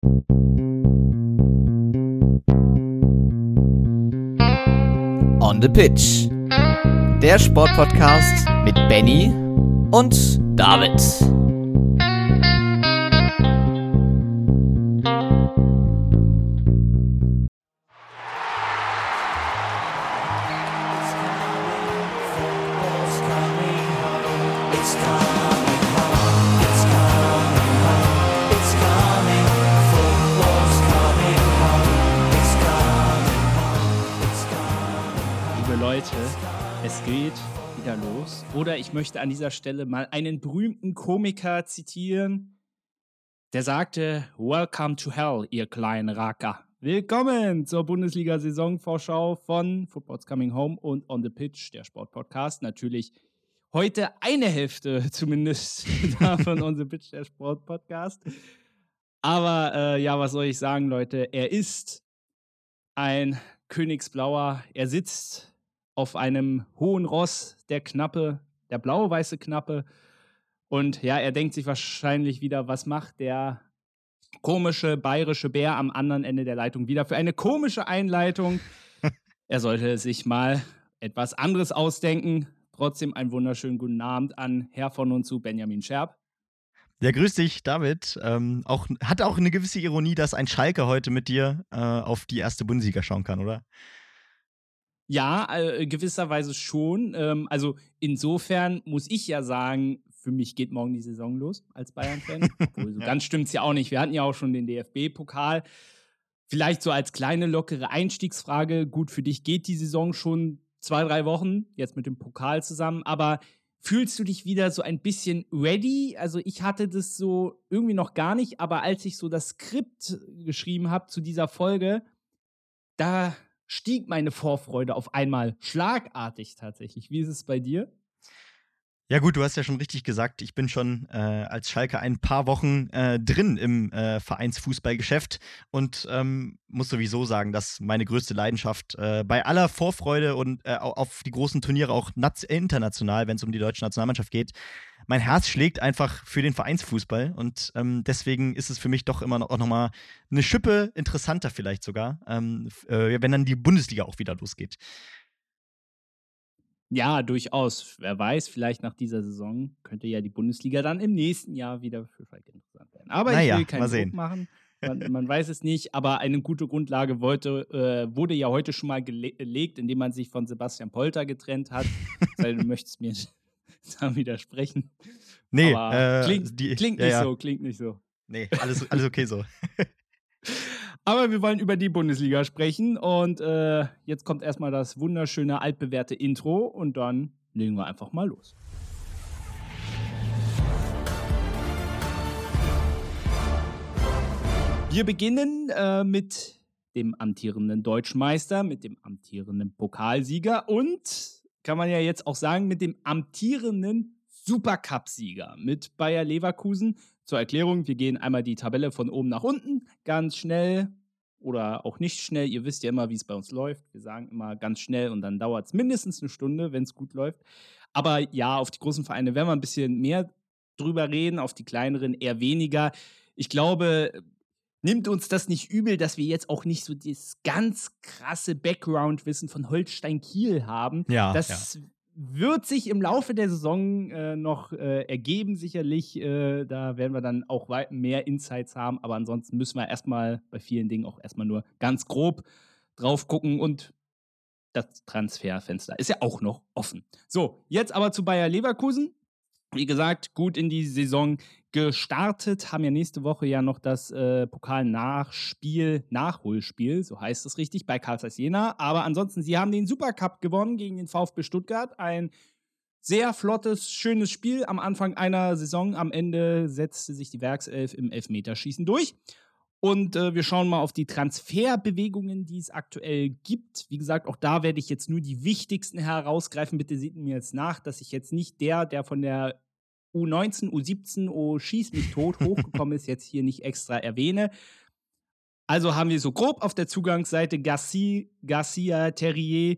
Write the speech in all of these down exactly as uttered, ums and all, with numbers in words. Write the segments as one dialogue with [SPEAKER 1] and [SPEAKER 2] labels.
[SPEAKER 1] On the Pitch. Der Sportpodcast mit Benny und David.
[SPEAKER 2] Es geht wieder los. Oder ich möchte an dieser Stelle mal einen berühmten Komiker zitieren, der sagte: Welcome to hell, ihr kleinen Racker. Willkommen zur Bundesliga-Saisonvorschau von Football's Coming Home und On the Pitch, der Sportpodcast. Natürlich heute eine Hälfte zumindest von On the Pitch, der Sportpodcast. Aber äh, ja, was soll ich sagen, Leute? Er ist ein Königsblauer. Er sitzt auf einem hohen Ross, der Knappe, der blau-weiße Knappe. Und ja, er denkt sich wahrscheinlich wieder, was macht der komische bayerische Bär am anderen Ende der Leitung wieder für eine komische Einleitung. Er sollte sich mal etwas anderes ausdenken. Trotzdem einen wunderschönen guten Abend an Herr von und zu Benjamin Scherb.
[SPEAKER 3] Ja, grüß dich, David. Ähm, auch, hat auch eine gewisse Ironie, dass ein Schalke heute mit dir äh, auf die erste Bundesliga schauen kann, oder?
[SPEAKER 2] Ja, äh, gewisserweise schon. Ähm, also insofern muss ich ja sagen, für mich geht morgen die Saison los als Bayern-Fan. Obwohl, so ja. Ganz stimmt's ja auch nicht. Wir hatten ja auch schon den D F B-Pokal. Vielleicht so als kleine, lockere Einstiegsfrage. Gut, für dich geht die Saison schon zwei, drei Wochen, jetzt mit dem Pokal zusammen. Aber fühlst du dich wieder so ein bisschen ready? Also ich hatte das so irgendwie noch gar nicht. Aber als ich so das Skript geschrieben habe zu dieser Folge, da stieg meine Vorfreude auf einmal schlagartig tatsächlich. Wie ist es bei dir?
[SPEAKER 3] Ja gut, du hast ja schon richtig gesagt, ich bin schon äh, als Schalke ein paar Wochen äh, drin im äh, Vereinsfußballgeschäft und ähm, muss sowieso sagen, dass meine größte Leidenschaft äh, bei aller Vorfreude und äh, auf die großen Turniere auch naz- international, wenn es um die deutsche Nationalmannschaft geht, mein Herz schlägt einfach für den Vereinsfußball und ähm, deswegen ist es für mich doch immer noch, auch nochmal eine Schippe interessanter vielleicht sogar, ähm, äh, wenn dann die Bundesliga auch wieder losgeht.
[SPEAKER 2] Ja, durchaus. Wer weiß, vielleicht nach dieser Saison könnte ja die Bundesliga dann im nächsten Jahr wieder für Schalke interessant werden. Aber naja, ich will keinen Druck machen. Man, man weiß es nicht, aber eine gute Grundlage wollte, äh, wurde ja heute schon mal gelegt, indem man sich von Sebastian Polter getrennt hat. Sei, du möchtest mir da widersprechen.
[SPEAKER 3] Nee,
[SPEAKER 2] aber
[SPEAKER 3] äh,
[SPEAKER 2] klingt,
[SPEAKER 3] die,
[SPEAKER 2] klingt
[SPEAKER 3] ja,
[SPEAKER 2] nicht
[SPEAKER 3] ja.
[SPEAKER 2] so, klingt nicht so.
[SPEAKER 3] Nee, alles, alles okay so.
[SPEAKER 2] Aber wir wollen über die Bundesliga sprechen und äh, jetzt kommt erstmal das wunderschöne, altbewährte Intro und dann legen wir einfach mal los. Wir beginnen äh, mit dem amtierenden Deutschen Meister, mit dem amtierenden Pokalsieger und, kann man ja jetzt auch sagen, mit dem amtierenden Supercup-Sieger, mit Bayer Leverkusen. Zur Erklärung, wir gehen einmal die Tabelle von oben nach unten, ganz schnell oder auch nicht schnell. Ihr wisst ja immer, wie es bei uns läuft. Wir sagen immer ganz schnell und dann dauert es mindestens eine Stunde, wenn es gut läuft. Aber ja, auf die großen Vereine werden wir ein bisschen mehr drüber reden, auf die kleineren eher weniger. Ich glaube, nimmt uns das nicht übel, dass wir jetzt auch nicht so das ganz krasse Background-Wissen von Holstein Kiel haben.
[SPEAKER 3] Ja,
[SPEAKER 2] das
[SPEAKER 3] ja.
[SPEAKER 2] wird sich im Laufe der Saison äh, noch äh, ergeben, sicherlich. Äh, da werden wir dann auch weit mehr Insights haben. Aber ansonsten müssen wir erstmal bei vielen Dingen auch erstmal nur ganz grob drauf gucken. Und das Transferfenster ist ja auch noch offen. So, jetzt aber zu Bayer Leverkusen. Wie gesagt, gut in die Saison gestartet, haben ja nächste Woche ja noch das äh, Pokal-Nachspiel, Nachholspiel, so heißt es richtig, bei Carl Zeiss Jena. Aber ansonsten, sie haben den Supercup gewonnen gegen den VfB Stuttgart. Ein sehr flottes, schönes Spiel am Anfang einer Saison. Am Ende setzte sich die Werkself im Elfmeterschießen durch. Und äh, wir schauen mal auf die Transferbewegungen, die es aktuell gibt. Wie gesagt, auch da werde ich jetzt nur die wichtigsten herausgreifen. Bitte seht mir jetzt nach, dass ich jetzt nicht der, der von der U neunzehn, U siebzehn, oh schieß mich tot hochgekommen ist, jetzt hier nicht extra erwähne. Also haben wir so grob auf der Zugangsseite Garcia, Garcia Terrier,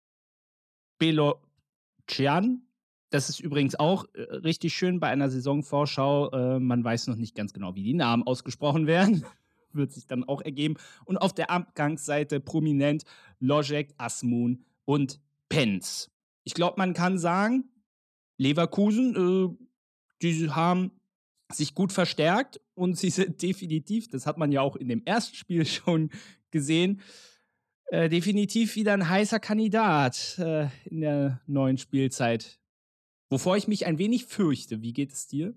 [SPEAKER 2] Belocian. Das ist übrigens auch äh, richtig schön bei einer Saisonvorschau. Äh, man weiß noch nicht ganz genau, wie die Namen ausgesprochen werden. wird sich dann auch ergeben. Und auf der Abgangsseite prominent Lojek, Asmun und Penz. Ich glaube, man kann sagen, Leverkusen, äh, die haben sich gut verstärkt und sie sind definitiv, das hat man ja auch in dem ersten Spiel schon gesehen, äh, definitiv wieder ein heißer Kandidat äh, in der neuen Spielzeit. Wovor ich mich ein wenig fürchte. Wie geht es dir?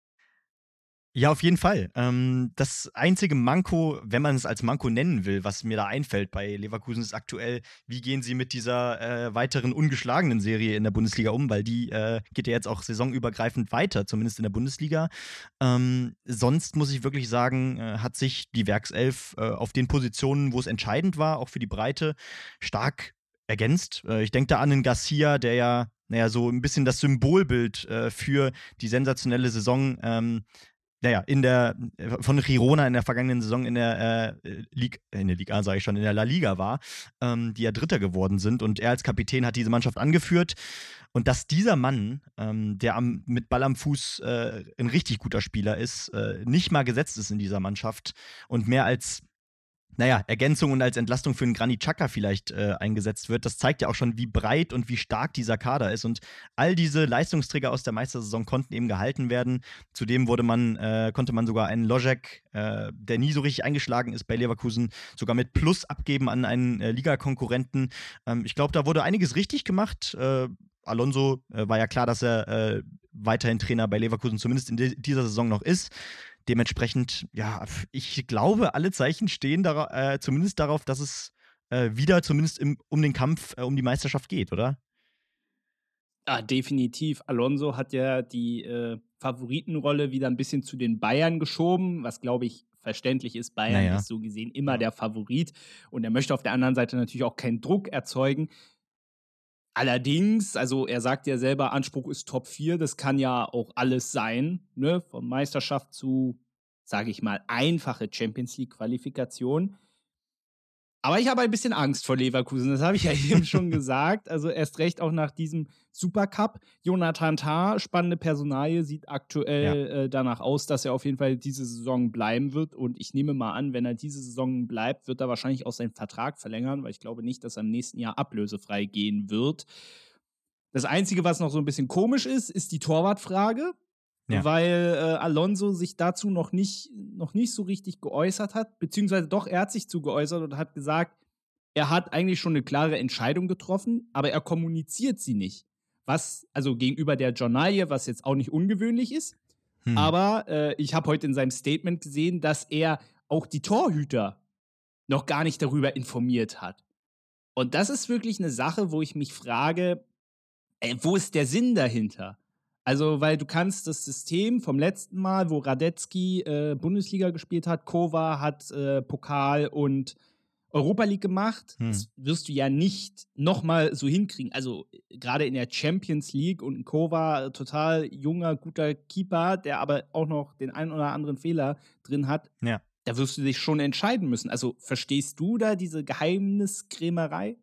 [SPEAKER 3] Ja, auf jeden Fall. Ähm, das einzige Manko, wenn man es als Manko nennen will, was mir da einfällt bei Leverkusen, ist aktuell, wie gehen sie mit dieser äh, weiteren ungeschlagenen Serie in der Bundesliga um, weil die äh, geht ja jetzt auch saisonübergreifend weiter, zumindest in der Bundesliga. Ähm, sonst muss ich wirklich sagen, äh, hat sich die Werkself äh, auf den Positionen, wo es entscheidend war, auch für die Breite, stark ergänzt. Äh, ich denke da an den Garcia, der ja, naja, so ein bisschen das Symbolbild äh, für die sensationelle Saison ähm, naja, in der, von Girona in der vergangenen Saison in der äh, Liga, in der Liga, sage ich schon, in der La Liga war, ähm, die ja Dritter geworden sind. Und er als Kapitän hat diese Mannschaft angeführt. Und dass dieser Mann, ähm, der am, mit Ball am Fuß äh, ein richtig guter Spieler ist, äh, nicht mal gesetzt ist in dieser Mannschaft und mehr als naja, Ergänzung und als Entlastung für einen Granit Xhaka vielleicht äh, eingesetzt wird, das zeigt ja auch schon, wie breit und wie stark dieser Kader ist. Und all diese Leistungsträger aus der Meistersaison konnten eben gehalten werden. Zudem wurde man, äh, konnte man sogar einen Lojek, äh, der nie so richtig eingeschlagen ist bei Leverkusen, sogar mit Plus abgeben an einen äh, Ligakonkurrenten. Ähm, ich glaube, da wurde einiges richtig gemacht. Äh, Alonso äh, war ja klar, dass er äh, weiterhin Trainer bei Leverkusen zumindest in di- dieser Saison noch ist. Dementsprechend, ja, ich glaube, alle Zeichen stehen dara- äh, zumindest darauf, dass es äh, wieder zumindest im, um den Kampf, äh, um die Meisterschaft geht, oder?
[SPEAKER 2] Ah, definitiv. Alonso hat ja die äh, Favoritenrolle wieder ein bisschen zu den Bayern geschoben, was, glaube ich, verständlich ist. Bayern
[SPEAKER 3] Naja.
[SPEAKER 2] ist so gesehen immer
[SPEAKER 3] Ja.
[SPEAKER 2] der Favorit und er möchte auf der anderen Seite natürlich auch keinen Druck erzeugen. Allerdings, also er sagt ja selber, Anspruch ist Top vier, das kann ja auch alles sein, ne? Von Meisterschaft zu, sage ich mal, einfache Champions League-Qualifikation. Aber ich habe ein bisschen Angst vor Leverkusen, das habe ich ja eben schon gesagt. Also erst recht auch nach diesem Supercup. Jonathan Tah, spannende Personalie, sieht aktuell äh, danach aus, dass er auf jeden Fall diese Saison bleiben wird. Und ich nehme mal an, wenn er diese Saison bleibt, wird er wahrscheinlich auch seinen Vertrag verlängern, weil ich glaube nicht, dass er im nächsten Jahr ablösefrei gehen wird. Das Einzige, was noch so ein bisschen komisch ist, ist die Torwartfrage.
[SPEAKER 3] Ja.
[SPEAKER 2] Weil äh, Alonso sich dazu noch nicht, noch nicht so richtig geäußert hat, beziehungsweise doch, er hat sich zu geäußert und hat gesagt, er hat eigentlich schon eine klare Entscheidung getroffen, aber er kommuniziert sie nicht. Was, also gegenüber der Journalie, was jetzt auch nicht ungewöhnlich ist,
[SPEAKER 3] Hm.
[SPEAKER 2] aber äh, ich habe heute in seinem Statement gesehen, dass er auch die Torhüter noch gar nicht darüber informiert hat. Und das ist wirklich eine Sache, wo ich mich frage, ey, wo ist der Sinn dahinter? Also, weil du kannst das System vom letzten Mal, wo Radetzky äh, Bundesliga gespielt hat, Kova hat äh, Pokal und Europa League gemacht,
[SPEAKER 3] Hm.
[SPEAKER 2] das wirst du ja nicht nochmal so hinkriegen. Also, gerade in der Champions League und ein Kova, total junger, guter Keeper, der aber auch noch den einen oder anderen Fehler drin hat,
[SPEAKER 3] Ja.
[SPEAKER 2] da wirst du dich schon entscheiden müssen. Also, verstehst du da diese Geheimniskrämerei?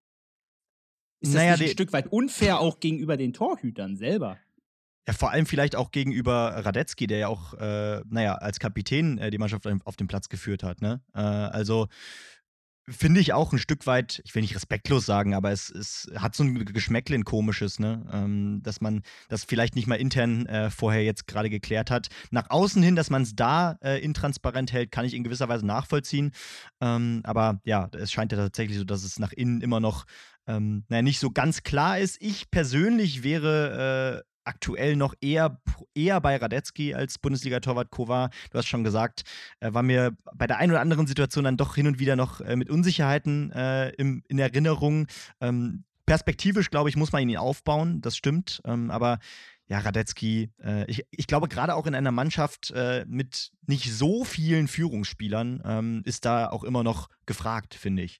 [SPEAKER 2] Ist das
[SPEAKER 3] Naja,
[SPEAKER 2] nicht ein
[SPEAKER 3] die-
[SPEAKER 2] Stück weit unfair auch gegenüber den Torhütern selber?
[SPEAKER 3] Ja, vor allem vielleicht auch gegenüber Radetzky, der ja auch, äh, naja, als Kapitän äh, die Mannschaft auf auf den Platz geführt hat, ne? Äh, also finde ich auch ein Stück weit, ich will nicht respektlos sagen, aber es, es hat so ein Geschmäckle, ein komisches, ne? Ähm, dass man das vielleicht nicht mal intern äh, vorher jetzt gerade geklärt hat. Nach außen hin, dass man es da äh, intransparent hält, kann ich in gewisser Weise nachvollziehen. Ähm, aber ja, es scheint ja tatsächlich so, dass es nach innen immer noch ähm, naja, nicht so ganz klar ist. Ich persönlich wäre äh, aktuell noch eher, eher bei Radetzky als Bundesliga-Torwart Kova. Du hast schon gesagt, äh, war mir bei der einen oder anderen Situation dann doch hin und wieder noch äh, mit Unsicherheiten äh, im, in Erinnerung. Ähm, perspektivisch, glaube ich, muss man ihn aufbauen, das stimmt. Ähm, aber ja, Radetzky, äh, ich, ich glaube, gerade auch in einer Mannschaft äh, mit nicht so vielen Führungsspielern ähm, ist da auch immer noch gefragt, finde ich.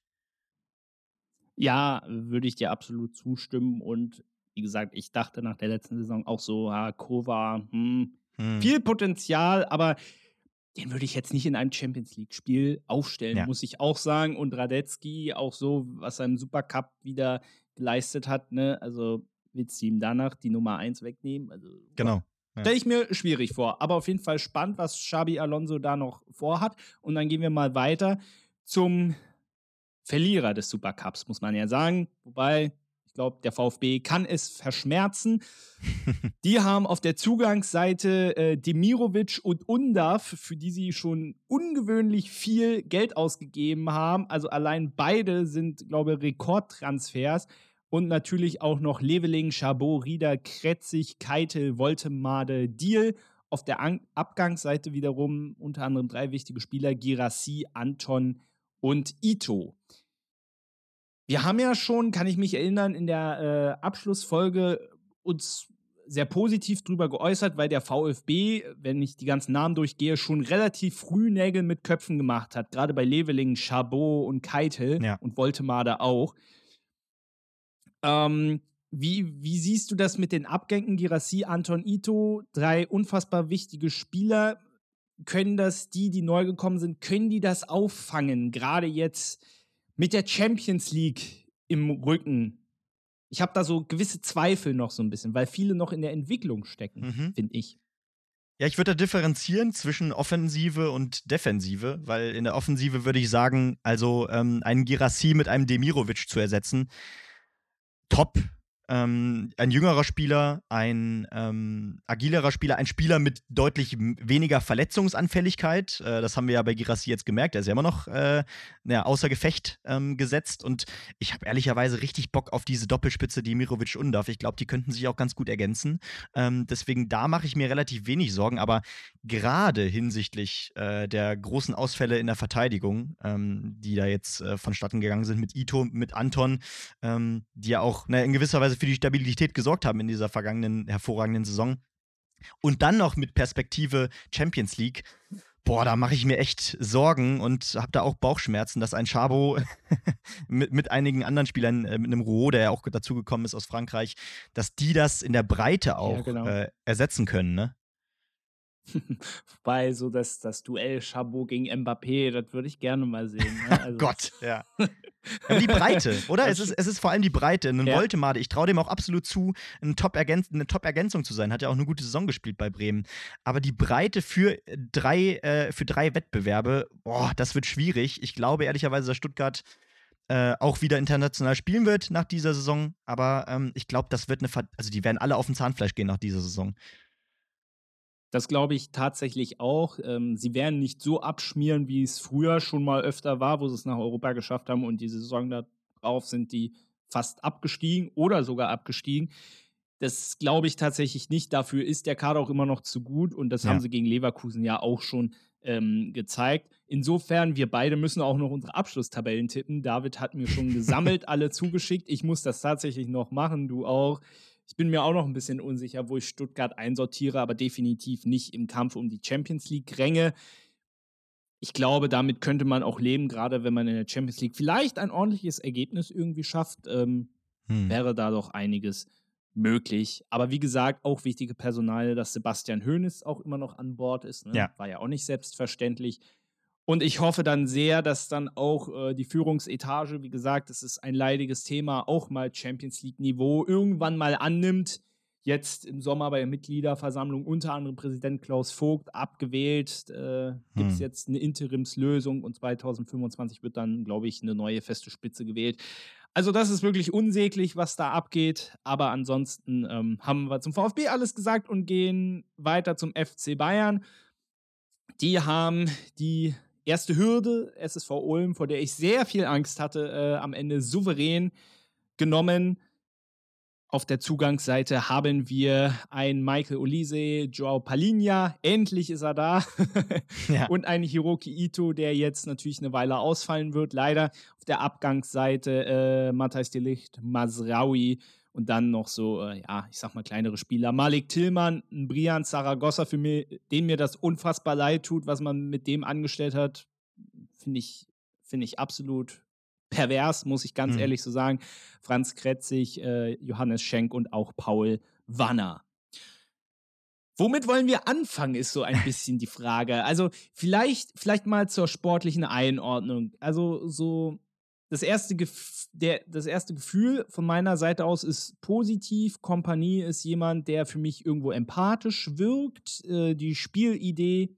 [SPEAKER 2] Ja, würde ich dir absolut zustimmen. Und wie gesagt, ich dachte nach der letzten Saison auch so, ah, Kova, hm,
[SPEAKER 3] Hm.
[SPEAKER 2] viel Potenzial, aber den würde ich jetzt nicht in einem Champions League-Spiel aufstellen,
[SPEAKER 3] Ja.
[SPEAKER 2] muss ich auch sagen. Und Radetzky auch so, was er im Supercup wieder geleistet hat, ne? Also willst du ihm danach die Nummer eins wegnehmen? Also,
[SPEAKER 3] Genau. Ja.
[SPEAKER 2] Stelle ich mir schwierig vor. Aber auf jeden Fall spannend, was Xabi Alonso da noch vorhat. Und dann gehen wir mal weiter zum Verlierer des Supercups, muss man ja sagen. Wobei, ich glaube, der VfB kann es verschmerzen. Die haben auf der Zugangsseite äh, Demirovic und Undav, für die sie schon ungewöhnlich viel Geld ausgegeben haben. Also allein beide sind, glaube ich, Rekordtransfers. Und natürlich auch noch Leveling, Chabot, Rieder, Kretzig, Keitel, Woltemade, Diel. Auf der An- Abgangsseite wiederum unter anderem drei wichtige Spieler, Girassi, Anton und Ito. Wir haben ja schon, kann ich mich erinnern, in der äh, Abschlussfolge uns sehr positiv drüber geäußert, weil der VfB, wenn ich die ganzen Namen durchgehe, schon relativ früh Nägel mit Köpfen gemacht hat. Gerade bei Leveling, Chabot und Keitel
[SPEAKER 3] Ja.
[SPEAKER 2] und Woltemade auch. Ähm, wie, wie siehst du das mit den Abgängen? Girassi, Anton, Ito, drei unfassbar wichtige Spieler. Können das die, die neu gekommen sind, können die das auffangen? Gerade jetzt mit der Champions League im Rücken. Ich habe da so gewisse Zweifel noch so ein bisschen, weil viele noch in der Entwicklung stecken,
[SPEAKER 3] Mhm.
[SPEAKER 2] finde ich.
[SPEAKER 3] Ja, ich würde da differenzieren zwischen Offensive und Defensive, weil in der Offensive würde ich sagen, also ähm, einen Girassi mit einem Demirovic zu ersetzen, top. Ähm, ein jüngerer Spieler, ein ähm, agilerer Spieler, ein Spieler mit deutlich m- weniger Verletzungsanfälligkeit. Äh, das haben wir ja bei Girassi jetzt gemerkt. Er ist ja immer noch äh, ja, außer Gefecht ähm, gesetzt. Und ich habe ehrlicherweise richtig Bock auf diese Doppelspitze Demirovic-Undav. Ich glaube, die könnten sich auch ganz gut ergänzen. Ähm, deswegen, da mache ich mir relativ wenig Sorgen. Aber gerade hinsichtlich äh, der großen Ausfälle in der Verteidigung, ähm, die da jetzt äh, vonstatten gegangen sind mit Ito, mit Anton, ähm, die ja auch na, in gewisser Weise für die Stabilität gesorgt haben in dieser vergangenen, hervorragenden Saison. Und dann noch mit Perspektive Champions League. Boah, da mache ich mir echt Sorgen und habe da auch Bauchschmerzen, dass ein Chabot mit, mit einigen anderen Spielern, äh, mit einem Rouault, der ja auch dazugekommen ist aus Frankreich, dass die das in der Breite auch
[SPEAKER 2] Ja, genau.
[SPEAKER 3] äh, ersetzen können, ne?
[SPEAKER 2] Wobei so das, das Duell Chabot gegen Mbappé, das würde ich gerne mal sehen. Ne? Also
[SPEAKER 3] Gott, ja. Ja, aber die Breite, oder?
[SPEAKER 2] Das
[SPEAKER 3] Es ist, es ist vor allem die Breite. Ein
[SPEAKER 2] Ja.
[SPEAKER 3] Woltemade, ich traue dem auch absolut zu, ein Top -Ergänz eine Top-Ergänzung zu sein. Hat ja auch eine gute Saison gespielt bei Bremen. Aber die Breite für drei, äh, für drei Wettbewerbe, boah, das wird schwierig. Ich glaube ehrlicherweise, dass Stuttgart äh, auch wieder international spielen wird nach dieser Saison. Aber ähm, ich glaube, das wird eine, Ver also die werden alle auf den Zahnfleisch gehen nach dieser Saison.
[SPEAKER 2] Das glaube ich tatsächlich auch. Ähm, sie werden nicht so abschmieren, wie es früher schon mal öfter war, wo sie es nach Europa geschafft haben und diese Saison darauf sind die fast abgestiegen oder sogar abgestiegen. Das glaube ich tatsächlich nicht. Dafür ist der Kader auch immer noch zu gut und das
[SPEAKER 3] Ja.
[SPEAKER 2] haben sie gegen Leverkusen ja auch schon ähm, gezeigt. Insofern, wir beide müssen auch noch unsere Abschlusstabellen tippen. David hat mir schon gesammelt, alle zugeschickt. Ich muss das tatsächlich noch machen, du auch. Ich bin mir auch noch ein bisschen unsicher, wo ich Stuttgart einsortiere, aber definitiv nicht im Kampf um die Champions League-Ränge. Ich glaube, damit könnte man auch leben, gerade wenn man in der Champions League vielleicht ein ordentliches Ergebnis irgendwie schafft, ähm,
[SPEAKER 3] Hm.
[SPEAKER 2] wäre da doch einiges möglich. Aber wie gesagt, auch wichtige Personal, dass Sebastian Hoeneß auch immer noch an Bord ist. Ne?
[SPEAKER 3] Ja.
[SPEAKER 2] War ja auch nicht selbstverständlich. Und ich hoffe dann sehr, dass dann auch äh, die Führungsetage, wie gesagt, das ist ein leidiges Thema, auch mal Champions League-Niveau irgendwann mal annimmt. Jetzt im Sommer bei der Mitgliederversammlung unter anderem Präsident Klaus Vogt abgewählt. Äh, Gibt es
[SPEAKER 3] Hm.
[SPEAKER 2] jetzt eine Interimslösung und zwanzig fünfundzwanzig wird dann, glaube ich, eine neue feste Spitze gewählt. Also das ist wirklich unsäglich, was da abgeht. Aber ansonsten ähm, haben wir zum VfB alles gesagt und gehen weiter zum F C Bayern. Die haben die erste Hürde, S S V Ulm, vor der ich sehr viel Angst hatte, äh, am Ende souverän genommen. Auf der Zugangsseite haben wir einen Michael Olise, Joao Palinha, endlich ist er da.
[SPEAKER 3] Ja.
[SPEAKER 2] Und einen Hiroki Ito, der jetzt natürlich eine Weile ausfallen wird, leider. Auf der Abgangsseite äh, Matthijs de Ligt, Mazraoui und dann noch so, äh, ja, ich sag mal kleinere Spieler. Malik Tillmann, ein Brian Zaragoza, für mich, den mir das unfassbar leid tut, was man mit dem angestellt hat, finde ich, finde ich absolut pervers, muss ich ganz
[SPEAKER 3] Mhm.
[SPEAKER 2] ehrlich so sagen. Franz Kretzig, äh, Johannes Schenk und auch Paul Wanner. Womit wollen wir anfangen, ist so ein bisschen die Frage. Also vielleicht, vielleicht mal zur sportlichen Einordnung. Also so das erste, Gef- der, das erste Gefühl von meiner Seite aus ist positiv. Kompanie ist jemand, der für mich irgendwo empathisch wirkt. Äh, die Spielidee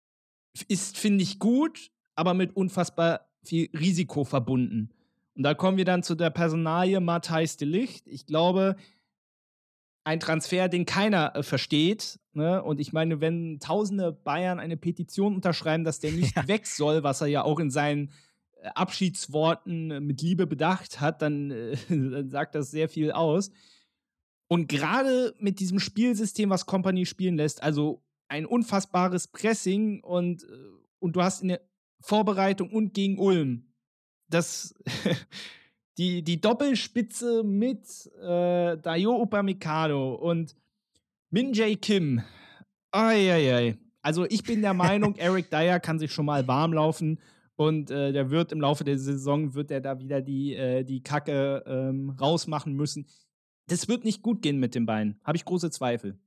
[SPEAKER 2] ist, finde ich, gut, aber mit unfassbar viel Risiko verbunden. Und da kommen wir dann zu der Personalie Matthijs de Ligt. Ich glaube, ein Transfer, den keiner äh, versteht. Ne? Und ich meine, wenn tausende Bayern eine Petition unterschreiben, dass der nicht
[SPEAKER 3] Ja.
[SPEAKER 2] weg soll, was er ja auch in seinen äh, Abschiedsworten äh, mit Liebe bedacht hat, dann, äh, dann sagt das sehr viel aus. Und gerade mit diesem Spielsystem, was Kompanie spielen lässt, also ein unfassbares Pressing und, äh, und du hast in der Vorbereitung und gegen Ulm das die, die Doppelspitze mit äh, Dayo Upamecano und Min Jae Kim. Eieiei. Also ich bin der Meinung, Eric Dyer kann sich schon mal warm laufen und äh, der wird im Laufe der Saison, wird er da wieder die, äh, die Kacke ähm, rausmachen müssen. Das wird nicht gut gehen mit den Beinen. Habe ich große Zweifel.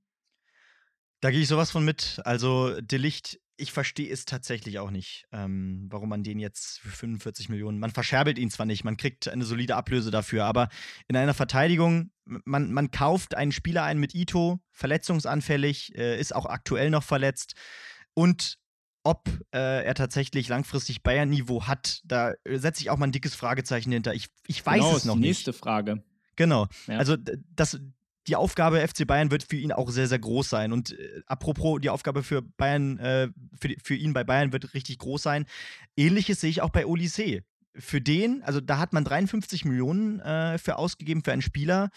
[SPEAKER 3] Da gehe ich sowas von mit. Also, De Ligt, ich verstehe es tatsächlich auch nicht, ähm, warum man den jetzt für fünfundvierzig Millionen, man verscherbelt ihn zwar nicht, man kriegt eine solide Ablöse dafür, aber in einer Verteidigung, man, man kauft einen Spieler ein mit Ito, verletzungsanfällig, äh, ist auch aktuell noch verletzt und ob äh, er tatsächlich langfristig Bayern-Niveau hat, da äh, setze ich auch mal ein dickes Fragezeichen hinter. Ich, ich weiß
[SPEAKER 2] genau,
[SPEAKER 3] es noch
[SPEAKER 2] die
[SPEAKER 3] nicht.
[SPEAKER 2] Nächste Frage.
[SPEAKER 3] Genau.
[SPEAKER 2] Ja.
[SPEAKER 3] Also d- das, die Aufgabe F C Bayern wird für ihn auch sehr, sehr groß sein. Und äh, apropos, die Aufgabe für Bayern, äh, für, die- für ihn bei Bayern wird richtig groß sein. Ähnliches sehe ich auch bei Olise. Für den, also da hat man dreiundfünfzig Millionen äh, für ausgegeben für einen Spieler.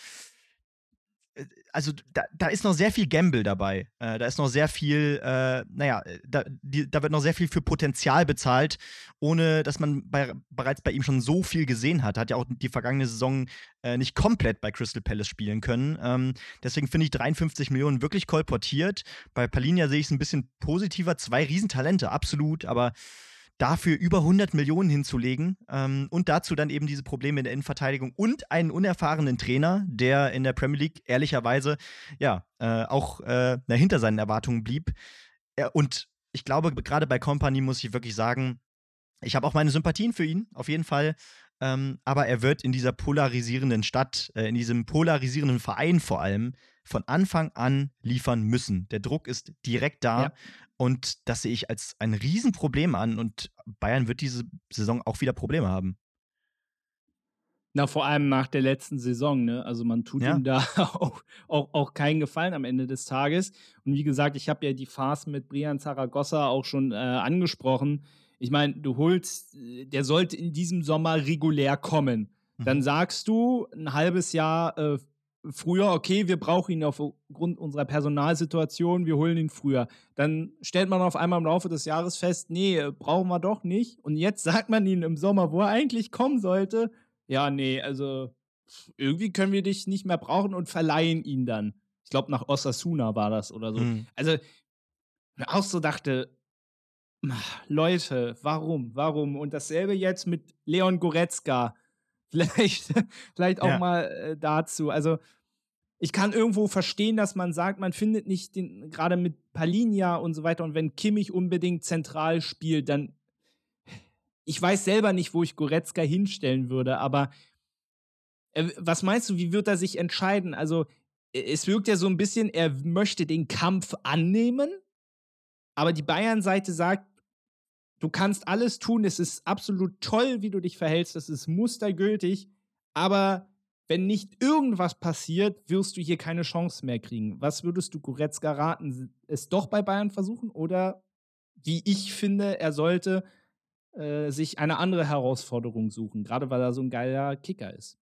[SPEAKER 3] Äh, Also da, da ist noch sehr viel Gamble dabei. Äh, da ist noch sehr viel, äh, naja, da, die, da wird noch sehr viel für Potenzial bezahlt, ohne dass man bei, bereits bei ihm schon so viel gesehen hat. Hat ja auch die vergangene Saison äh, nicht komplett bei Crystal Palace spielen können. Ähm, deswegen finde ich dreiundfünfzig Millionen wirklich kolportiert. Bei Palhinha sehe ich es ein bisschen positiver. Zwei Riesentalente, absolut, aber dafür über hundert Millionen hinzulegen ähm, und dazu dann eben diese Probleme in der Innenverteidigung und einen unerfahrenen Trainer, der in der Premier League ehrlicherweise ja äh, auch äh, na, hinter seinen Erwartungen blieb. Äh, und ich glaube, gerade bei Kompany muss ich wirklich sagen, ich habe auch meine Sympathien für ihn, auf jeden Fall. Ähm, aber er wird in dieser polarisierenden Stadt, äh, in diesem polarisierenden Verein vor allem, von Anfang an liefern müssen. Der Druck ist direkt da.
[SPEAKER 2] Ja.
[SPEAKER 3] Und das sehe ich als ein Riesenproblem an. Und Bayern wird diese Saison auch wieder Probleme haben.
[SPEAKER 2] Na, vor allem nach der letzten Saison, ne? Also man tut
[SPEAKER 3] Ja.
[SPEAKER 2] ihm da auch, auch, auch keinen Gefallen am Ende des Tages. Und wie gesagt, ich habe ja die Farce mit Brian Zaragoza auch schon äh, angesprochen. Ich meine, du holst, äh, der sollte in diesem Sommer regulär kommen.
[SPEAKER 3] Mhm.
[SPEAKER 2] Dann sagst du ein halbes Jahr äh, früher, okay, wir brauchen ihn aufgrund unserer Personalsituation, wir holen ihn früher. Dann stellt man auf einmal im Laufe des Jahres fest, nee, äh, brauchen wir doch nicht. Und jetzt sagt man ihn im Sommer, wo er eigentlich kommen sollte, ja, nee, also irgendwie können wir dich nicht mehr brauchen und verleihen ihn dann. Ich glaube, nach Osasuna war das oder so.
[SPEAKER 3] Mhm.
[SPEAKER 2] Also, mir auch so dachte, Leute, warum, warum? Und dasselbe jetzt mit Leon Goretzka. Vielleicht, vielleicht auch
[SPEAKER 3] Ja.
[SPEAKER 2] mal äh, dazu. Also, ich kann irgendwo verstehen, dass man sagt, man findet nicht den, gerade mit Palhinha und so weiter, und wenn Kimmich unbedingt zentral spielt, dann ich weiß selber nicht, wo ich Goretzka hinstellen würde, aber äh, was meinst du, wie wird er sich entscheiden? Also, äh, es wirkt ja so ein bisschen, er möchte den Kampf annehmen, aber die Bayern-Seite sagt, du kannst alles tun, es ist absolut toll, wie du dich verhältst, das ist mustergültig, aber wenn nicht irgendwas passiert, wirst du hier keine Chance mehr kriegen. Was würdest du Goretzka raten? Es doch bei Bayern versuchen oder, wie ich finde, er sollte äh, sich eine andere Herausforderung suchen, gerade weil er so ein geiler Kicker ist.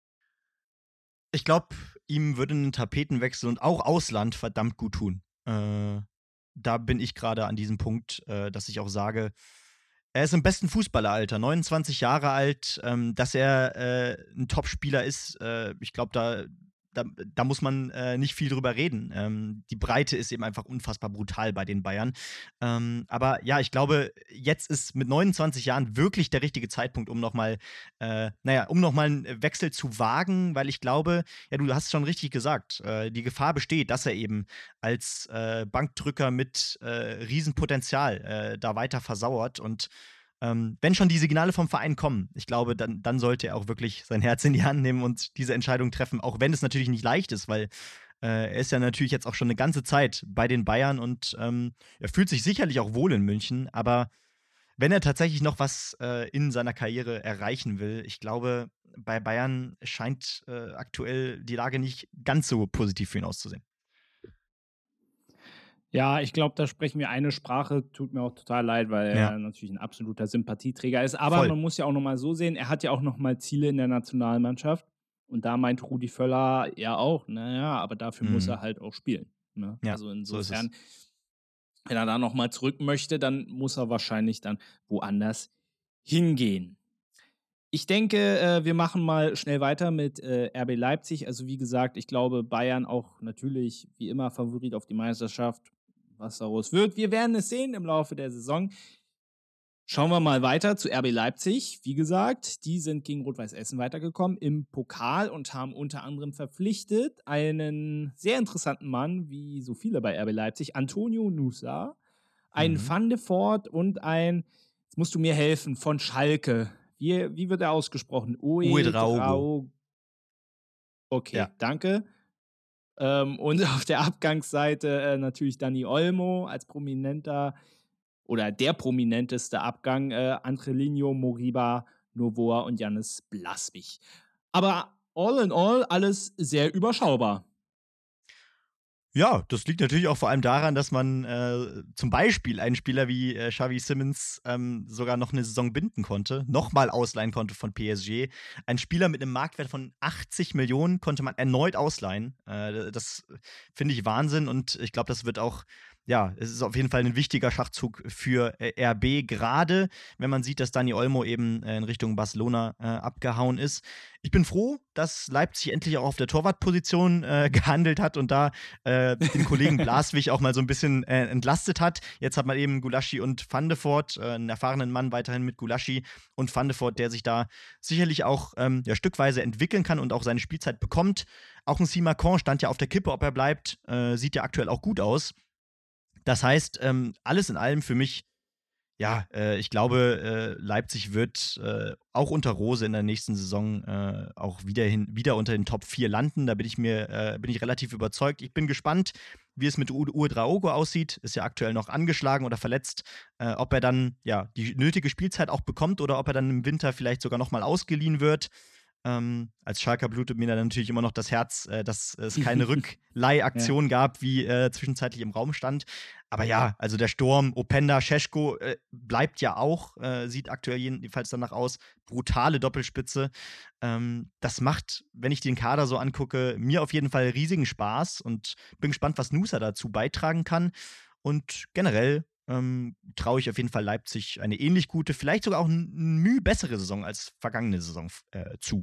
[SPEAKER 3] Ich glaube, ihm würde ein Tapetenwechsel und auch Ausland verdammt gut tun. Äh, da bin ich gerade an diesem Punkt, äh, dass ich auch sage, er ist im besten Fußballeralter, neunundzwanzig Jahre alt, ähm, dass er äh, ein Top-Spieler ist. Äh, ich glaube, da, da, da muss man äh, nicht viel drüber reden. Ähm, die Breite ist eben einfach unfassbar brutal bei den Bayern. Ähm, aber ja, ich glaube, jetzt ist mit neunundzwanzig Jahren wirklich der richtige Zeitpunkt, um nochmal, äh, naja, um nochmal einen Wechsel zu wagen, weil ich glaube, ja, du hast es schon richtig gesagt, äh, die Gefahr besteht, dass er eben als äh, Bankdrücker mit äh, Riesenpotenzial äh, da weiter versauert und ähm, wenn schon die Signale vom Verein kommen, ich glaube, dann, dann sollte er auch wirklich sein Herz in die Hand nehmen und diese Entscheidung treffen, auch wenn es natürlich nicht leicht ist, weil äh, er ist ja natürlich jetzt auch schon eine ganze Zeit bei den Bayern und ähm, er fühlt sich sicherlich auch wohl in München, aber wenn er tatsächlich noch was äh, in seiner Karriere erreichen will, ich glaube, bei Bayern scheint äh, aktuell die Lage nicht ganz so positiv für ihn auszusehen.
[SPEAKER 2] Ja, ich glaube, da sprechen wir eine Sprache. Tut mir auch total leid, weil
[SPEAKER 3] Ja.
[SPEAKER 2] er natürlich ein absoluter Sympathieträger ist. Aber
[SPEAKER 3] Voll.
[SPEAKER 2] man muss ja auch noch mal so sehen, er hat ja auch noch mal Ziele in der Nationalmannschaft. Und da meint Rudi Völler ja auch, naja, aber dafür muss
[SPEAKER 3] Mhm.
[SPEAKER 2] er halt auch spielen. Ne?
[SPEAKER 3] Ja,
[SPEAKER 2] Also
[SPEAKER 3] so ist es.
[SPEAKER 2] insofern, wenn er da noch mal zurück möchte, dann muss er wahrscheinlich dann woanders hingehen. Ich denke, äh, wir machen mal schnell weiter mit äh, R B Leipzig. Also wie gesagt, ich glaube, Bayern auch natürlich wie immer Favorit auf die Meisterschaft. Was daraus wird, wir werden es sehen im Laufe der Saison. Schauen wir mal weiter zu R B Leipzig. Wie gesagt, die sind gegen Rot-Weiß Essen weitergekommen im Pokal und haben unter anderem verpflichtet einen sehr interessanten Mann, wie so viele bei R B Leipzig, Antonio Nusa, einen
[SPEAKER 3] Mhm.
[SPEAKER 2] Van de Voort und ein, jetzt musst du mir helfen, von Schalke. Wie, wie wird er ausgesprochen?
[SPEAKER 3] Ouedraogo.
[SPEAKER 2] Okay,
[SPEAKER 3] Ja.
[SPEAKER 2] danke. Ähm, und auf der Abgangsseite äh, natürlich Dani Olmo als prominenter oder der prominenteste Abgang, äh, Angelino Moriba, Novoa und Jannis Blaswig. Aber all in all alles sehr überschaubar.
[SPEAKER 3] Ja, das liegt natürlich auch vor allem daran, dass man äh, zum Beispiel einen Spieler wie äh, Xavi Simons ähm, sogar noch eine Saison binden konnte, nochmal ausleihen konnte von P S G. Ein Spieler mit einem Marktwert von achtzig Millionen konnte man erneut ausleihen. Äh, das finde ich Wahnsinn und ich glaube, das wird auch, ja, es ist auf jeden Fall ein wichtiger Schachzug für äh, R B, gerade wenn man sieht, dass Dani Olmo eben äh, in Richtung Barcelona äh, abgehauen ist. Ich bin froh, dass Leipzig endlich auch auf der Torwartposition äh, gehandelt hat und da äh, den Kollegen Blaswig auch mal so ein bisschen äh, entlastet hat. Jetzt hat man eben Gulaschi und Van de Voort, äh, einen erfahrenen Mann weiterhin mit Gulaschi und Van de Voort, der sich da sicherlich auch ähm, ja, stückweise entwickeln kann und auch seine Spielzeit bekommt. Auch ein Simakon stand ja auf der Kippe, ob er bleibt. Äh, sieht ja aktuell auch gut aus. Das heißt, ähm, alles in allem für mich, ja, äh, ich glaube, äh, Leipzig wird äh, auch unter Rose in der nächsten Saison äh, auch wieder, hin, wieder unter den Top vier landen. Da bin ich mir äh, bin ich relativ überzeugt. Ich bin gespannt, wie es mit Ouedraogo aussieht. Ist ja aktuell noch angeschlagen oder verletzt. Äh, ob er dann ja die nötige Spielzeit auch bekommt oder ob er dann im Winter vielleicht sogar nochmal ausgeliehen wird. Ähm, als Schalker blutet mir dann natürlich immer noch das Herz, äh, dass es keine Rückleihaktion ja. gab, wie äh, zwischenzeitlich im Raum stand. Aber ja, also der Sturm, Openda, Šeško äh, bleibt ja auch, äh, sieht aktuell jedenfalls danach aus. Brutale Doppelspitze. Ähm, das macht, wenn ich den Kader so angucke, mir auf jeden Fall riesigen Spaß und bin gespannt, was Nusa dazu beitragen kann. Und generell ähm, traue ich auf jeden Fall Leipzig eine ähnlich gute, vielleicht sogar auch eine müh bessere Saison als vergangene Saison äh, zu.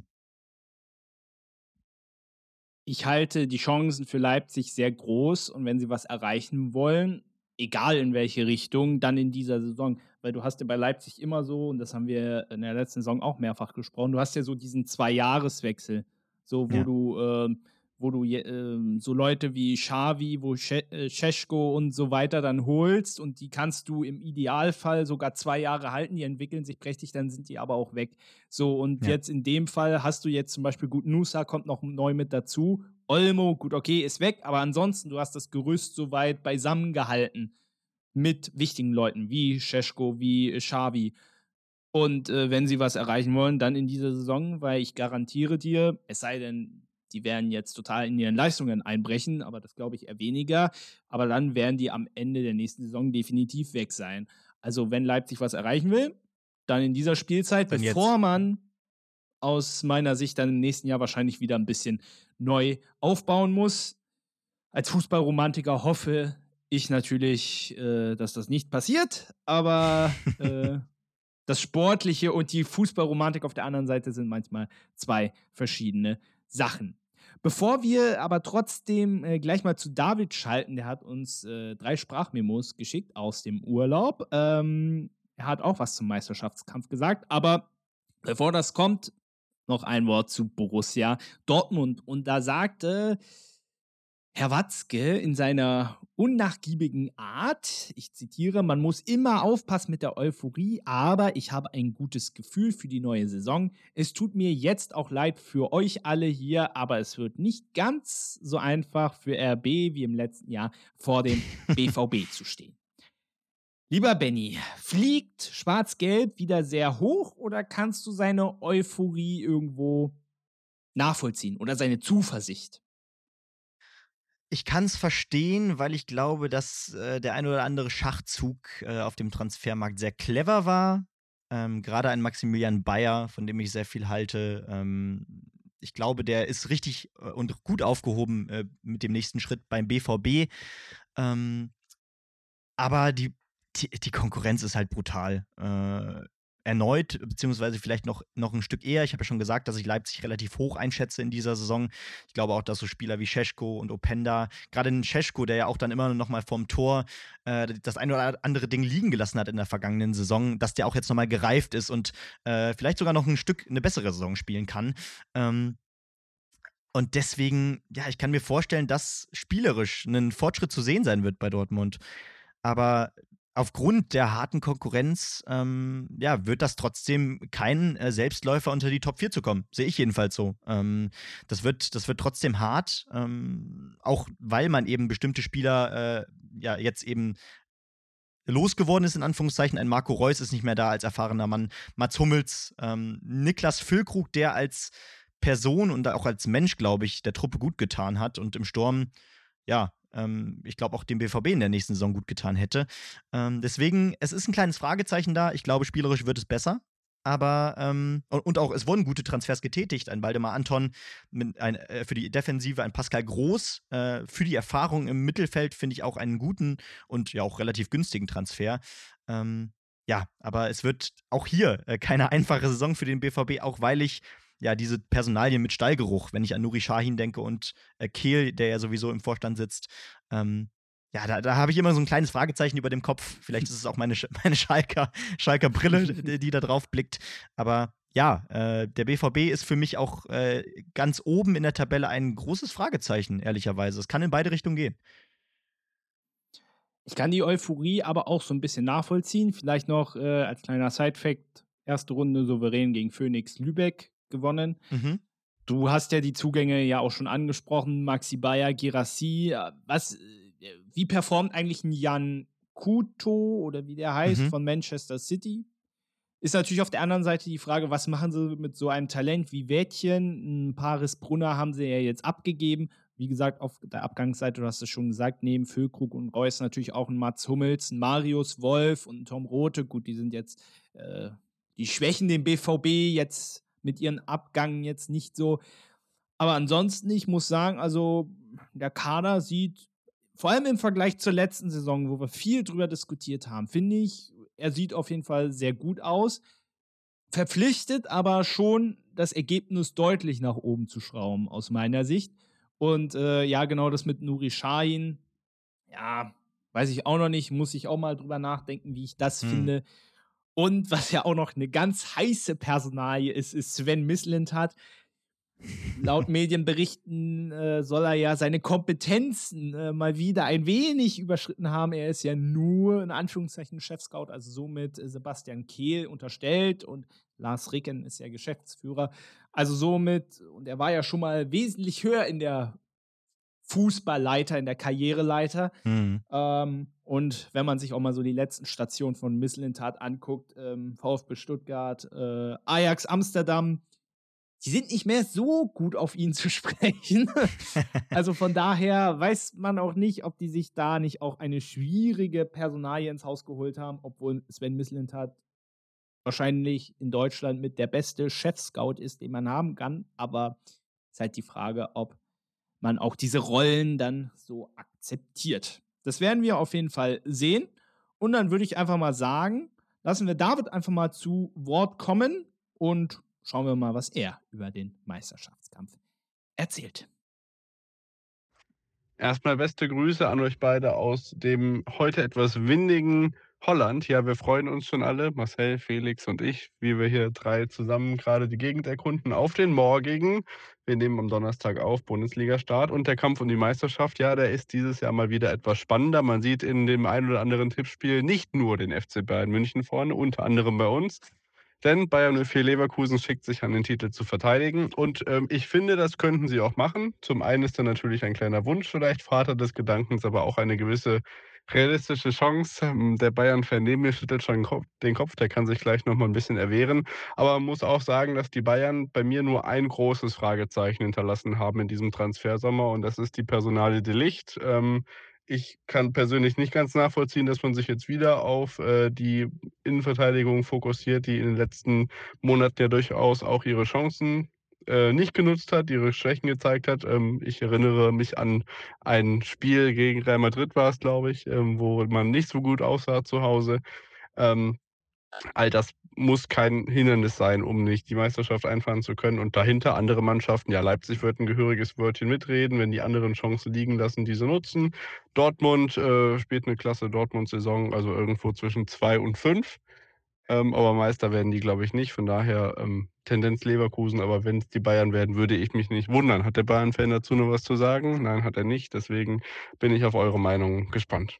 [SPEAKER 2] Ich halte die Chancen für Leipzig sehr groß und wenn sie was erreichen wollen, egal in welche Richtung, dann in dieser Saison. Weil du hast ja bei Leipzig immer so, und das haben wir in der letzten Saison auch mehrfach gesprochen, du hast ja so diesen Zwei-Jahres-Wechsel, so wo ja. du, äh, wo du äh, so Leute wie Xavi, wo Šeško und so weiter dann holst und die kannst du im Idealfall sogar zwei Jahre halten, die entwickeln sich prächtig, dann sind die aber auch weg. So, und ja. jetzt in dem Fall hast du jetzt zum Beispiel, gut, Nusa kommt noch neu mit dazu, Olmo, gut, okay, ist weg, aber ansonsten, du hast das Gerüst soweit beisammen gehalten mit wichtigen Leuten wie Šeško, wie Xavi. Und äh, wenn sie was erreichen wollen, dann in dieser Saison, weil ich garantiere dir, es sei denn, die werden jetzt total in ihren Leistungen einbrechen, aber das glaube ich eher weniger. Aber dann werden die am Ende der nächsten Saison definitiv weg sein. Also wenn Leipzig was erreichen will, dann in dieser Spielzeit, dann bevor jetzt. man aus meiner Sicht dann im nächsten Jahr wahrscheinlich wieder ein bisschen neu aufbauen muss. Als Fußballromantiker hoffe ich natürlich, äh, dass das nicht passiert, aber äh, das Sportliche und die Fußballromantik auf der anderen Seite sind manchmal zwei verschiedene Sachen. Bevor wir aber trotzdem äh, gleich mal zu David schalten, der hat uns äh, drei Sprachmemos geschickt aus dem Urlaub. Ähm, er hat auch was zum Meisterschaftskampf gesagt, aber bevor das kommt, noch ein Wort zu Borussia Dortmund. Und da sagte Herr Watzke in seiner unnachgiebigen Art, ich zitiere, man muss immer aufpassen mit der Euphorie, aber ich habe ein gutes Gefühl für die neue Saison. Es tut mir jetzt auch leid für euch alle hier, aber es wird nicht ganz so einfach für R B wie im letzten Jahr vor dem B V B zu stehen. Lieber Benny, fliegt Schwarz-Gelb wieder sehr hoch oder kannst du seine Euphorie irgendwo nachvollziehen oder seine Zuversicht?
[SPEAKER 3] Ich kann es verstehen, weil ich glaube, dass äh, der ein oder andere Schachzug äh, auf dem Transfermarkt sehr clever war. Ähm, Gerade ein Maximilian Bayer, von dem ich sehr viel halte. Ähm, ich glaube, der ist richtig äh, und gut aufgehoben äh, mit dem nächsten Schritt beim B V B. Ähm, aber die, die, die Konkurrenz ist halt brutal. Äh, erneut, beziehungsweise vielleicht noch, noch ein Stück eher. Ich habe ja schon gesagt, dass ich Leipzig relativ hoch einschätze in dieser Saison. Ich glaube auch, dass so Spieler wie Šeško und Openda, gerade ein Šeško, der ja auch dann immer noch mal vorm Tor äh, das ein oder andere Ding liegen gelassen hat in der vergangenen Saison, dass der auch jetzt noch mal gereift ist und äh, vielleicht sogar noch ein Stück eine bessere Saison spielen kann. Ähm, und deswegen, ja, ich kann mir vorstellen, dass spielerisch ein Fortschritt zu sehen sein wird bei Dortmund. Aber aufgrund der harten Konkurrenz, ähm, ja, wird das trotzdem kein äh, Selbstläufer unter die Top vier zu kommen. Sehe ich jedenfalls so. Ähm, das wird, das wird trotzdem hart, ähm, auch weil man eben bestimmte Spieler äh, ja jetzt eben losgeworden ist, in Anführungszeichen. Ein Marco Reus ist nicht mehr da als erfahrener Mann. Mats Hummels, ähm, Niklas Füllkrug, der als Person und auch als Mensch, glaube ich, der Truppe gut getan hat und im Sturm, ja, ähm, ich glaube auch dem B V B in der nächsten Saison gut getan hätte. Ähm, deswegen, es ist ein kleines Fragezeichen da. Ich glaube, spielerisch wird es besser. Aber, ähm, und, und auch, es wurden gute Transfers getätigt. Ein Waldemar Anton mit ein, äh, für die Defensive, ein Pascal Groß. Äh, für die Erfahrung im Mittelfeld finde ich auch einen guten und ja auch relativ günstigen Transfer. Ähm, ja, aber es wird auch hier äh, keine einfache Saison für den B V B, auch weil ich ja diese Personalien mit Stallgeruch, wenn ich an Nuri Sahin denke und äh, Kehl, der ja sowieso im Vorstand sitzt, ähm, ja, da, da habe ich immer so ein kleines Fragezeichen über dem Kopf. Vielleicht ist es auch meine, Sch- meine Schalker, Schalker Brille, die, die da drauf blickt. Aber ja, äh, der B V B ist für mich auch äh, ganz oben in der Tabelle ein großes Fragezeichen, ehrlicherweise. Es kann in beide Richtungen gehen.
[SPEAKER 2] Ich kann die Euphorie aber auch so ein bisschen nachvollziehen. Vielleicht noch äh, als kleiner Side-Fact: erste Runde souverän gegen Phoenix Lübeck gewonnen.
[SPEAKER 3] Mhm.
[SPEAKER 2] Du hast ja die Zugänge ja auch schon angesprochen, Maxi Bayer, Girassi. Was, äh, wie performt eigentlich ein Jan Kuto oder wie der heißt
[SPEAKER 3] Mhm.
[SPEAKER 2] von Manchester City? Ist natürlich auf der anderen Seite die Frage, was machen sie mit so einem Talent wie Wädchen? Ein Paris Brunner haben sie ja jetzt abgegeben. Wie gesagt, auf der Abgangsseite, du hast es schon gesagt, neben Füllkrug und Reus natürlich auch ein Mats Hummels, ein Marius Wolf und ein Tom Rothe. Gut, die sind jetzt, äh, die schwächen den B V B jetzt mit ihren Abgängen jetzt nicht so. Aber ansonsten, ich muss sagen, also der Kader sieht, vor allem im Vergleich zur letzten Saison, wo wir viel drüber diskutiert haben, finde ich, er sieht auf jeden Fall sehr gut aus. Verpflichtet, aber schon das Ergebnis deutlich nach oben zu schrauben, aus meiner Sicht. Und äh, ja, genau das mit Nuri Sahin, ja, weiß ich auch noch nicht, muss ich auch mal drüber nachdenken, wie ich das
[SPEAKER 3] Hm.
[SPEAKER 2] finde. Und was ja auch noch eine ganz heiße Personalie ist, ist Sven Mislintat. Laut Medienberichten äh, soll er ja seine Kompetenzen äh, mal wieder ein wenig überschritten haben. Er ist ja nur in Anführungszeichen Chefscout, also somit äh, Sebastian Kehl unterstellt und Lars Ricken ist ja Geschäftsführer. Also somit, und er war ja schon mal wesentlich höher in der Fußballleiter, in der Karriereleiter.
[SPEAKER 3] Hm.
[SPEAKER 2] Ähm, und wenn man sich auch mal so die letzten Stationen von Mislintat anguckt, ähm, VfB Stuttgart, äh, Ajax Amsterdam, die sind nicht mehr so gut auf ihn zu sprechen. Also von daher weiß man auch nicht, ob die sich da nicht auch eine schwierige Personalie ins Haus geholt haben, obwohl Sven Mislintat wahrscheinlich in Deutschland mit der beste Chef-Scout ist, den man haben kann. Aber es ist halt die Frage, ob man auch diese Rollen dann so akzeptiert. Das werden wir auf jeden Fall sehen. Und dann würde ich einfach mal sagen, lassen wir David einfach mal zu Wort kommen und schauen wir mal, was er über den Meisterschaftskampf erzählt.
[SPEAKER 4] Erstmal beste Grüße an euch beide aus dem heute etwas windigen Holland. Ja, wir freuen uns schon alle, Marcel, Felix und ich, wie wir hier drei zusammen gerade die Gegend erkunden, auf den morgigen, wir nehmen am Donnerstag auf, Bundesliga-Start. Und der Kampf um die Meisterschaft, ja, der ist dieses Jahr mal wieder etwas spannender. Man sieht in dem ein oder anderen Tippspiel nicht nur den F C Bayern München vorne, unter anderem bei uns. Denn Bayern null vier Leverkusen schickt sich an, den Titel zu verteidigen. Und ähm, ich finde, das könnten sie auch machen. Zum einen ist da natürlich ein kleiner Wunsch vielleicht Vater des Gedankens, aber auch eine gewisse realistische Chance. Ähm, Der Bayern-Fan neben mir schüttelt schon den Kopf, den Kopf, der kann sich gleich noch mal ein bisschen erwehren. Aber man muss auch sagen, dass die Bayern bei mir nur ein großes Fragezeichen hinterlassen haben in diesem Transfersommer und das ist die Personalie De Ligt. Ähm, ich kann persönlich nicht ganz nachvollziehen, dass man sich jetzt wieder auf äh, die Innenverteidigung fokussiert, die in den letzten Monaten ja durchaus auch ihre Chancen äh, nicht genutzt hat, ihre Schwächen gezeigt hat. Ähm, ich erinnere mich an ein Spiel gegen Real Madrid war es, glaube ich, ähm, wo man nicht so gut aussah zu Hause. Ähm, all das muss kein Hindernis sein, um nicht die Meisterschaft einfahren zu können. Und dahinter andere Mannschaften, ja, Leipzig wird ein gehöriges Wörtchen mitreden, wenn die anderen Chancen liegen lassen, diese nutzen. Dortmund äh, spielt eine klasse Dortmund-Saison, also irgendwo zwischen zwei und fünf. Ähm, aber Meister werden die, glaube ich, nicht. Von daher ähm, Tendenz Leverkusen. Aber wenn es die Bayern werden, würde ich mich nicht wundern. Hat der Bayern-Fan dazu noch was zu sagen? Nein, hat er nicht. Deswegen bin ich auf eure Meinung gespannt.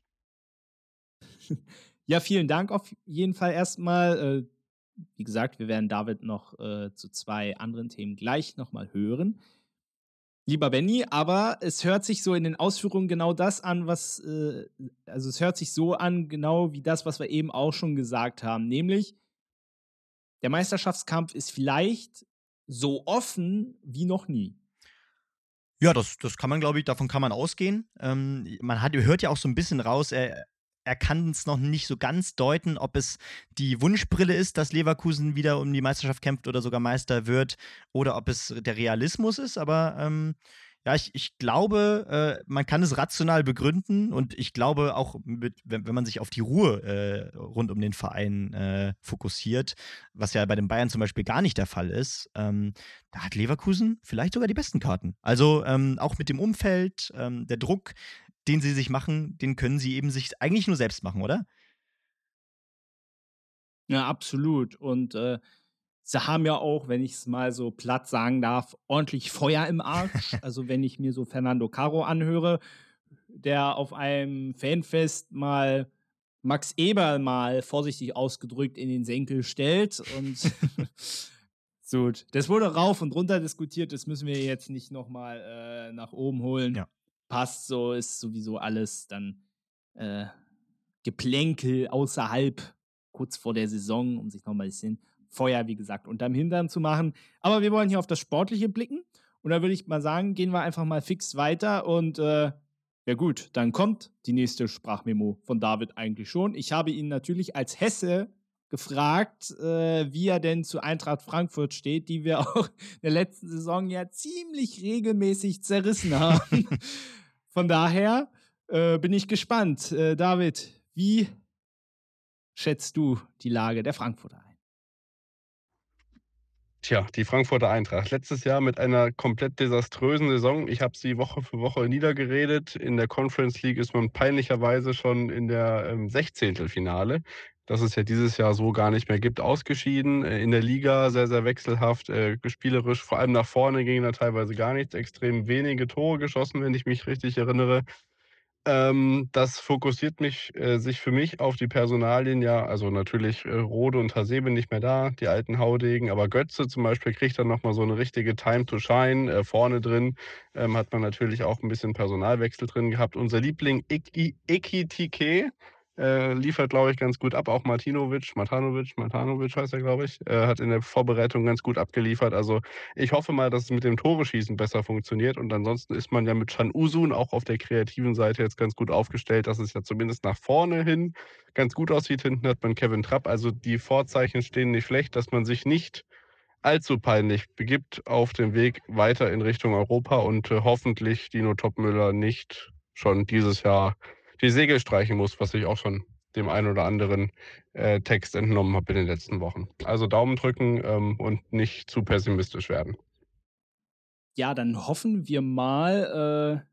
[SPEAKER 2] Ja, vielen Dank auf jeden Fall erstmal. Äh, wie gesagt, wir werden David noch äh, zu zwei anderen Themen gleich nochmal hören. Lieber Benny, aber es hört sich so in den Ausführungen genau das an, was, äh, also es hört sich so an, genau wie das, was wir eben auch schon gesagt haben, nämlich der Meisterschaftskampf ist vielleicht so offen wie noch nie.
[SPEAKER 3] Ja, das, das kann man, glaube ich, davon kann man ausgehen. Ähm, man hat, hört ja auch so ein bisschen raus, er, er kann es noch nicht so ganz deuten, ob es die Wunschbrille ist, dass Leverkusen wieder um die Meisterschaft kämpft oder sogar Meister wird, oder ob es der Realismus ist. Aber ähm, ja, ich, ich glaube, äh, man kann es rational begründen und ich glaube auch, mit, wenn, wenn man sich auf die Ruhe äh, rund um den Verein äh, fokussiert, was ja bei den Bayern zum Beispiel gar nicht der Fall ist, ähm, da hat Leverkusen vielleicht sogar die besten Karten. Also ähm, auch mit dem Umfeld, ähm, der Druck, den sie sich machen, den können sie eben sich eigentlich nur selbst machen, oder?
[SPEAKER 2] Ja, absolut. Und äh, sie haben ja auch, wenn ich es mal so platt sagen darf, ordentlich Feuer im Arsch. Also wenn ich mir so Fernando Caro anhöre, der auf einem Fanfest mal Max Eberl mal vorsichtig ausgedrückt in den Senkel stellt und gut, das wurde rauf und runter diskutiert, das müssen wir jetzt nicht nochmal äh, nach oben holen.
[SPEAKER 3] Ja.
[SPEAKER 2] Passt so, ist sowieso alles dann äh, Geplänkel außerhalb, kurz vor der Saison, um sich nochmal ein bisschen Feuer, wie gesagt, unterm Hintern zu machen. Aber wir wollen hier auf das Sportliche blicken. Und da würde ich mal sagen, gehen wir einfach mal fix weiter. Und äh, ja gut, dann kommt die nächste Sprachmemo von David eigentlich schon. Ich habe ihn natürlich als Hesse gefragt, äh, wie er denn zu Eintracht Frankfurt steht, die wir auch in der letzten Saison ja ziemlich regelmäßig zerrissen haben. Von daher äh, bin ich gespannt. Äh, David, wie schätzt du die Lage der Frankfurter ein?
[SPEAKER 4] Tja, die Frankfurter Eintracht. Letztes Jahr mit einer komplett desaströsen Saison. Ich habe sie Woche für Woche niedergeredet. In der Conference League ist man peinlicherweise schon in der ähm, Sechzehntelfinale, das es ja dieses Jahr so gar nicht mehr gibt, ausgeschieden. Äh, In der Liga sehr, sehr wechselhaft, äh, spielerisch, vor allem nach vorne ging da teilweise gar nichts. Extrem wenige Tore geschossen, wenn ich mich richtig erinnere. Ähm, das fokussiert mich äh, sich für mich auf die Personalien, ja, also natürlich äh, Rode und Hasebe nicht mehr da, die alten Haudegen, aber Götze zum Beispiel kriegt dann nochmal so eine richtige Time to Shine. Äh, vorne drin ähm, hat man natürlich auch ein bisschen Personalwechsel drin gehabt. Unser Liebling Eki, Ekitike äh, liefert, glaube ich, ganz gut ab. Auch Martinovic, Matanovic, Matanovic heißt er, glaube ich, äh, hat in der Vorbereitung ganz gut abgeliefert. Also ich hoffe mal, dass es mit dem Tore-Schießen besser funktioniert. Und ansonsten ist man ja mit Can Usun auch auf der kreativen Seite jetzt ganz gut aufgestellt, dass es ja zumindest nach vorne hin ganz gut aussieht. Hinten hat man Kevin Trapp. Also die Vorzeichen stehen nicht schlecht, dass man sich nicht allzu peinlich begibt auf dem Weg weiter in Richtung Europa und äh, hoffentlich Dino Topmüller nicht schon dieses Jahr die Segel streichen muss, was ich auch schon dem einen oder anderen äh, Text entnommen habe in den letzten Wochen. Also Daumen drücken ähm, und nicht zu pessimistisch werden.
[SPEAKER 2] Ja, dann hoffen wir mal, äh,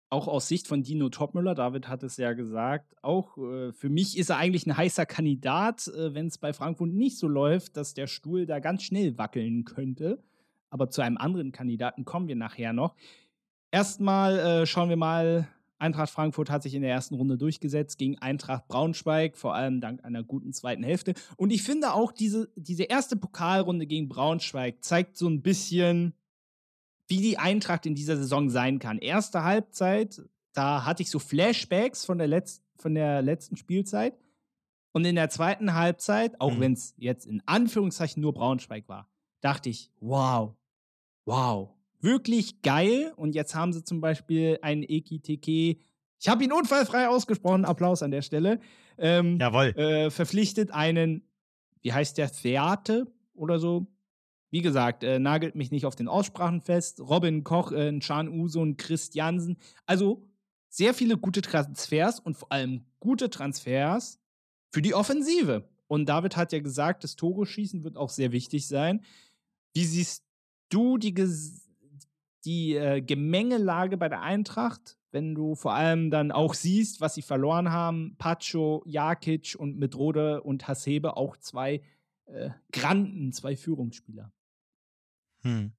[SPEAKER 2] auch aus Sicht von Dino Topmöller, David hat es ja gesagt, auch äh, für mich ist er eigentlich ein heißer Kandidat, äh, wenn es bei Frankfurt nicht so läuft, dass der Stuhl da ganz schnell wackeln könnte. Aber zu einem anderen Kandidaten kommen wir nachher noch. Erstmal äh, schauen wir mal, Eintracht Frankfurt hat sich in der ersten Runde durchgesetzt gegen Eintracht Braunschweig, vor allem dank einer guten zweiten Hälfte. Und ich finde auch, diese, diese erste Pokalrunde gegen Braunschweig zeigt so ein bisschen, wie die Eintracht in dieser Saison sein kann. Erste Halbzeit, da hatte ich so Flashbacks von der, Letz- von der letzten Spielzeit. Und in der zweiten Halbzeit, auch
[SPEAKER 3] Mhm.
[SPEAKER 2] wenn es jetzt in Anführungszeichen nur Braunschweig war, dachte ich, wow, wow, wirklich geil. Und jetzt haben sie zum Beispiel einen Ekitike, ich habe ihn unfallfrei ausgesprochen, Applaus an der Stelle, ähm,
[SPEAKER 3] Jawohl.
[SPEAKER 2] äh, verpflichtet einen, wie heißt der, Theate oder so. Wie gesagt, äh, nagelt mich nicht auf den Aussprachen fest. Robin Koch, äh, Can Usun, Christiansen. Also sehr viele gute Transfers und vor allem gute Transfers für die Offensive. Und David hat ja gesagt, das Tore schießen wird auch sehr wichtig sein. Wie siehst du die, Ges- die äh, Gemengelage bei der Eintracht, wenn du vor allem dann auch siehst, was sie verloren haben? Pacho, Jakic und mit Rode und Hasebe auch zwei äh, Granden, zwei Führungsspieler.
[SPEAKER 3] Hm.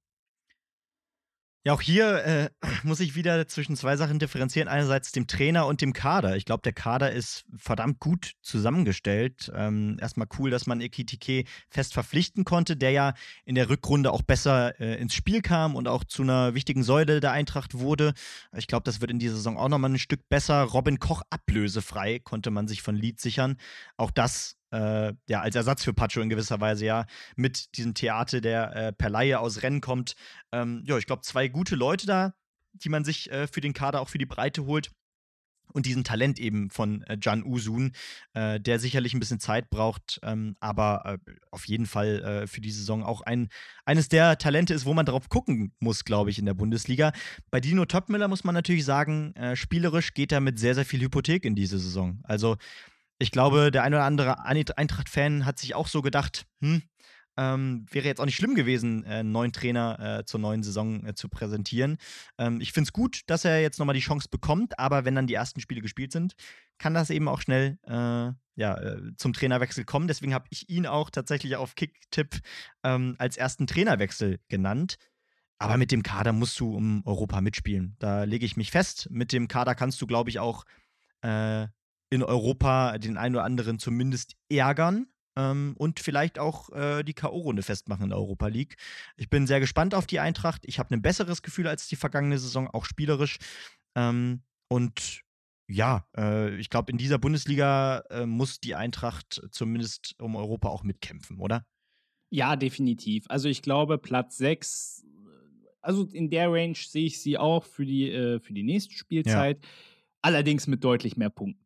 [SPEAKER 3] Ja, auch hier äh, muss ich wieder zwischen zwei Sachen differenzieren. Einerseits dem Trainer und dem Kader. Ich glaube, der Kader ist verdammt gut zusammengestellt. Ähm, erstmal cool, dass man Ekitike fest verpflichten konnte, der ja in der Rückrunde auch besser äh, ins Spiel kam und auch zu einer wichtigen Säule der Eintracht wurde. Ich glaube, das wird in dieser Saison auch nochmal ein Stück besser. Robin Koch ablösefrei konnte man sich von Lied sichern. Auch das Äh, ja, als Ersatz für Pacho in gewisser Weise, ja, mit diesem Theater, der äh, per Laie aus Rennen kommt. Ähm, ja, ich glaube, zwei gute Leute da, die man sich äh, für den Kader, auch für die Breite holt. Und diesen Talent eben von äh, Can Usun, äh, der sicherlich ein bisschen Zeit braucht, ähm, aber äh, auf jeden Fall äh, für die Saison auch ein, eines der Talente ist, wo man drauf gucken muss, glaube ich, in der Bundesliga. Bei Dino Topmöller muss man natürlich sagen, äh, spielerisch geht er mit sehr, sehr viel Hypothek in diese Saison. Also ich glaube, der ein oder andere Eintracht-Fan hat sich auch so gedacht, hm, ähm, wäre jetzt auch nicht schlimm gewesen, äh, einen neuen Trainer äh, zur neuen Saison äh, zu präsentieren. Ähm, ich finde es gut, dass er jetzt nochmal die Chance bekommt, aber wenn dann die ersten Spiele gespielt sind, kann das eben auch schnell äh, ja, äh, zum Trainerwechsel kommen. Deswegen habe ich ihn auch tatsächlich auf Kicktipp ähm, als ersten Trainerwechsel genannt. Aber mit dem Kader musst du um Europa mitspielen. Da lege ich mich fest. Mit dem Kader kannst du, glaube ich, auch äh, in Europa den einen oder anderen zumindest ärgern ähm, und vielleicht auch äh, die K O-Runde festmachen in der Europa League. Ich bin sehr gespannt auf die Eintracht. Ich habe ein besseres Gefühl als die vergangene Saison, auch spielerisch. Ähm, und ja, äh, ich glaube, in dieser Bundesliga äh, muss die Eintracht zumindest um Europa auch mitkämpfen, oder?
[SPEAKER 2] Ja, definitiv. Also ich glaube, Platz sechs, also in der Range sehe ich sie auch für die, äh, für die nächste Spielzeit. Ja. Allerdings mit deutlich mehr Punkten.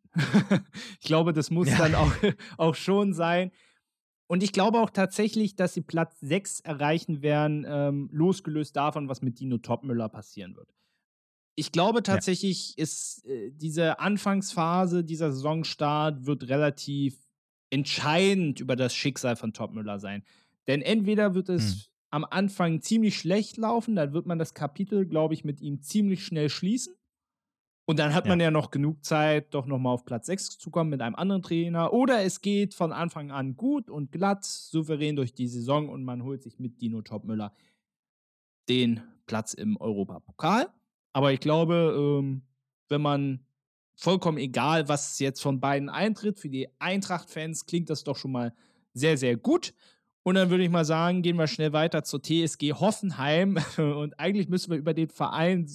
[SPEAKER 2] Ich glaube, das muss ja. dann auch, auch schon sein. Und ich glaube auch tatsächlich, dass sie Platz sechs erreichen werden, ähm, losgelöst davon, was mit Dino Topmöller passieren wird. Ich glaube tatsächlich, ja. ist äh, diese Anfangsphase, dieser Saisonstart wird relativ entscheidend über das Schicksal von Topmöller sein. Denn entweder wird es hm. am Anfang ziemlich schlecht laufen, dann wird man das Kapitel, glaube ich, mit ihm ziemlich schnell schließen. Und dann hat man ja, ja noch genug Zeit, doch nochmal auf Platz sechs zu kommen mit einem anderen Trainer. Oder es geht von Anfang an gut und glatt, souverän durch die Saison und man holt sich mit Dino Topmöller den Platz im Europapokal. Aber ich glaube, ähm, wenn man vollkommen egal, was jetzt von beiden eintritt, für die Eintracht-Fans klingt das doch schon mal sehr, sehr gut. Und dann würde ich mal sagen, gehen wir schnell weiter zur T S G Hoffenheim. Und eigentlich müssen wir über den Verein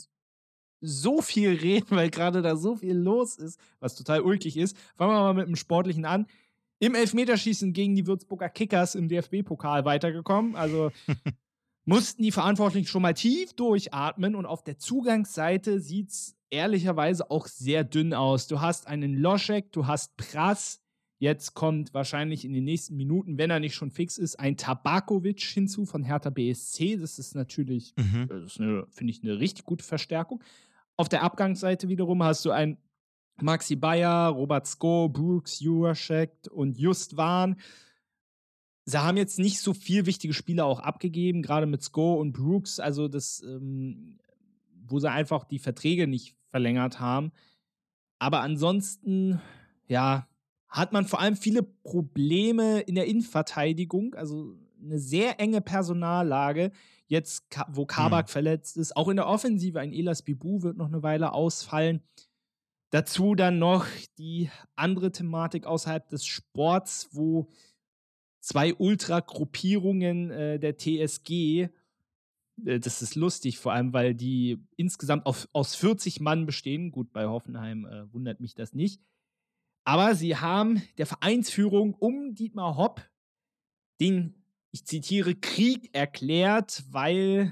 [SPEAKER 2] so viel reden, weil gerade da so viel los ist, was total ulkig ist. Fangen wir mal mit dem Sportlichen an. Im Elfmeterschießen gegen die Würzburger Kickers im D F B-Pokal weitergekommen. Also mussten die Verantwortlichen schon mal tief durchatmen und auf der Zugangsseite sieht es ehrlicherweise auch sehr dünn aus. Du hast einen Loschek, du hast Prass. Jetzt kommt wahrscheinlich in den nächsten Minuten, wenn er nicht schon fix ist, ein Tabakovic hinzu von Hertha B S C. Das ist natürlich, mhm. das ist eine, finde ich, eine richtig gute Verstärkung. Auf der Abgangsseite wiederum hast du einen Maxi Bayer, Robert Sko, Brooks, Jurasek und Just Wahn. Sie haben jetzt nicht so viel wichtige Spieler auch abgegeben, gerade mit Sko und Brooks, also das, ähm, wo sie einfach die Verträge nicht verlängert haben. Aber ansonsten, ja, hat man vor allem viele Probleme in der Innenverteidigung, also eine sehr enge Personallage. Jetzt, Ka- wo Kabak
[SPEAKER 3] Hm.
[SPEAKER 2] verletzt ist, auch in der Offensive, ein Elas Bibu wird noch eine Weile ausfallen. Dazu dann noch die andere Thematik außerhalb des Sports, wo zwei Ultra-Gruppierungen äh, der T S G, äh, das ist lustig, vor allem, weil die insgesamt auf, aus vierzig Mann bestehen. Gut, bei Hoffenheim äh, wundert mich das nicht. Aber sie haben der Vereinsführung um Dietmar Hopp den, ich zitiere, Krieg erklärt, weil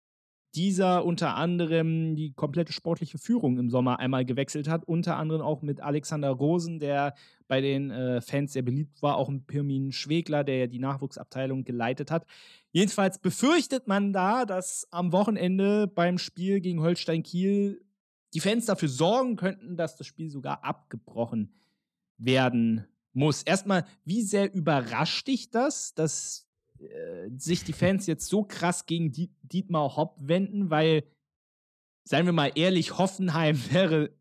[SPEAKER 2] dieser unter anderem die komplette sportliche Führung im Sommer einmal gewechselt hat, unter anderem auch mit Alexander Rosen, der bei den äh, Fans sehr beliebt war, auch mit Pirmin Schwegler, der ja die Nachwuchsabteilung geleitet hat. Jedenfalls befürchtet man da, dass am Wochenende beim Spiel gegen Holstein Kiel die Fans dafür sorgen könnten, dass das Spiel sogar abgebrochen werden muss. Erstmal, wie sehr überrascht dich das, dass äh, sich die Fans jetzt so krass gegen Diet- Dietmar Hopp wenden, weil, seien wir mal ehrlich, Hoffenheim wäre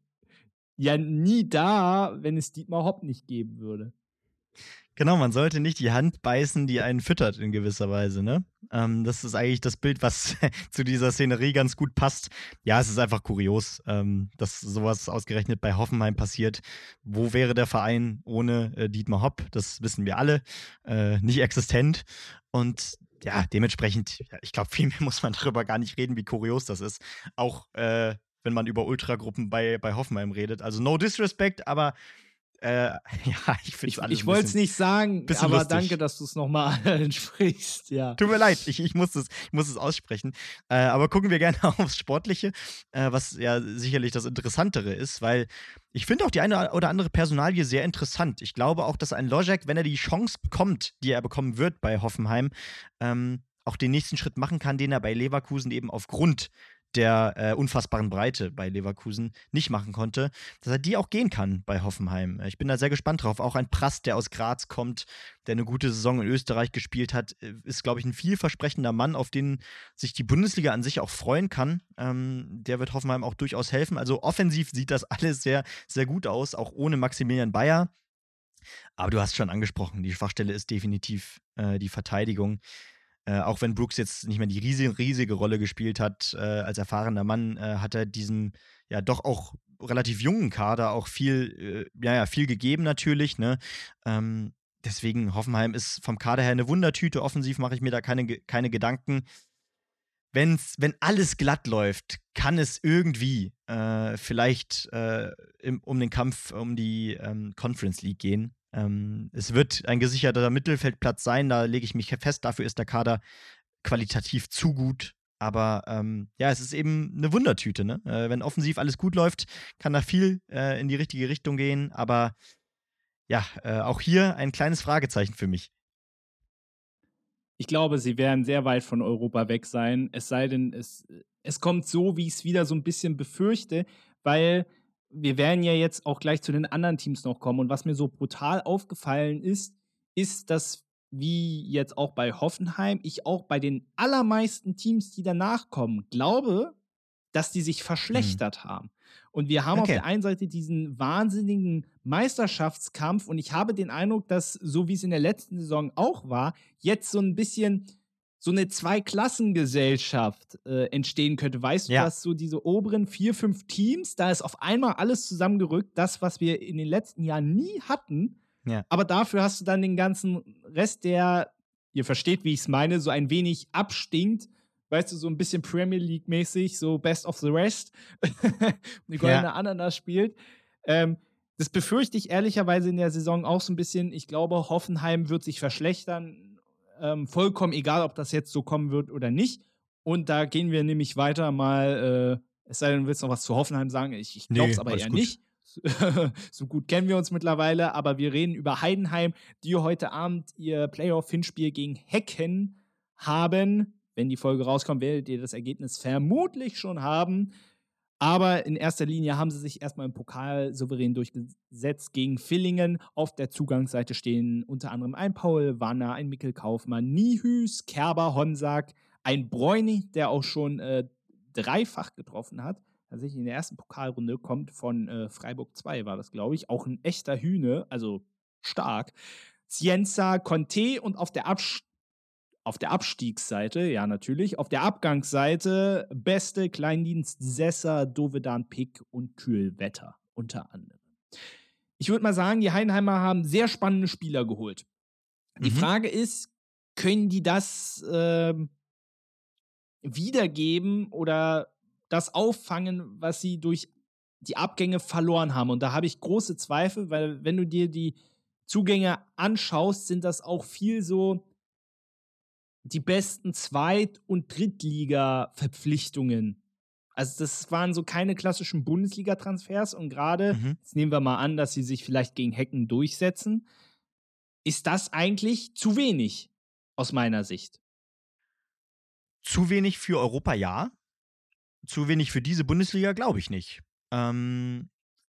[SPEAKER 2] ja nie da, wenn es Dietmar Hopp nicht geben würde.
[SPEAKER 3] Genau, man sollte nicht die Hand beißen, die einen füttert in gewisser Weise, ne? Ähm, das ist eigentlich das Bild, was zu dieser Szenerie ganz gut passt. Ja, es ist einfach kurios, ähm, dass sowas ausgerechnet bei Hoffenheim passiert. Wo wäre der Verein ohne äh, Dietmar Hopp? Das wissen wir alle. Äh, nicht existent. Und ja, dementsprechend, ja, ich glaube, viel mehr muss man darüber gar nicht reden, wie kurios das ist. Auch äh, wenn man über Ultragruppen bei, bei Hoffenheim redet. Also no disrespect, aber äh, ja, ich finde es
[SPEAKER 2] Ich,
[SPEAKER 3] alles
[SPEAKER 2] ich
[SPEAKER 3] ein
[SPEAKER 2] wollte es
[SPEAKER 3] bisschen,
[SPEAKER 2] nicht sagen,
[SPEAKER 3] bisschen
[SPEAKER 2] aber
[SPEAKER 3] lustig.
[SPEAKER 2] danke, dass du es nochmal ansprichst. Ja.
[SPEAKER 3] Tut mir leid, ich, ich, muss, es, ich muss es aussprechen. Äh, aber gucken wir gerne aufs Sportliche, äh, was ja sicherlich das Interessantere ist, weil ich finde auch die eine oder andere Personalie sehr interessant. Ich glaube auch, dass ein Logic, wenn er die Chance bekommt, die er bekommen wird bei Hoffenheim, ähm, auch den nächsten Schritt machen kann, den er bei Leverkusen eben aufgrund der äh, unfassbaren Breite bei Leverkusen nicht machen konnte, dass er die auch gehen kann bei Hoffenheim. Ich bin da sehr gespannt drauf. Auch ein Prast, der aus Graz kommt, der eine gute Saison in Österreich gespielt hat, ist, glaube ich, ein vielversprechender Mann, auf den sich die Bundesliga an sich auch freuen kann. Ähm, der wird Hoffenheim auch durchaus helfen. Also offensiv sieht das alles sehr, sehr gut aus, auch ohne Maximilian Bayer. Aber du hast schon angesprochen, die Schwachstelle ist definitiv äh, die Verteidigung. Äh, auch wenn Brooks jetzt nicht mehr die riesige, riesige Rolle gespielt hat, äh, als erfahrener Mann, äh, hat er diesem ja doch auch relativ jungen Kader auch viel, äh, ja, ja, viel gegeben natürlich, ne? Ähm, deswegen, Hoffenheim ist vom Kader her eine Wundertüte. Offensiv mache ich mir da keine, keine Gedanken. Wenn's, wenn alles glatt läuft, kann es irgendwie äh, vielleicht äh, im, um den Kampf um die ähm, Conference League gehen. Ähm, es wird ein gesicherter Mittelfeldplatz sein, da lege ich mich fest. Dafür ist der Kader qualitativ zu gut. Aber ähm, ja, es ist eben eine Wundertüte. Ne? Äh, wenn offensiv alles gut läuft, kann da viel äh, in die richtige Richtung gehen. Aber ja, äh, auch hier ein kleines Fragezeichen für mich.
[SPEAKER 2] Ich glaube, sie werden sehr weit von Europa weg sein. Es sei denn, es, es kommt so, wie ich es wieder so ein bisschen befürchte, weil wir werden ja jetzt auch gleich zu den anderen Teams noch kommen. Und was mir so brutal aufgefallen ist, ist, dass wie jetzt auch bei Hoffenheim, ich auch bei den allermeisten Teams, die danach kommen, glaube, dass die sich verschlechtert hm. haben. Und wir haben okay. auf der einen Seite diesen wahnsinnigen Meisterschaftskampf und ich habe den Eindruck, dass, so wie es in der letzten Saison auch war, jetzt so ein bisschen so eine Zweiklassengesellschaft äh, entstehen könnte. Weißt
[SPEAKER 3] ja.
[SPEAKER 2] du, dass so diese oberen vier, fünf Teams, da ist auf einmal alles zusammengerückt, das, was wir in den letzten Jahren nie hatten.
[SPEAKER 3] Ja.
[SPEAKER 2] Aber dafür hast du dann den ganzen Rest, der, ihr versteht, wie ich es meine, so ein wenig abstinkt. Weißt du, so ein bisschen Premier League-mäßig, so Best of the Rest und die goldene ja. Ananas spielt. Ähm, das befürchte ich ehrlicherweise in der Saison auch so ein bisschen. Ich glaube, Hoffenheim wird sich verschlechtern. Ähm, vollkommen egal, ob das jetzt so kommen wird oder nicht. Und da gehen wir nämlich weiter mal, äh, es sei denn, du willst noch was zu Hoffenheim sagen. Ich, ich glaube es nee, aber eher gut. nicht. So gut kennen wir uns mittlerweile. Aber wir reden über Heidenheim, die heute Abend ihr Playoff-Hinspiel gegen Hecken haben. Wenn die Folge rauskommt, werdet ihr das Ergebnis vermutlich schon haben. Aber in erster Linie haben sie sich erstmal im Pokal souverän durchgesetzt gegen Villingen. Auf der Zugangsseite stehen unter anderem ein Paul Wanner, ein Mikkel Kaufmann, Nihüs, Kerber, Honsack, ein Bräuni, der auch schon äh, dreifach getroffen hat. tatsächlich in der ersten Pokalrunde, kommt von äh, Freiburg zwei, war das, glaube ich. Auch ein echter Hühne, also stark. Cienza Conte und auf der, Abs- auf der Abstiegsseite, ja natürlich, auf der Abgangsseite Beste, Kleindienst, Sessa, Dovedan, Pick und Kühlwetter unter anderem. Ich würde mal sagen, die Heidenheimer haben sehr spannende Spieler geholt. Die
[SPEAKER 3] Mhm.
[SPEAKER 2] Frage ist, können die das ähm, wiedergeben oder das auffangen, was sie durch die Abgänge verloren haben? Und da habe ich große Zweifel, weil wenn du dir die Zugänge anschaust, sind das auch viel so die besten Zweit- und Drittliga-Verpflichtungen. Also das waren so keine klassischen Bundesliga-Transfers und gerade,
[SPEAKER 3] Mhm.
[SPEAKER 2] jetzt nehmen wir mal an, dass sie sich vielleicht gegen Hecken durchsetzen, ist das eigentlich zu wenig aus meiner Sicht.
[SPEAKER 3] Zu wenig für Europa, ja. Zu wenig für diese Bundesliga, glaube ich nicht. Ähm,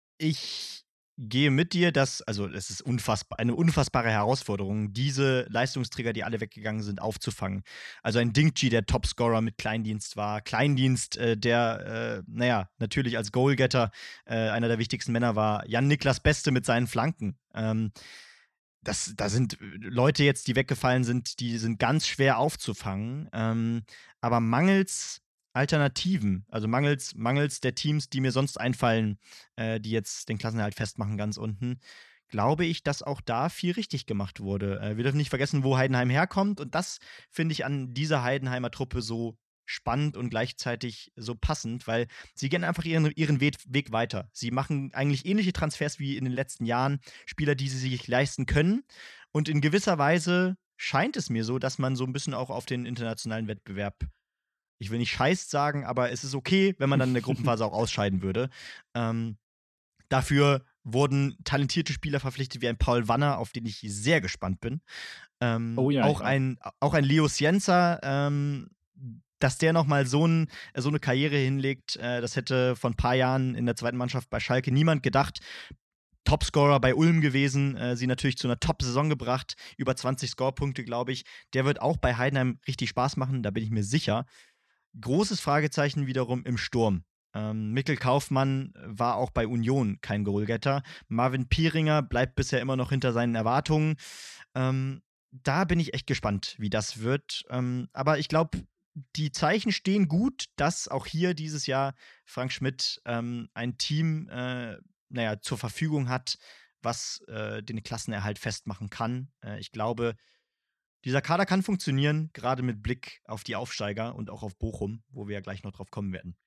[SPEAKER 3] ich gehe mit dir, dass, also es ist unfassbar, eine unfassbare Herausforderung, diese Leistungsträger, die alle weggegangen sind, aufzufangen. Also ein Dingchi, der Topscorer mit Kleindienst war, Kleindienst, äh, der, äh, naja, natürlich als Goalgetter äh, einer der wichtigsten Männer war, Jan-Niklas Beste mit seinen Flanken. Ähm, das, da sind Leute jetzt, die weggefallen sind, die sind ganz schwer aufzufangen. Ähm, aber mangels Alternativen, also mangels, mangels der Teams, die mir sonst einfallen, äh, die jetzt den Klassenerhalt festmachen ganz unten, glaube ich, dass auch da viel richtig gemacht wurde. Äh, wir dürfen nicht vergessen, wo Heidenheim herkommt. Und das finde ich an dieser Heidenheimer Truppe so spannend und gleichzeitig so passend, weil sie gehen einfach ihren, ihren Weg, Weg weiter. Sie machen eigentlich ähnliche Transfers wie in den letzten Jahren, Spieler, die sie sich leisten können. Und in gewisser Weise scheint es mir so, dass man so ein bisschen auch auf den internationalen Wettbewerb, ich will nicht Scheiß sagen, aber es ist okay, wenn man dann in der Gruppenphase auch ausscheiden würde. Ähm, dafür wurden talentierte Spieler verpflichtet wie ein Paul Wanner, auf den ich sehr gespannt bin. Ähm,
[SPEAKER 2] Oh ja,
[SPEAKER 3] auch,
[SPEAKER 2] ich auch.
[SPEAKER 3] ein, auch ein Leo Cienza, ähm, dass der nochmal so, ein, so eine Karriere hinlegt, äh, das hätte vor ein paar Jahren in der zweiten Mannschaft bei Schalke niemand gedacht. Topscorer bei Ulm gewesen, äh, sie natürlich zu einer Top-Saison gebracht, über zwanzig Scorepunkte, glaube ich. Der wird auch bei Heidenheim richtig Spaß machen, da bin ich mir sicher. Großes Fragezeichen wiederum im Sturm. Ähm, Mikkel Kaufmann war auch bei Union kein Goalgetter. Marvin Pieringer bleibt bisher immer noch hinter seinen Erwartungen. Ähm, da bin ich echt gespannt, wie das wird. Ähm, aber ich glaube, die Zeichen stehen gut, dass auch hier dieses Jahr Frank Schmidt ähm, ein Team äh, naja, zur Verfügung hat, was äh, den Klassenerhalt festmachen kann. Äh, ich glaube, dieser Kader kann funktionieren, gerade mit Blick auf die Aufsteiger und auch auf Bochum, wo wir ja gleich noch drauf kommen werden.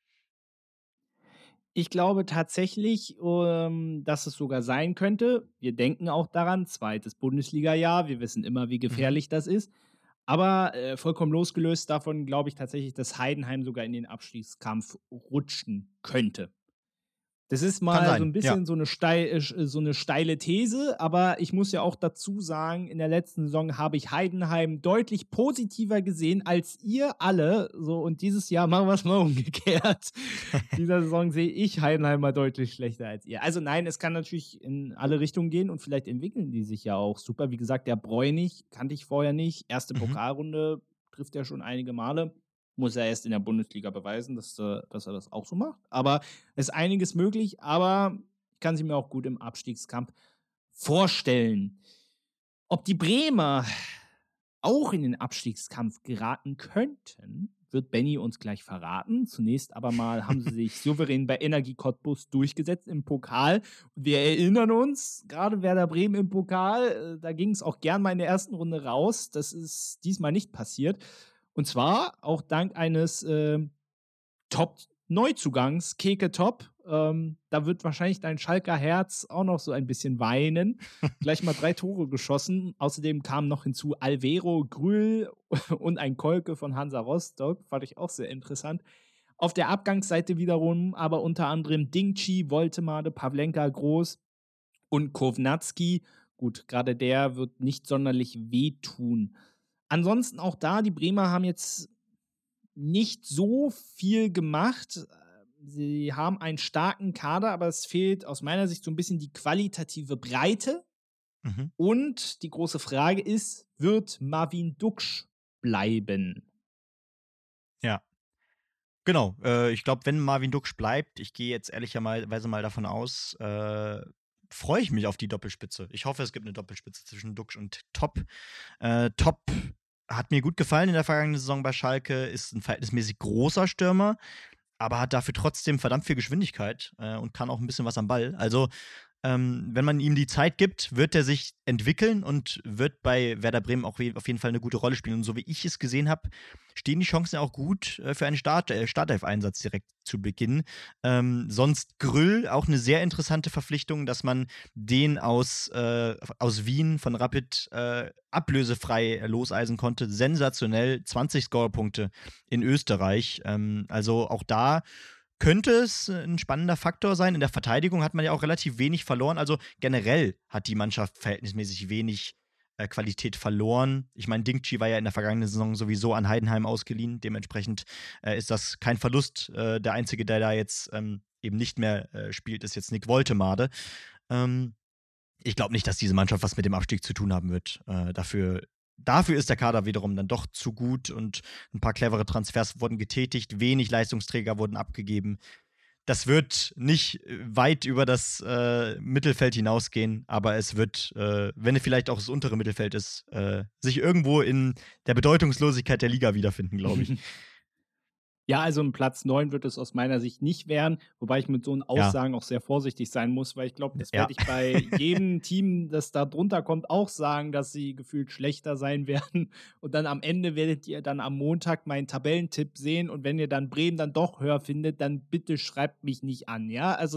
[SPEAKER 2] Ich glaube tatsächlich, ähm, dass es sogar sein könnte. Wir denken auch daran, zweites Bundesliga-Jahr. Wir wissen immer, wie gefährlich das ist. Aber äh, vollkommen losgelöst davon glaube ich tatsächlich, dass Heidenheim sogar in den Abstiegskampf rutschen könnte. Das ist
[SPEAKER 3] Kann
[SPEAKER 2] mal so
[SPEAKER 3] sein,
[SPEAKER 2] ein bisschen
[SPEAKER 3] ja.
[SPEAKER 2] so eine, steil, äh, so eine steile These, aber ich muss ja auch dazu sagen, in der letzten Saison habe ich Heidenheim deutlich positiver gesehen als ihr alle. So, und dieses Jahr machen wir es mal umgekehrt. Dieser Saison sehe ich Heidenheim mal deutlich schlechter als ihr. Also nein, es kann natürlich in alle Richtungen gehen und vielleicht entwickeln die sich ja auch super. Wie gesagt, der Bräunig kannte ich vorher nicht. Erste
[SPEAKER 3] Mhm.
[SPEAKER 2] Pokalrunde trifft er schon einige Male. Muss er erst in der Bundesliga beweisen, dass, äh, dass er das auch so macht. Aber es ist einiges möglich, aber ich kann sie mir auch gut im Abstiegskampf vorstellen. Ob die Bremer auch in den Abstiegskampf geraten könnten, wird Benny uns gleich verraten. Zunächst aber mal haben sie sich souverän bei Energie Cottbus durchgesetzt im Pokal. Wir erinnern uns, gerade Werder Bremen im Pokal, äh, da ging es auch gern mal in der ersten Runde raus. Das ist diesmal nicht passiert. Und zwar auch dank eines äh, Top-Neuzugangs, Keke Top. Ähm, da wird wahrscheinlich dein Schalker Herz auch noch so ein bisschen weinen. Gleich mal drei Tore geschossen. Außerdem kamen noch hinzu Alvero, Grühl und ein Kolke von Hansa Rostock. Fand ich auch sehr interessant. Auf der Abgangsseite wiederum aber unter anderem Dingchi, Woltemade, Pavlenka, Groß und Kovnatski. Gut, gerade der wird nicht sonderlich wehtun. Ansonsten auch da, die Bremer haben jetzt nicht so viel gemacht. Sie haben einen starken Kader, aber es fehlt aus meiner Sicht so ein bisschen die qualitative Breite.
[SPEAKER 3] Mhm.
[SPEAKER 2] Und die große Frage ist, wird Marvin Duksch bleiben?
[SPEAKER 3] Ja. Genau, äh, ich glaube, wenn Marvin Duksch bleibt, ich gehe jetzt ehrlicherweise mal davon aus, äh, freue ich mich auf die Doppelspitze. Ich hoffe, es gibt eine Doppelspitze zwischen Duksch und Top. Äh, Top hat mir gut gefallen in der vergangenen Saison bei Schalke, ist ein verhältnismäßig großer Stürmer, aber hat dafür trotzdem verdammt viel Geschwindigkeit äh, und kann auch ein bisschen was am Ball. Also, ähm, wenn man ihm die Zeit gibt, wird er sich entwickeln und wird bei Werder Bremen auch we- auf jeden Fall eine gute Rolle spielen. Und so wie ich es gesehen habe, stehen die Chancen auch gut äh, für einen Start, äh, Startelf-Einsatz direkt zu Beginn. Ähm, sonst Grüll, auch eine sehr interessante Verpflichtung, dass man den aus, äh, aus Wien von Rapid äh, ablösefrei loseisen konnte. Sensationell, zwanzig Scorepunkte in Österreich. Ähm, also auch da könnte es ein spannender Faktor sein. In der Verteidigung hat man ja auch relativ wenig verloren. Also generell hat die Mannschaft verhältnismäßig wenig äh, Qualität verloren. Ich meine, Dingchi war ja in der vergangenen Saison sowieso an Heidenheim ausgeliehen. Dementsprechend äh, ist das kein Verlust. Äh, der Einzige, der da jetzt ähm, eben nicht mehr äh, spielt, ist jetzt Nick Woltemade. Ähm, ich glaube nicht, dass diese Mannschaft was mit dem Abstieg zu tun haben wird. Äh, dafür, dafür ist der Kader wiederum dann doch zu gut und ein paar clevere Transfers wurden getätigt, wenig Leistungsträger wurden abgegeben. Das wird nicht weit über das äh, Mittelfeld hinausgehen, aber es wird, äh, wenn es vielleicht auch das untere Mittelfeld ist, äh, sich irgendwo in der Bedeutungslosigkeit der Liga wiederfinden, glaube ich.
[SPEAKER 2] Ja, also ein Platz neun wird es aus meiner Sicht nicht werden, wobei ich mit so einen
[SPEAKER 3] Ja.
[SPEAKER 2] Aussagen auch sehr vorsichtig sein muss, weil ich glaube, das
[SPEAKER 3] Ja.
[SPEAKER 2] werde ich bei jedem Team, das da drunter kommt, auch sagen, dass sie gefühlt schlechter sein werden. Und dann am Ende werdet ihr dann am Montag meinen Tabellentipp sehen und wenn ihr dann Bremen dann doch höher findet, dann bitte schreibt mich nicht an, ja? Also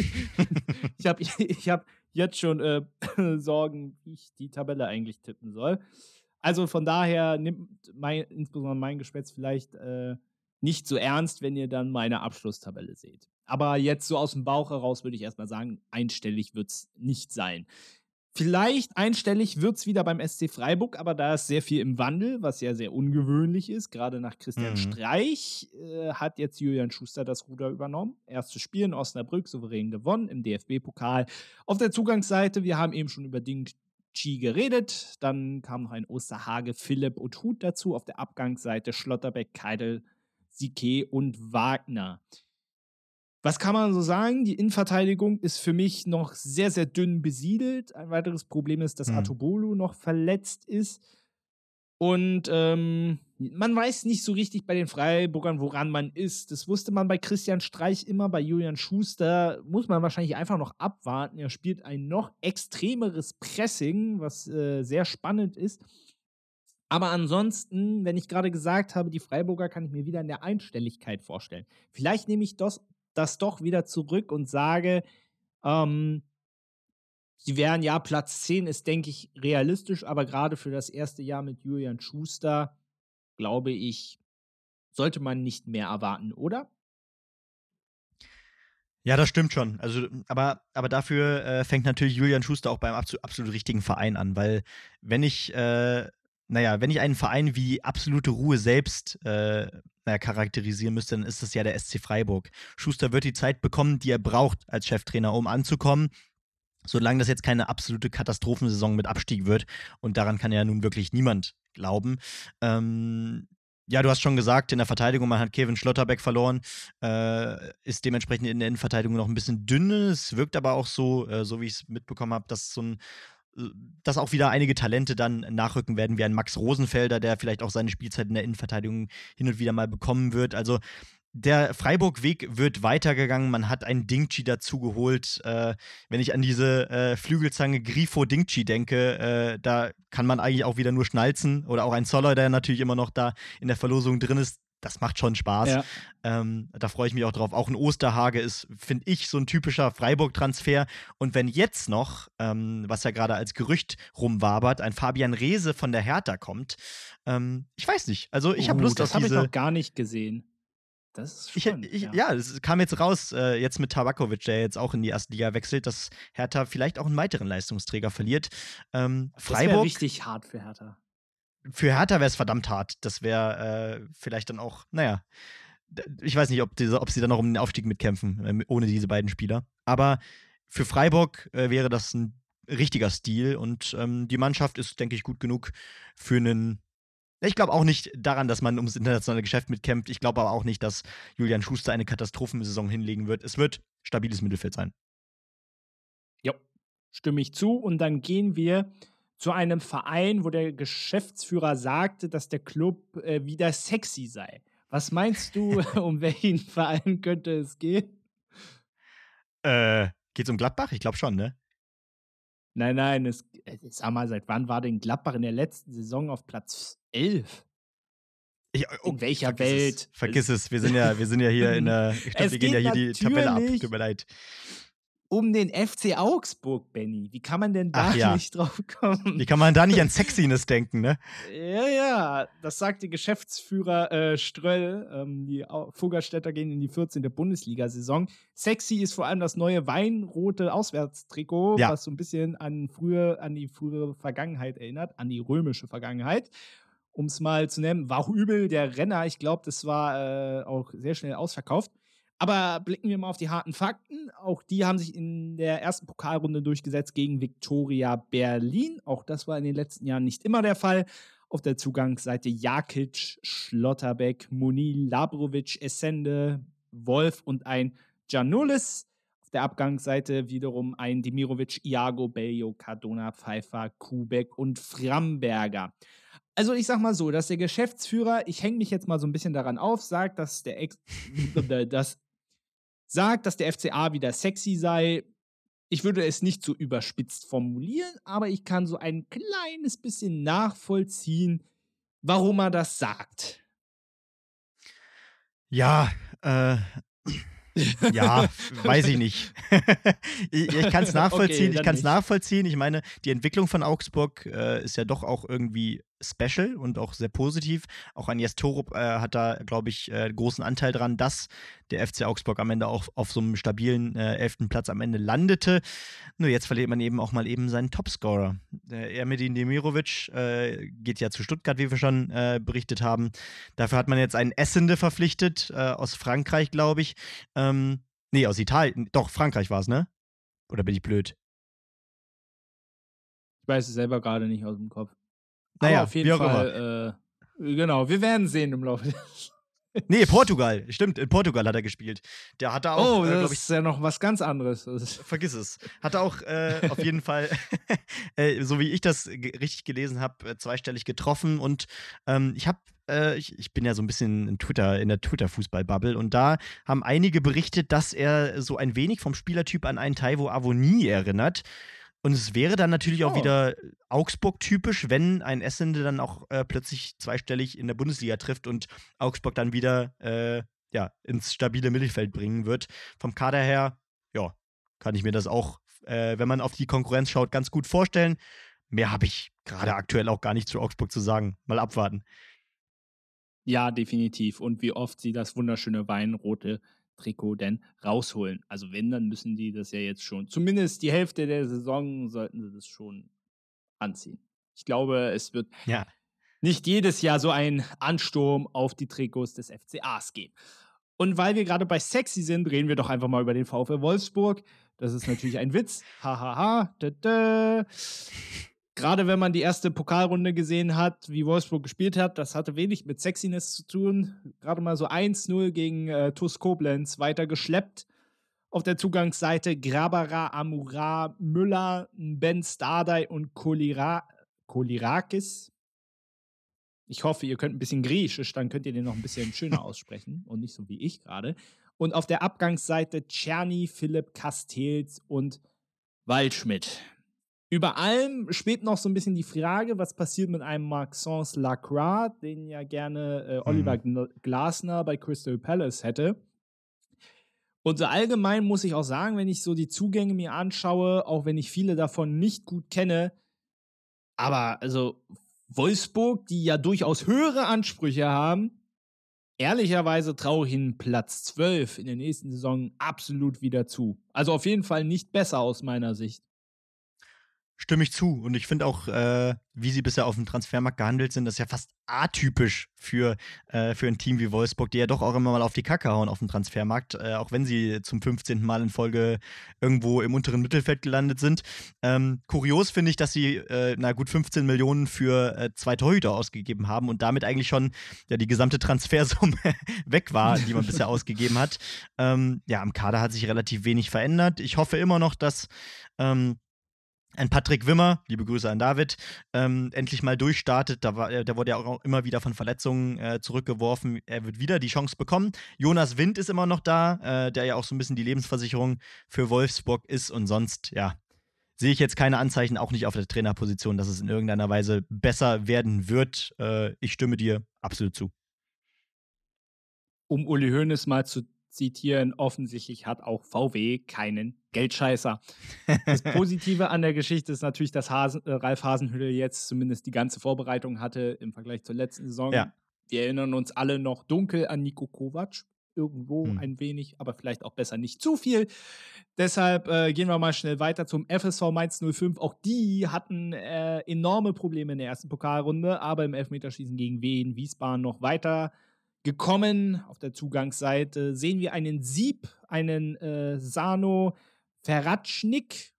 [SPEAKER 2] ich habe ich hab jetzt schon äh, Sorgen, wie ich die Tabelle eigentlich tippen soll. Also von daher nimmt mein, insbesondere mein Geschwätz vielleicht äh, nicht so ernst, wenn ihr dann meine Abschlusstabelle seht. Aber jetzt so aus dem Bauch heraus würde ich erstmal sagen, einstellig wird es nicht sein. Vielleicht einstellig wird es wieder beim S C Freiburg, aber da ist sehr viel im Wandel, was ja sehr ungewöhnlich ist. Gerade nach Christian
[SPEAKER 3] Mhm.
[SPEAKER 2] Streich äh, hat jetzt Julian Schuster das Ruder übernommen. Erstes Spiel in Osnabrück, souverän gewonnen im D F B-Pokal. Auf der Zugangsseite, wir haben eben schon über Dingchi geredet. Dann kam noch ein Osterhage, Philipp und Huth dazu. Auf der Abgangsseite Schlotterbeck, Keidel, Sique und Wagner. Was kann man so sagen? Die Innenverteidigung ist für mich noch sehr, sehr dünn besiedelt. Ein weiteres Problem ist, dass
[SPEAKER 3] Hm.
[SPEAKER 2] Atobolu noch verletzt ist. Und ähm, man weiß nicht so richtig bei den Freiburgern, woran man ist. Das wusste man bei Christian Streich immer. Bei Julian Schuster muss man wahrscheinlich einfach noch abwarten. Er spielt ein noch extremeres Pressing, was äh, sehr spannend ist. Aber ansonsten, wenn ich gerade gesagt habe, die Freiburger kann ich mir wieder in der Einstelligkeit vorstellen. Vielleicht nehme ich das, das doch wieder zurück und sage, ähm, sie wären ja, Platz zehn ist, denke ich, realistisch, aber gerade für das erste Jahr mit Julian Schuster, glaube ich, sollte man nicht mehr erwarten, oder?
[SPEAKER 3] Ja, das stimmt schon. Also, aber, aber dafür äh, fängt natürlich Julian Schuster auch beim absolut, absolut richtigen Verein an, weil wenn ich, äh, naja, wenn ich einen Verein wie absolute Ruhe selbst äh, naja, charakterisieren müsste, dann ist das ja der S C Freiburg. Schuster wird die Zeit bekommen, die er braucht als Cheftrainer, um anzukommen. Solange das jetzt keine absolute Katastrophensaison mit Abstieg wird. Und daran kann ja nun wirklich niemand glauben. Ähm, ja, du hast schon gesagt, in der Verteidigung, man hat Kevin Schlotterbeck verloren, äh, ist dementsprechend in der Innenverteidigung noch ein bisschen dünn. Es wirkt aber auch so, äh, so wie ich es mitbekommen habe, dass so ein dass auch wieder einige Talente dann nachrücken werden, wie ein Max Rosenfelder, der vielleicht auch seine Spielzeit in der Innenverteidigung hin und wieder mal bekommen wird. Also der Freiburg-Weg wird weitergegangen. Man hat einen Dingchi dazu geholt. Äh, wenn ich an diese äh, Flügelzange Grifo Dingchi denke, äh, da kann man eigentlich auch wieder nur schnalzen. Oder auch ein Zoller, der natürlich immer noch da in der Verlosung drin ist. Das macht schon Spaß.
[SPEAKER 2] Ja.
[SPEAKER 3] Ähm, da freue ich mich auch drauf. Auch ein Osterhage ist, finde ich, so ein typischer Freiburg-Transfer. Und wenn jetzt noch, ähm, was ja gerade als Gerücht rumwabert, ein Fabian Reese von der Hertha kommt, ähm, ich weiß nicht. Also ich habe
[SPEAKER 2] Oh,
[SPEAKER 3] Lust
[SPEAKER 2] das
[SPEAKER 3] auf
[SPEAKER 2] habe ich
[SPEAKER 3] diese.
[SPEAKER 2] noch gar nicht gesehen. Das ist
[SPEAKER 3] Ich,
[SPEAKER 2] spannend.
[SPEAKER 3] ich,
[SPEAKER 2] ja.
[SPEAKER 3] ja, es kam jetzt raus, äh, jetzt mit Tabakovic, der jetzt auch in die erste Liga wechselt, dass Hertha vielleicht auch einen weiteren Leistungsträger verliert. Ähm,
[SPEAKER 2] Das wäre
[SPEAKER 3] Freiburg,
[SPEAKER 2] richtig hart für Hertha.
[SPEAKER 3] für Hertha wäre es verdammt hart. Das wäre äh, vielleicht dann auch, naja, d- ich weiß nicht, ob, diese, ob sie dann noch um den Aufstieg mitkämpfen, äh, ohne diese beiden Spieler. Aber für Freiburg äh, wäre das ein richtiger Stil und ähm, die Mannschaft ist, denke ich, gut genug für einen Ich glaube auch nicht daran, dass man ums internationale Geschäft mitkämpft. Ich glaube aber auch nicht, dass Julian Schuster eine Katastrophensaison hinlegen wird. Es wird stabiles Mittelfeld sein.
[SPEAKER 2] Ja, stimme ich zu. Und dann gehen wir zu einem Verein, wo der Geschäftsführer sagte, dass der Club äh, wieder sexy sei. Was meinst du, um welchen Verein könnte es gehen?
[SPEAKER 3] Äh, geht's um Gladbach? Ich glaube schon, ne?
[SPEAKER 2] Nein, nein, es, äh, sag mal, seit wann war denn Gladbach in der letzten Saison auf Platz elf?
[SPEAKER 3] Ich, oh,
[SPEAKER 2] In welcher
[SPEAKER 3] vergiss
[SPEAKER 2] Welt?
[SPEAKER 3] Es, vergiss es, wir sind ja, wir sind ja hier in der, ich glaube,
[SPEAKER 2] Es
[SPEAKER 3] wir gehen ja
[SPEAKER 2] geht
[SPEAKER 3] hier die Tabelle ab.
[SPEAKER 2] natürlich
[SPEAKER 3] Tut mir leid.
[SPEAKER 2] um den F C Augsburg, Benny. Wie kann man denn da
[SPEAKER 3] Ach ja.
[SPEAKER 2] nicht drauf kommen?
[SPEAKER 3] Wie kann man da nicht an Sexiness denken, ne?
[SPEAKER 2] Ja, ja, das sagte Geschäftsführer äh, Ströll. Ähm, die Au- Fuggerstädter gehen in die vierzehnte Bundesliga-Saison. Sexy ist vor allem das neue weinrote Auswärtstrikot,
[SPEAKER 3] Ja.
[SPEAKER 2] was so ein bisschen an, frühe, an die frühere Vergangenheit erinnert, an die römische Vergangenheit. Um es mal zu nennen, war auch übel. Der Renner, ich glaube, das war äh, auch sehr schnell ausverkauft. Aber blicken wir mal auf die harten Fakten. Auch die haben sich in der ersten Pokalrunde durchgesetzt gegen Viktoria Berlin. Auch das war in den letzten Jahren nicht immer der Fall. Auf der Zugangsseite Jakic, Schlotterbeck, Muni, Labrovic, Essende, Wolf und ein Giannulis. Auf der Abgangsseite wiederum ein Demirovic, Iago, Bello, Cardona, Pfeiffer, Kubek und Framberger. Also ich sag mal so, dass der Geschäftsführer, ich hänge mich jetzt mal so ein bisschen daran auf, sagt, dass der Ex das sagt, dass der F C A wieder sexy sei. Ich würde es nicht so überspitzt formulieren, aber ich kann so ein kleines bisschen nachvollziehen, warum er das sagt.
[SPEAKER 3] Ja, äh, ja, weiß ich nicht. ich ich kann es nachvollziehen,
[SPEAKER 2] Okay,
[SPEAKER 3] ich
[SPEAKER 2] dann
[SPEAKER 3] kann es
[SPEAKER 2] nicht.
[SPEAKER 3] nachvollziehen. Ich meine, die Entwicklung von Augsburg äh, ist ja doch auch irgendwie special und auch sehr positiv. Auch Agnes Torup äh, hat da, glaube ich, äh, großen Anteil dran, dass der F C Augsburg am Ende auch auf so einem stabilen äh, elften Platz am Ende landete. Nur jetzt verliert man eben auch mal eben seinen Topscorer. Der Ermedin Demirovic äh, geht ja zu Stuttgart, wie wir schon äh, berichtet haben. Dafür hat man jetzt einen Essende verpflichtet, äh, aus Frankreich, glaube ich. Ähm, nee, aus Italien. Doch, Frankreich war es, ne? Oder bin ich blöd?
[SPEAKER 2] Ich weiß es selber gerade nicht aus dem Kopf.
[SPEAKER 3] Naja,
[SPEAKER 2] Aber auf jeden
[SPEAKER 3] wie auch
[SPEAKER 2] Fall, äh, genau, wir werden sehen im Laufe des.
[SPEAKER 3] Nee, Portugal. Stimmt, in Portugal hat er gespielt. Der hat da auch,
[SPEAKER 2] Oh,
[SPEAKER 3] äh,
[SPEAKER 2] das
[SPEAKER 3] glaube ich,
[SPEAKER 2] ist ja noch was ganz anderes. Das ist-
[SPEAKER 3] vergiss es. Hat er auch äh, auf jeden Fall, äh, so wie ich das ge richtig gelesen habe, äh, zweistellig getroffen. Und ähm, ich habe, äh, ich, ich bin ja so ein bisschen in Twitter, in der Twitter-Fußball-Bubble. Und da haben einige berichtet, dass er so ein wenig vom Spielertyp an einen Taiwo Avoni erinnert. Und es wäre dann natürlich auch
[SPEAKER 2] Oh.
[SPEAKER 3] wieder Augsburg-typisch, wenn ein Essende dann auch äh, plötzlich zweistellig in der Bundesliga trifft und Augsburg dann wieder äh, ja, ins stabile Mittelfeld bringen wird. Vom Kader her, ja, kann ich mir das auch, äh, wenn man auf die Konkurrenz schaut, ganz gut vorstellen. Mehr habe ich gerade aktuell auch gar nicht zu Augsburg zu sagen. Mal abwarten.
[SPEAKER 2] Ja, definitiv. Und wie oft sie das wunderschöne weinrote Trikot denn rausholen. Also wenn, dann müssen die das ja jetzt schon, zumindest die Hälfte der Saison sollten sie das schon anziehen. Ich glaube, es wird
[SPEAKER 3] Ja.
[SPEAKER 2] nicht jedes Jahr so ein Ansturm auf die Trikots des F C As geben. Und weil wir gerade bei sexy sind, reden wir doch einfach mal über den VfL Wolfsburg. Das ist natürlich ein Witz. Hahaha. Da, da. Gerade wenn man die erste Pokalrunde gesehen hat, wie Wolfsburg gespielt hat, das hatte wenig mit Sexiness zu tun. Gerade mal so eins null gegen äh, T U S Koblenz weiter geschleppt. Auf der Zugangsseite Grabara, Amura, Müller, Ben Stardai und Kolira Kolirakis. Ich hoffe, ihr könnt ein bisschen Griechisch, dann könnt ihr den noch ein bisschen schöner aussprechen und nicht so wie ich gerade. Und auf der Abgangsseite Czerny, Philipp Castells und Waldschmidt. Über allem schwebt noch so ein bisschen die Frage, was passiert mit einem Maxence Lacroix, den ja gerne äh, Oliver Gl- Glasner bei Crystal Palace hätte. Und so allgemein muss ich auch sagen, wenn ich so die Zugänge mir anschaue, auch wenn ich viele davon nicht gut kenne, aber also Wolfsburg, die ja durchaus höhere Ansprüche haben, ehrlicherweise traue ich ihnen Platz zwölf in der nächsten Saison absolut wieder zu. Also auf jeden Fall nicht besser aus meiner Sicht.
[SPEAKER 3] Stimme ich zu. Und ich finde auch, äh, wie sie bisher auf dem Transfermarkt gehandelt sind, das ist ja fast atypisch für, äh, für ein Team wie Wolfsburg, die ja doch auch immer mal auf die Kacke hauen auf dem Transfermarkt, äh, auch wenn sie zum fünfzehnten Mal in Folge irgendwo im unteren Mittelfeld gelandet sind. Ähm, kurios finde ich, dass sie äh, na gut fünfzehn Millionen für äh, zwei Torhüter ausgegeben haben und damit eigentlich schon ja, die gesamte Transfersumme weg war, die man bisher ausgegeben hat. Ähm, ja, am Kader hat sich relativ wenig verändert. Ich hoffe immer noch, dass ähm, ein Patrick Wimmer, liebe Grüße an David, ähm, endlich mal durchstartet. Da war, der wurde ja auch immer wieder von Verletzungen äh, zurückgeworfen. Er wird wieder die Chance bekommen. Jonas Wind ist immer noch da, äh, der ja auch so ein bisschen die Lebensversicherung für Wolfsburg ist. Und sonst, ja, sehe ich jetzt keine Anzeichen, auch nicht auf der Trainerposition, dass es in irgendeiner Weise besser werden wird. Äh, ich stimme dir absolut zu.
[SPEAKER 2] Um Uli Hoeneß mal zu zitieren, offensichtlich hat auch V W keinen Geldscheißer. Das Positive an der Geschichte ist natürlich, dass Hasen, äh, Ralf Hasenhüttl jetzt zumindest die ganze Vorbereitung hatte im Vergleich zur letzten Saison.
[SPEAKER 3] Ja.
[SPEAKER 2] Wir erinnern uns alle noch dunkel an Niko Kovac. Irgendwo
[SPEAKER 3] Hm.
[SPEAKER 2] ein wenig, aber vielleicht auch besser nicht zu viel. Deshalb äh, gehen wir mal schnell weiter zum F S V Mainz null fünf. Auch die hatten äh, enorme Probleme in der ersten Pokalrunde, aber im Elfmeterschießen gegen Wien Wiesbaden noch weiter gekommen. Auf der Zugangsseite sehen wir einen Sieb, einen äh, Sano Feratschnik.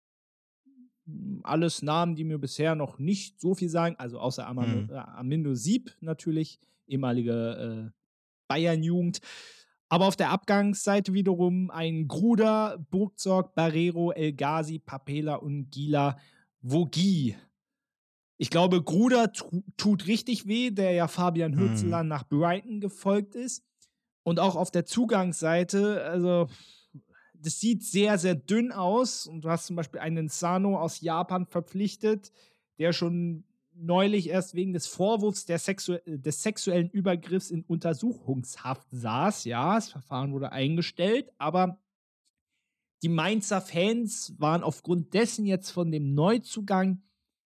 [SPEAKER 2] Alles Namen, die mir bisher noch nicht so viel sagen, also außer Amano,
[SPEAKER 3] Mhm.
[SPEAKER 2] äh, Amindo Sieb natürlich, ehemalige äh, Bayern-Jugend. Aber auf der Abgangsseite wiederum ein Gruder, Burgzorg, Barrero, El Ghazi, Papela und Gila Vogie. Ich glaube, Gruder tu- tut richtig weh, der ja Fabian
[SPEAKER 3] Mhm.
[SPEAKER 2] Hürzeler nach Brighton gefolgt ist. Und auch auf der Zugangsseite, also das sieht sehr, sehr dünn aus. Und du hast zum Beispiel einen Sano aus Japan verpflichtet, der schon neulich erst wegen des Vorwurfs der sexu- des sexuellen Übergriffs in Untersuchungshaft saß. Ja, das Verfahren wurde eingestellt, aber die Mainzer Fans waren aufgrund dessen jetzt von dem Neuzugang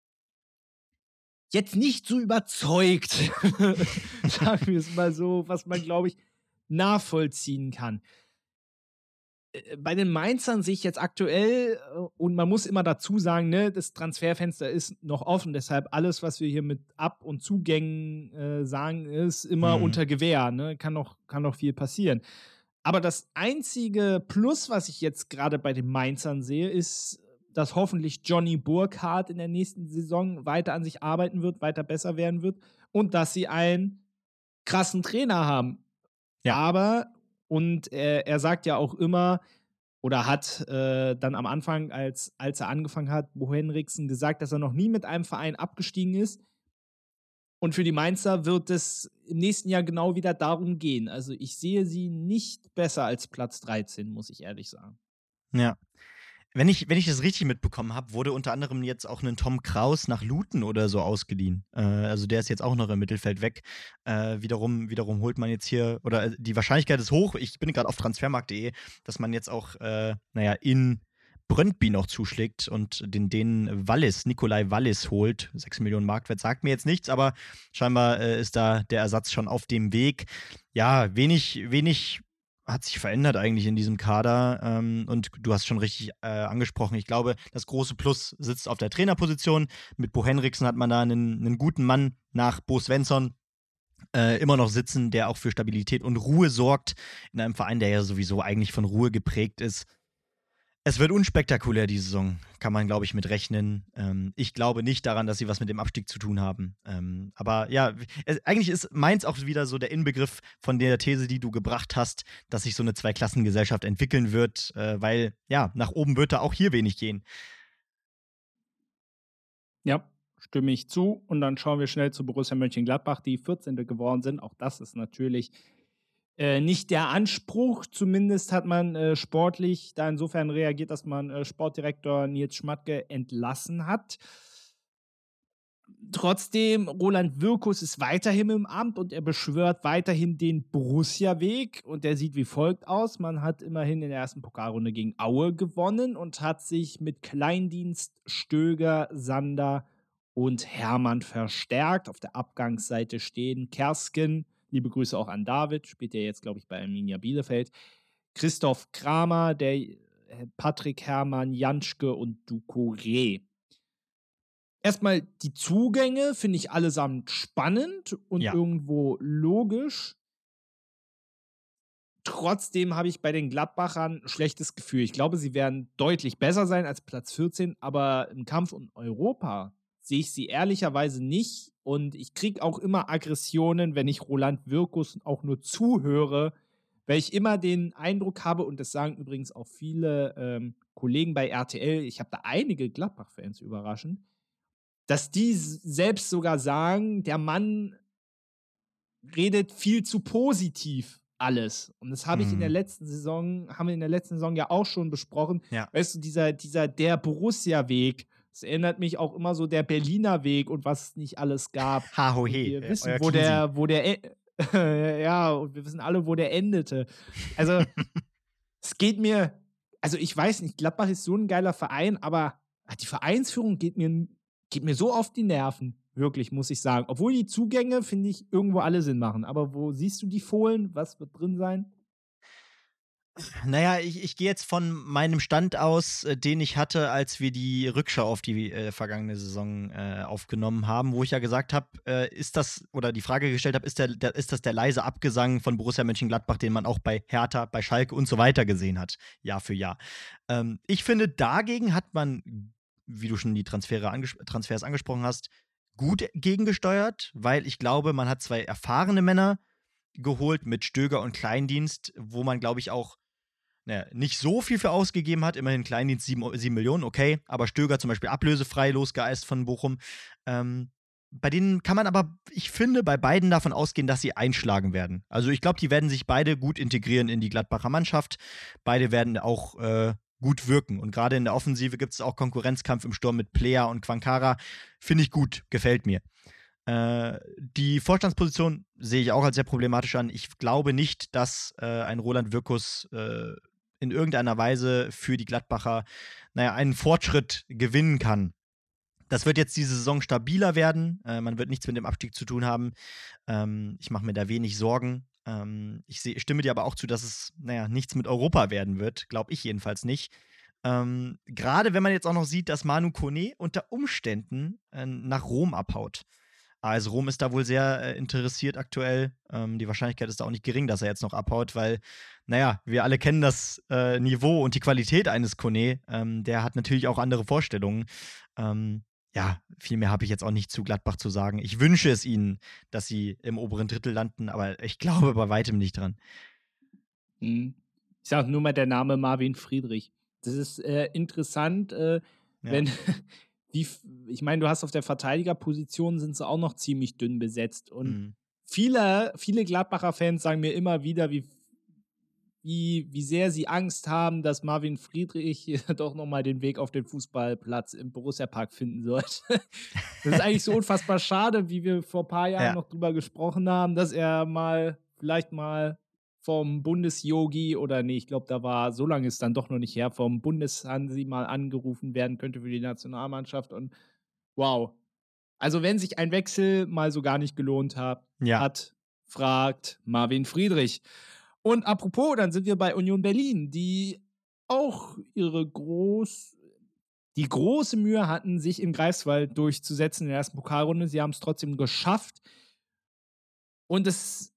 [SPEAKER 2] jetzt nicht so überzeugt, sagen wir es mal so, was man, glaube ich, nachvollziehen kann. Äh, Bei den Mainzern sehe ich jetzt aktuell, äh, und man muss immer dazu sagen, ne, das Transferfenster ist noch offen, deshalb alles, was wir hier mit Ab- und Zugängen äh, sagen, ist immer
[SPEAKER 3] Mhm.
[SPEAKER 2] unter Gewähr, ne? Kann noch, kann noch viel passieren. Aber das einzige Plus, was ich jetzt gerade bei den Mainzern sehe, ist, dass hoffentlich Johnny Burkhardt in der nächsten Saison weiter an sich arbeiten wird, weiter besser werden wird und dass sie einen krassen Trainer haben.
[SPEAKER 3] Ja.
[SPEAKER 2] Aber, und er, er sagt ja auch immer, oder hat äh, dann am Anfang, als, als er angefangen hat, Bo Henriksen gesagt, dass er noch nie mit einem Verein abgestiegen ist. Und für die Mainzer wird es im nächsten Jahr genau wieder darum gehen. Also ich sehe sie nicht besser als Platz dreizehn, muss ich ehrlich sagen.
[SPEAKER 3] Ja. Wenn ich, wenn ich das richtig mitbekommen habe, wurde unter anderem jetzt auch ein Tom Kraus nach Luton oder so ausgeliehen. Äh, also der ist jetzt auch noch im Mittelfeld weg. Äh, wiederum, wiederum holt man jetzt hier, oder äh, die Wahrscheinlichkeit ist hoch, ich bin gerade auf transfermarkt punkt de, dass man jetzt auch, äh, naja, in Brøndby noch zuschlägt und den, den Wallis, Nikolai Wallis holt. sechs Millionen Marktwert sagt mir jetzt nichts, aber scheinbar äh, ist da der Ersatz schon auf dem Weg. Ja, wenig, wenig hat sich verändert eigentlich in diesem Kader. Ähm, und du hast schon richtig äh, angesprochen. Ich glaube, das große Plus sitzt auf der Trainerposition. Mit Bo Henriksen hat man da einen, einen guten Mann nach Bo Svensson äh, immer noch sitzen, der auch für Stabilität und Ruhe sorgt in einem Verein, der ja sowieso eigentlich von Ruhe geprägt ist. Es wird unspektakulär die Saison, kann man, glaube ich, mit rechnen. Ähm, ich glaube nicht daran, dass sie was mit dem Abstieg zu tun haben. Ähm, aber ja, es, eigentlich ist Mainz auch wieder so der Inbegriff von der These, die du gebracht hast, dass sich so eine Zweiklassengesellschaft entwickeln wird, äh, weil ja, nach oben wird da auch hier wenig gehen.
[SPEAKER 2] Ja, stimme ich zu. Und dann schauen wir schnell zu Borussia Mönchengladbach, die vierzehnte geworden sind. Auch das ist natürlich äh, nicht der Anspruch. Zumindest hat man äh, sportlich da insofern reagiert, dass man äh, Sportdirektor Nils Schmatke entlassen hat. Trotzdem, Roland Wirkus ist weiterhin im Amt und er beschwört weiterhin den Borussia-Weg. Und der sieht wie folgt aus. Man hat immerhin in der ersten Pokalrunde gegen Aue gewonnen und hat sich mit Kleindienst, Stöger, Sander und Hermann verstärkt. Auf der Abgangsseite stehen Kersken, liebe Grüße auch an David, spielt ja jetzt, glaube ich, bei Arminia Bielefeld, Christoph Kramer, der Patrick Herrmann, Janschke und Ducouré. erstmal die Zugänge finde ich allesamt spannend und
[SPEAKER 3] Ja.
[SPEAKER 2] irgendwo logisch. Trotzdem habe ich bei den Gladbachern ein schlechtes Gefühl. Ich glaube, sie werden deutlich besser sein als Platz vierzehn, aber im Kampf um Europa sehe ich sie ehrlicherweise nicht. Und ich kriege auch immer Aggressionen, wenn ich Roland Wirkus auch nur zuhöre, weil ich immer den Eindruck habe, und das sagen übrigens auch viele ähm, Kollegen bei R T L, ich habe da einige Gladbach-Fans überraschend, dass die s- selbst sogar sagen, der Mann redet viel zu positiv alles. Und das habe ich in der
[SPEAKER 3] Mhm.
[SPEAKER 2] letzten Saison, haben wir in der letzten Saison ja auch schon besprochen.
[SPEAKER 3] Ja.
[SPEAKER 2] Weißt du, dieser, dieser der Borussia-Weg, das erinnert mich auch immer so der Berliner Weg und was es nicht alles gab.
[SPEAKER 3] Ha, ho,
[SPEAKER 2] Und
[SPEAKER 3] he.
[SPEAKER 2] wir
[SPEAKER 3] äh,
[SPEAKER 2] wissen,
[SPEAKER 3] euer
[SPEAKER 2] wo
[SPEAKER 3] Cleansy.
[SPEAKER 2] der, wo der, e- ja, und wir wissen alle, wo der endete. Also, es geht mir, also ich weiß nicht, Gladbach ist so ein geiler Verein, aber die Vereinsführung geht mir, geht mir so auf die Nerven. Wirklich, muss ich sagen. Obwohl die Zugänge, finde ich, irgendwo alle Sinn machen. Aber wo siehst du die Fohlen? Was wird drin sein?
[SPEAKER 3] Naja, ich, ich gehe jetzt von meinem Stand aus, äh, den ich hatte, als wir die Rückschau auf die äh, vergangene Saison äh, aufgenommen haben, wo ich ja gesagt habe, äh, ist das, oder die Frage gestellt habe, ist, der, der, ist das der leise Abgesang von Borussia Mönchengladbach, den man auch bei Hertha, bei Schalke und so weiter gesehen hat, Jahr für Jahr. Ähm, ich finde, dagegen hat man, wie du schon die Transfere anges Transfers angesprochen hast, gut gegengesteuert, weil ich glaube, man hat zwei erfahrene Männer geholt mit Stöger und Kleindienst, wo man, glaube ich, auch naja, nicht so viel für ausgegeben hat. Immerhin Kleindienst sieben, sieben Millionen, okay. Aber Stöger zum Beispiel ablösefrei losgeeist von Bochum. Ähm, bei denen kann man aber, ich finde, bei beiden davon ausgehen, dass sie einschlagen werden. Also ich glaube, die werden sich beide gut integrieren in die Gladbacher Mannschaft. Beide werden auch äh, gut wirken. Und gerade in der Offensive gibt es auch Konkurrenzkampf im Sturm mit Plea und Quankara. Finde ich gut, gefällt mir. Äh, die Vorstandsposition sehe ich auch als sehr problematisch an. Ich glaube nicht, dass äh, ein Roland Wirkus äh, in irgendeiner Weise für die Gladbacher, naja, einen Fortschritt gewinnen kann. Das wird jetzt diese Saison stabiler werden. Äh, man wird nichts mit dem Abstieg zu tun haben. Ähm, ich mache mir da wenig Sorgen. Ähm, ich seh, stimme dir aber auch zu, dass es, naja, nichts mit Europa werden wird. Glaube ich jedenfalls nicht. Ähm, Gerade wenn man jetzt auch noch sieht, dass Manu Kone unter Umständen äh, nach Rom abhaut. Also Rom ist da wohl sehr äh, interessiert aktuell. Ähm, die Wahrscheinlichkeit ist da auch nicht gering, dass er jetzt noch abhaut, weil, naja, wir alle kennen das äh, Niveau und die Qualität eines Kone. Ähm, der hat natürlich auch andere Vorstellungen. Ähm, ja, viel mehr habe ich jetzt auch nicht zu Gladbach zu sagen. Ich wünsche es ihnen, dass sie im oberen Drittel landen, aber ich glaube bei weitem nicht dran.
[SPEAKER 2] Hm. Ich sage nur mal der Name Marvin Friedrich. Das ist äh, interessant, äh,
[SPEAKER 3] Ja.
[SPEAKER 2] wenn, wie, f- ich meine, du hast auf der Verteidigerposition sind sie auch noch ziemlich dünn besetzt. Und
[SPEAKER 3] Mhm.
[SPEAKER 2] viele, viele Gladbacher Fans sagen mir immer wieder, wie, wie, wie sehr sie Angst haben, dass Marvin Friedrich doch nochmal den Weg auf den Fußballplatz im Borussia-Park finden sollte. Das ist eigentlich so unfassbar schade, wie wir vor ein paar Jahren
[SPEAKER 3] Ja.
[SPEAKER 2] noch drüber gesprochen haben, dass er mal, vielleicht mal vom Bundesyogi oder nee, ich glaube, da war, so lange ist dann doch noch nicht her, vom Bundeshansi mal angerufen werden könnte für die Nationalmannschaft. Und wow. Also, wenn sich ein Wechsel mal so gar nicht gelohnt hat,
[SPEAKER 3] Ja.
[SPEAKER 2] hat, fragt Marvin Friedrich. Und apropos, dann sind wir bei Union Berlin, die auch ihre groß, die große Mühe hatten, sich in Greifswald durchzusetzen in der ersten Pokalrunde. Sie haben es trotzdem geschafft. Und es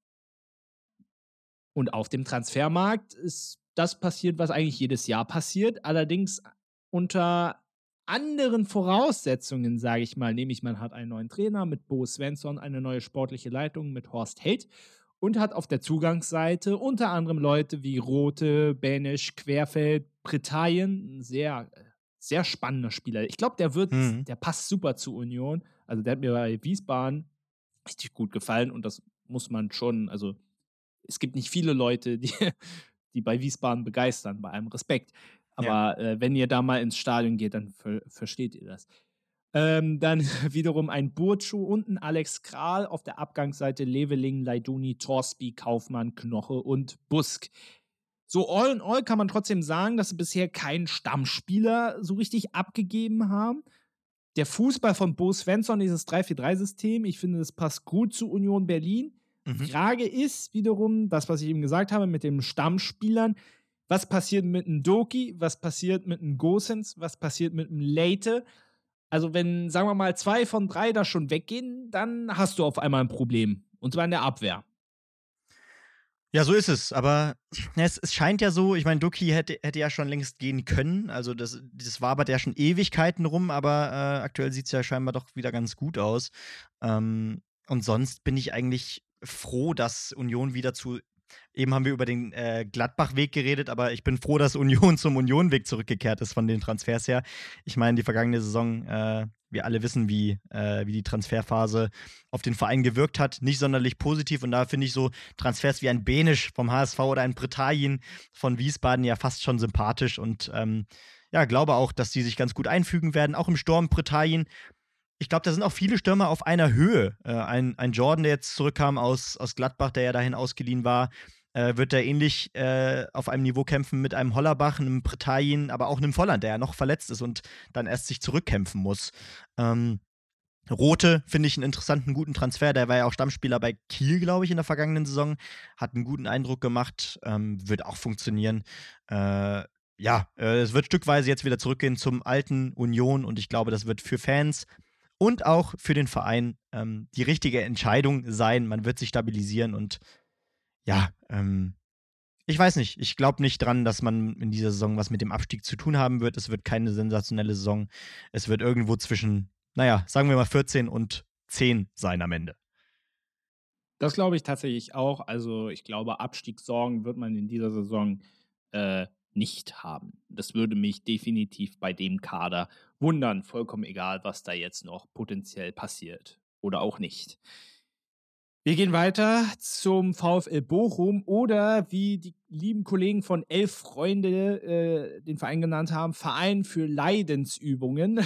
[SPEAKER 2] und auf dem Transfermarkt ist das passiert, was eigentlich jedes Jahr passiert. Allerdings unter anderen Voraussetzungen, sage ich mal. Nämlich, man hat einen neuen Trainer mit Bo Svensson, eine neue sportliche Leitung mit Horst Held und hat auf der Zugangsseite unter anderem Leute wie Rothe, Benisch, Querfeld, Bretayen, ein sehr, sehr spannender Spieler. Ich glaube, der wird,
[SPEAKER 3] Mhm.
[SPEAKER 2] der passt super zu Union. Also der hat mir bei Wiesbaden richtig gut gefallen und das muss man schon, also es gibt nicht viele Leute, die, die bei Wiesbaden begeistern, bei allem Respekt. Aber äh, wenn ihr da mal ins Stadion geht, dann ver versteht ihr das. Ähm, dann wiederum ein Burcu und ein Alex Kral auf der Abgangsseite Leveling, Leiduni, Torsby, Kaufmann, Knoche und Busk. So all in all kann man trotzdem sagen, dass sie bisher keinen Stammspieler so richtig abgegeben haben. Der Fußball von Bo Svensson, dieses drei vier drei System, ich finde, das passt gut zu Union Berlin.
[SPEAKER 3] Mhm.
[SPEAKER 2] Frage ist wiederum, das, was ich eben gesagt habe, mit den Stammspielern, was passiert mit einem Doki, was passiert mit einem Gosens, was passiert mit einem Leite? Also wenn, sagen wir mal, zwei von drei da schon weggehen, dann hast du auf einmal ein Problem. Und zwar in der Abwehr.
[SPEAKER 3] Ja, so ist es. Aber ja, es, es scheint ja so, ich meine, Duki hätte, hätte ja schon längst gehen können. Also das, das wabert ja schon Ewigkeiten rum, aber äh, aktuell sieht es ja scheinbar doch wieder ganz gut aus. Ähm, und sonst bin ich eigentlich froh, dass Union wieder zu. Eben haben wir über den äh, Gladbach-Weg geredet, aber ich bin froh, dass Union zum Union-Weg zurückgekehrt ist von den Transfers her. Ich meine, die vergangene Saison, äh, wir alle wissen, wie, äh, wie die Transferphase auf den Verein gewirkt hat. Nicht sonderlich positiv und da finde ich so Transfers wie ein Benisch vom H S V oder ein Bretagne von Wiesbaden ja fast schon sympathisch und ähm, ja, glaube auch, dass die sich ganz gut einfügen werden. Auch im Sturm Bretagne. Ich glaube, da sind auch viele Stürmer auf einer Höhe. Äh, ein, ein Jordan, der jetzt zurückkam aus, aus Gladbach, der ja dahin ausgeliehen war, äh, wird da ähnlich äh, auf einem Niveau kämpfen mit einem Hollerbach, einem Bretagne, aber auch einem Volland, der ja noch verletzt ist und dann erst sich zurückkämpfen muss. Ähm, Rote finde ich einen interessanten, guten Transfer. Der war ja auch Stammspieler bei Kiel, glaube ich, in der vergangenen Saison. Hat einen guten Eindruck gemacht. Ähm, wird auch funktionieren. Äh, ja, äh, es wird stückweise jetzt wieder zurückgehen zum alten Union und ich glaube, das wird für Fans und auch für den Verein ähm, die richtige Entscheidung sein. Man wird sich stabilisieren und ja, ähm, ich weiß nicht. Ich glaube nicht dran, dass man in dieser Saison was mit dem Abstieg zu tun haben wird. Es wird keine sensationelle Saison. Es wird irgendwo zwischen, naja, sagen wir mal vierzehn und zehn sein am Ende.
[SPEAKER 2] Das glaube ich tatsächlich auch. Also ich glaube, Abstiegssorgen wird man in dieser Saison äh, nicht haben. Das würde mich definitiv bei dem Kader wundern. Vollkommen egal, was da jetzt noch potenziell passiert. Oder auch nicht. Wir gehen weiter zum VfL Bochum oder wie die lieben Kollegen von Elf Freunde äh, den Verein genannt haben, Verein für Leidensübungen.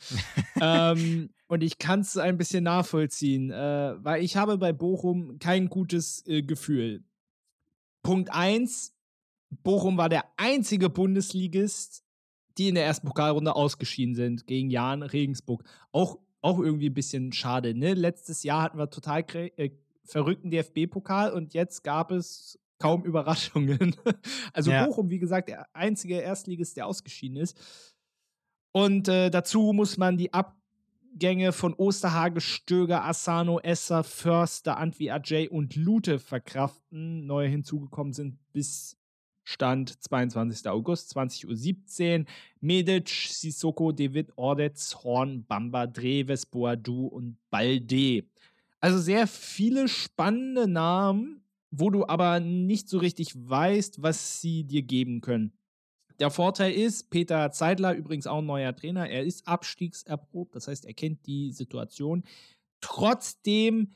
[SPEAKER 2] ähm, und ich kann es ein bisschen nachvollziehen, äh, weil ich habe bei Bochum kein gutes äh, Gefühl. Punkt eins, Bochum war der einzige Bundesligist, die in der ersten Pokalrunde ausgeschieden sind gegen Jahn Regensburg. Auch, auch irgendwie ein bisschen schade, ne? Letztes Jahr hatten wir total äh, verrückten D F B-Pokal und jetzt gab es kaum Überraschungen. Also ja. Bochum, wie gesagt, der einzige Erstligist, der ausgeschieden ist. Und äh, dazu muss man die Abgänge von Osterhage, Stöger, Asano, Esser, Förster, Antwi Ajay und Lute verkraften. Neue hinzugekommen sind bis Stand zweiundzwanzigster August, zwanzig Uhr siebzehn. Medic, Sissoko, David, Ordetz, Horn, Bamba, Dreves, Boadu und Balde. Also sehr viele spannende Namen, wo du aber nicht so richtig weißt, was sie dir geben können. Der Vorteil ist, Peter Zeidler, übrigens auch ein neuer Trainer, er ist abstiegserprobt, das heißt, er kennt die Situation. Trotzdem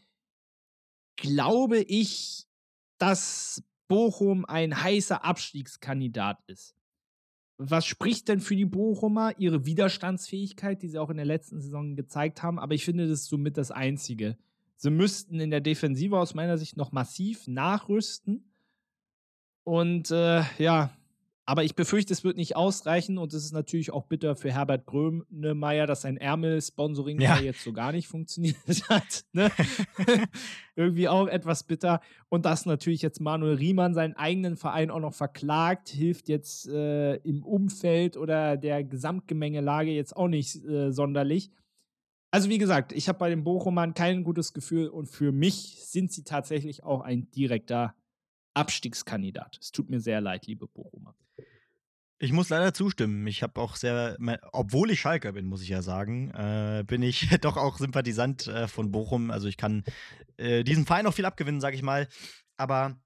[SPEAKER 2] glaube ich, dass Bochum ein heißer Abstiegskandidat ist. Was spricht denn für die Bochumer? Ihre Widerstandsfähigkeit, die sie auch in der letzten Saison gezeigt haben, aber ich finde, das ist somit das Einzige. Sie müssten in der Defensive aus meiner Sicht noch massiv nachrüsten. Und äh, ja, aber ich befürchte, es wird nicht ausreichen. Und es ist natürlich auch bitter für Herbert Grönemeyer, dass sein Ärmel-Sponsoring ja jetzt so gar nicht funktioniert hat. Ne? Irgendwie auch etwas bitter. Und dass natürlich jetzt Manuel Riemann seinen eigenen Verein auch noch verklagt, hilft jetzt äh, im Umfeld oder der Gesamtgemengelage jetzt auch nicht äh, sonderlich. Also wie gesagt, ich habe bei den Bochumern kein gutes Gefühl und für mich sind sie tatsächlich auch ein direkter Abstiegskandidat. Es tut mir sehr leid, liebe Bochumer.
[SPEAKER 3] Ich muss leider zustimmen. Ich habe auch sehr, obwohl ich Schalker bin, muss ich ja sagen, äh, bin ich doch auch Sympathisant äh, von Bochum. Also ich kann äh, diesem Verein auch viel abgewinnen, sage ich mal. Aber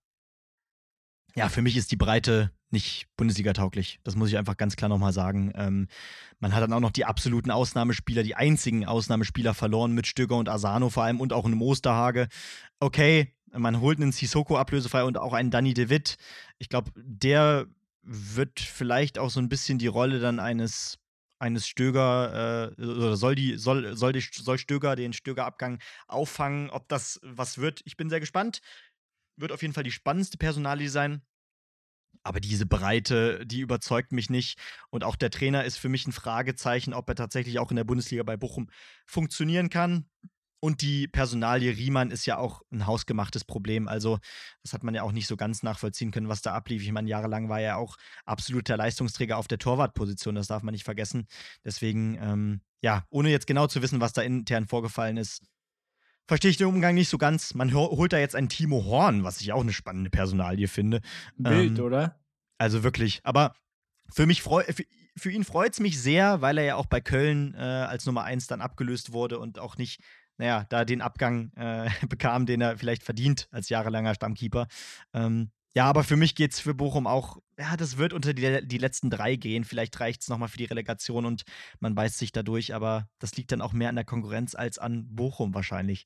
[SPEAKER 3] ja, für mich ist die Breite nicht Bundesliga-tauglich. Das muss ich einfach ganz klar nochmal sagen. Ähm, man hat dann auch noch die absoluten Ausnahmespieler, die einzigen Ausnahmespieler verloren mit Stöger und Asano vor allem und auch einem Osterhage. Okay, man holt einen Sissoko ablösefrei und auch einen Danny de Witt. Ich glaube, der wird vielleicht auch so ein bisschen die Rolle dann eines eines Stöger, äh, oder soll die, soll, soll die, soll Stöger den Stöger-Abgang auffangen, ob das was wird. Ich bin sehr gespannt. Wird auf jeden Fall die spannendste Personalie sein. Aber diese Breite, die überzeugt mich nicht. Und auch der Trainer ist für mich ein Fragezeichen, ob er tatsächlich auch in der Bundesliga bei Bochum funktionieren kann. Und die Personalie Riemann ist ja auch ein hausgemachtes Problem. Also das hat man ja auch nicht so ganz nachvollziehen können, was da ablief. Ich meine, jahrelang war er auch absoluter Leistungsträger auf der Torwartposition. Das darf man nicht vergessen. Deswegen, ähm, ja, ohne jetzt genau zu wissen, was da intern vorgefallen ist, verstehe ich den Umgang nicht so ganz. Man ho- holt da jetzt einen Timo Horn, was ich auch eine spannende Personalie finde.
[SPEAKER 2] Wild,
[SPEAKER 3] Ähm,
[SPEAKER 2] oder?
[SPEAKER 3] Also wirklich. Aber für mich freu für, für ihn freut es mich sehr, weil er ja auch bei Köln äh, als Nummer eins dann abgelöst wurde und auch nicht, naja, da den Abgang äh, bekam, den er vielleicht verdient als jahrelanger Stammkeeper. Ähm, ja, aber für mich geht es für Bochum auch, ja, das wird unter die, die letzten drei gehen. Vielleicht reicht es nochmal für die Relegation und man beißt sich da durch, aber das liegt dann auch mehr an der Konkurrenz als an Bochum wahrscheinlich.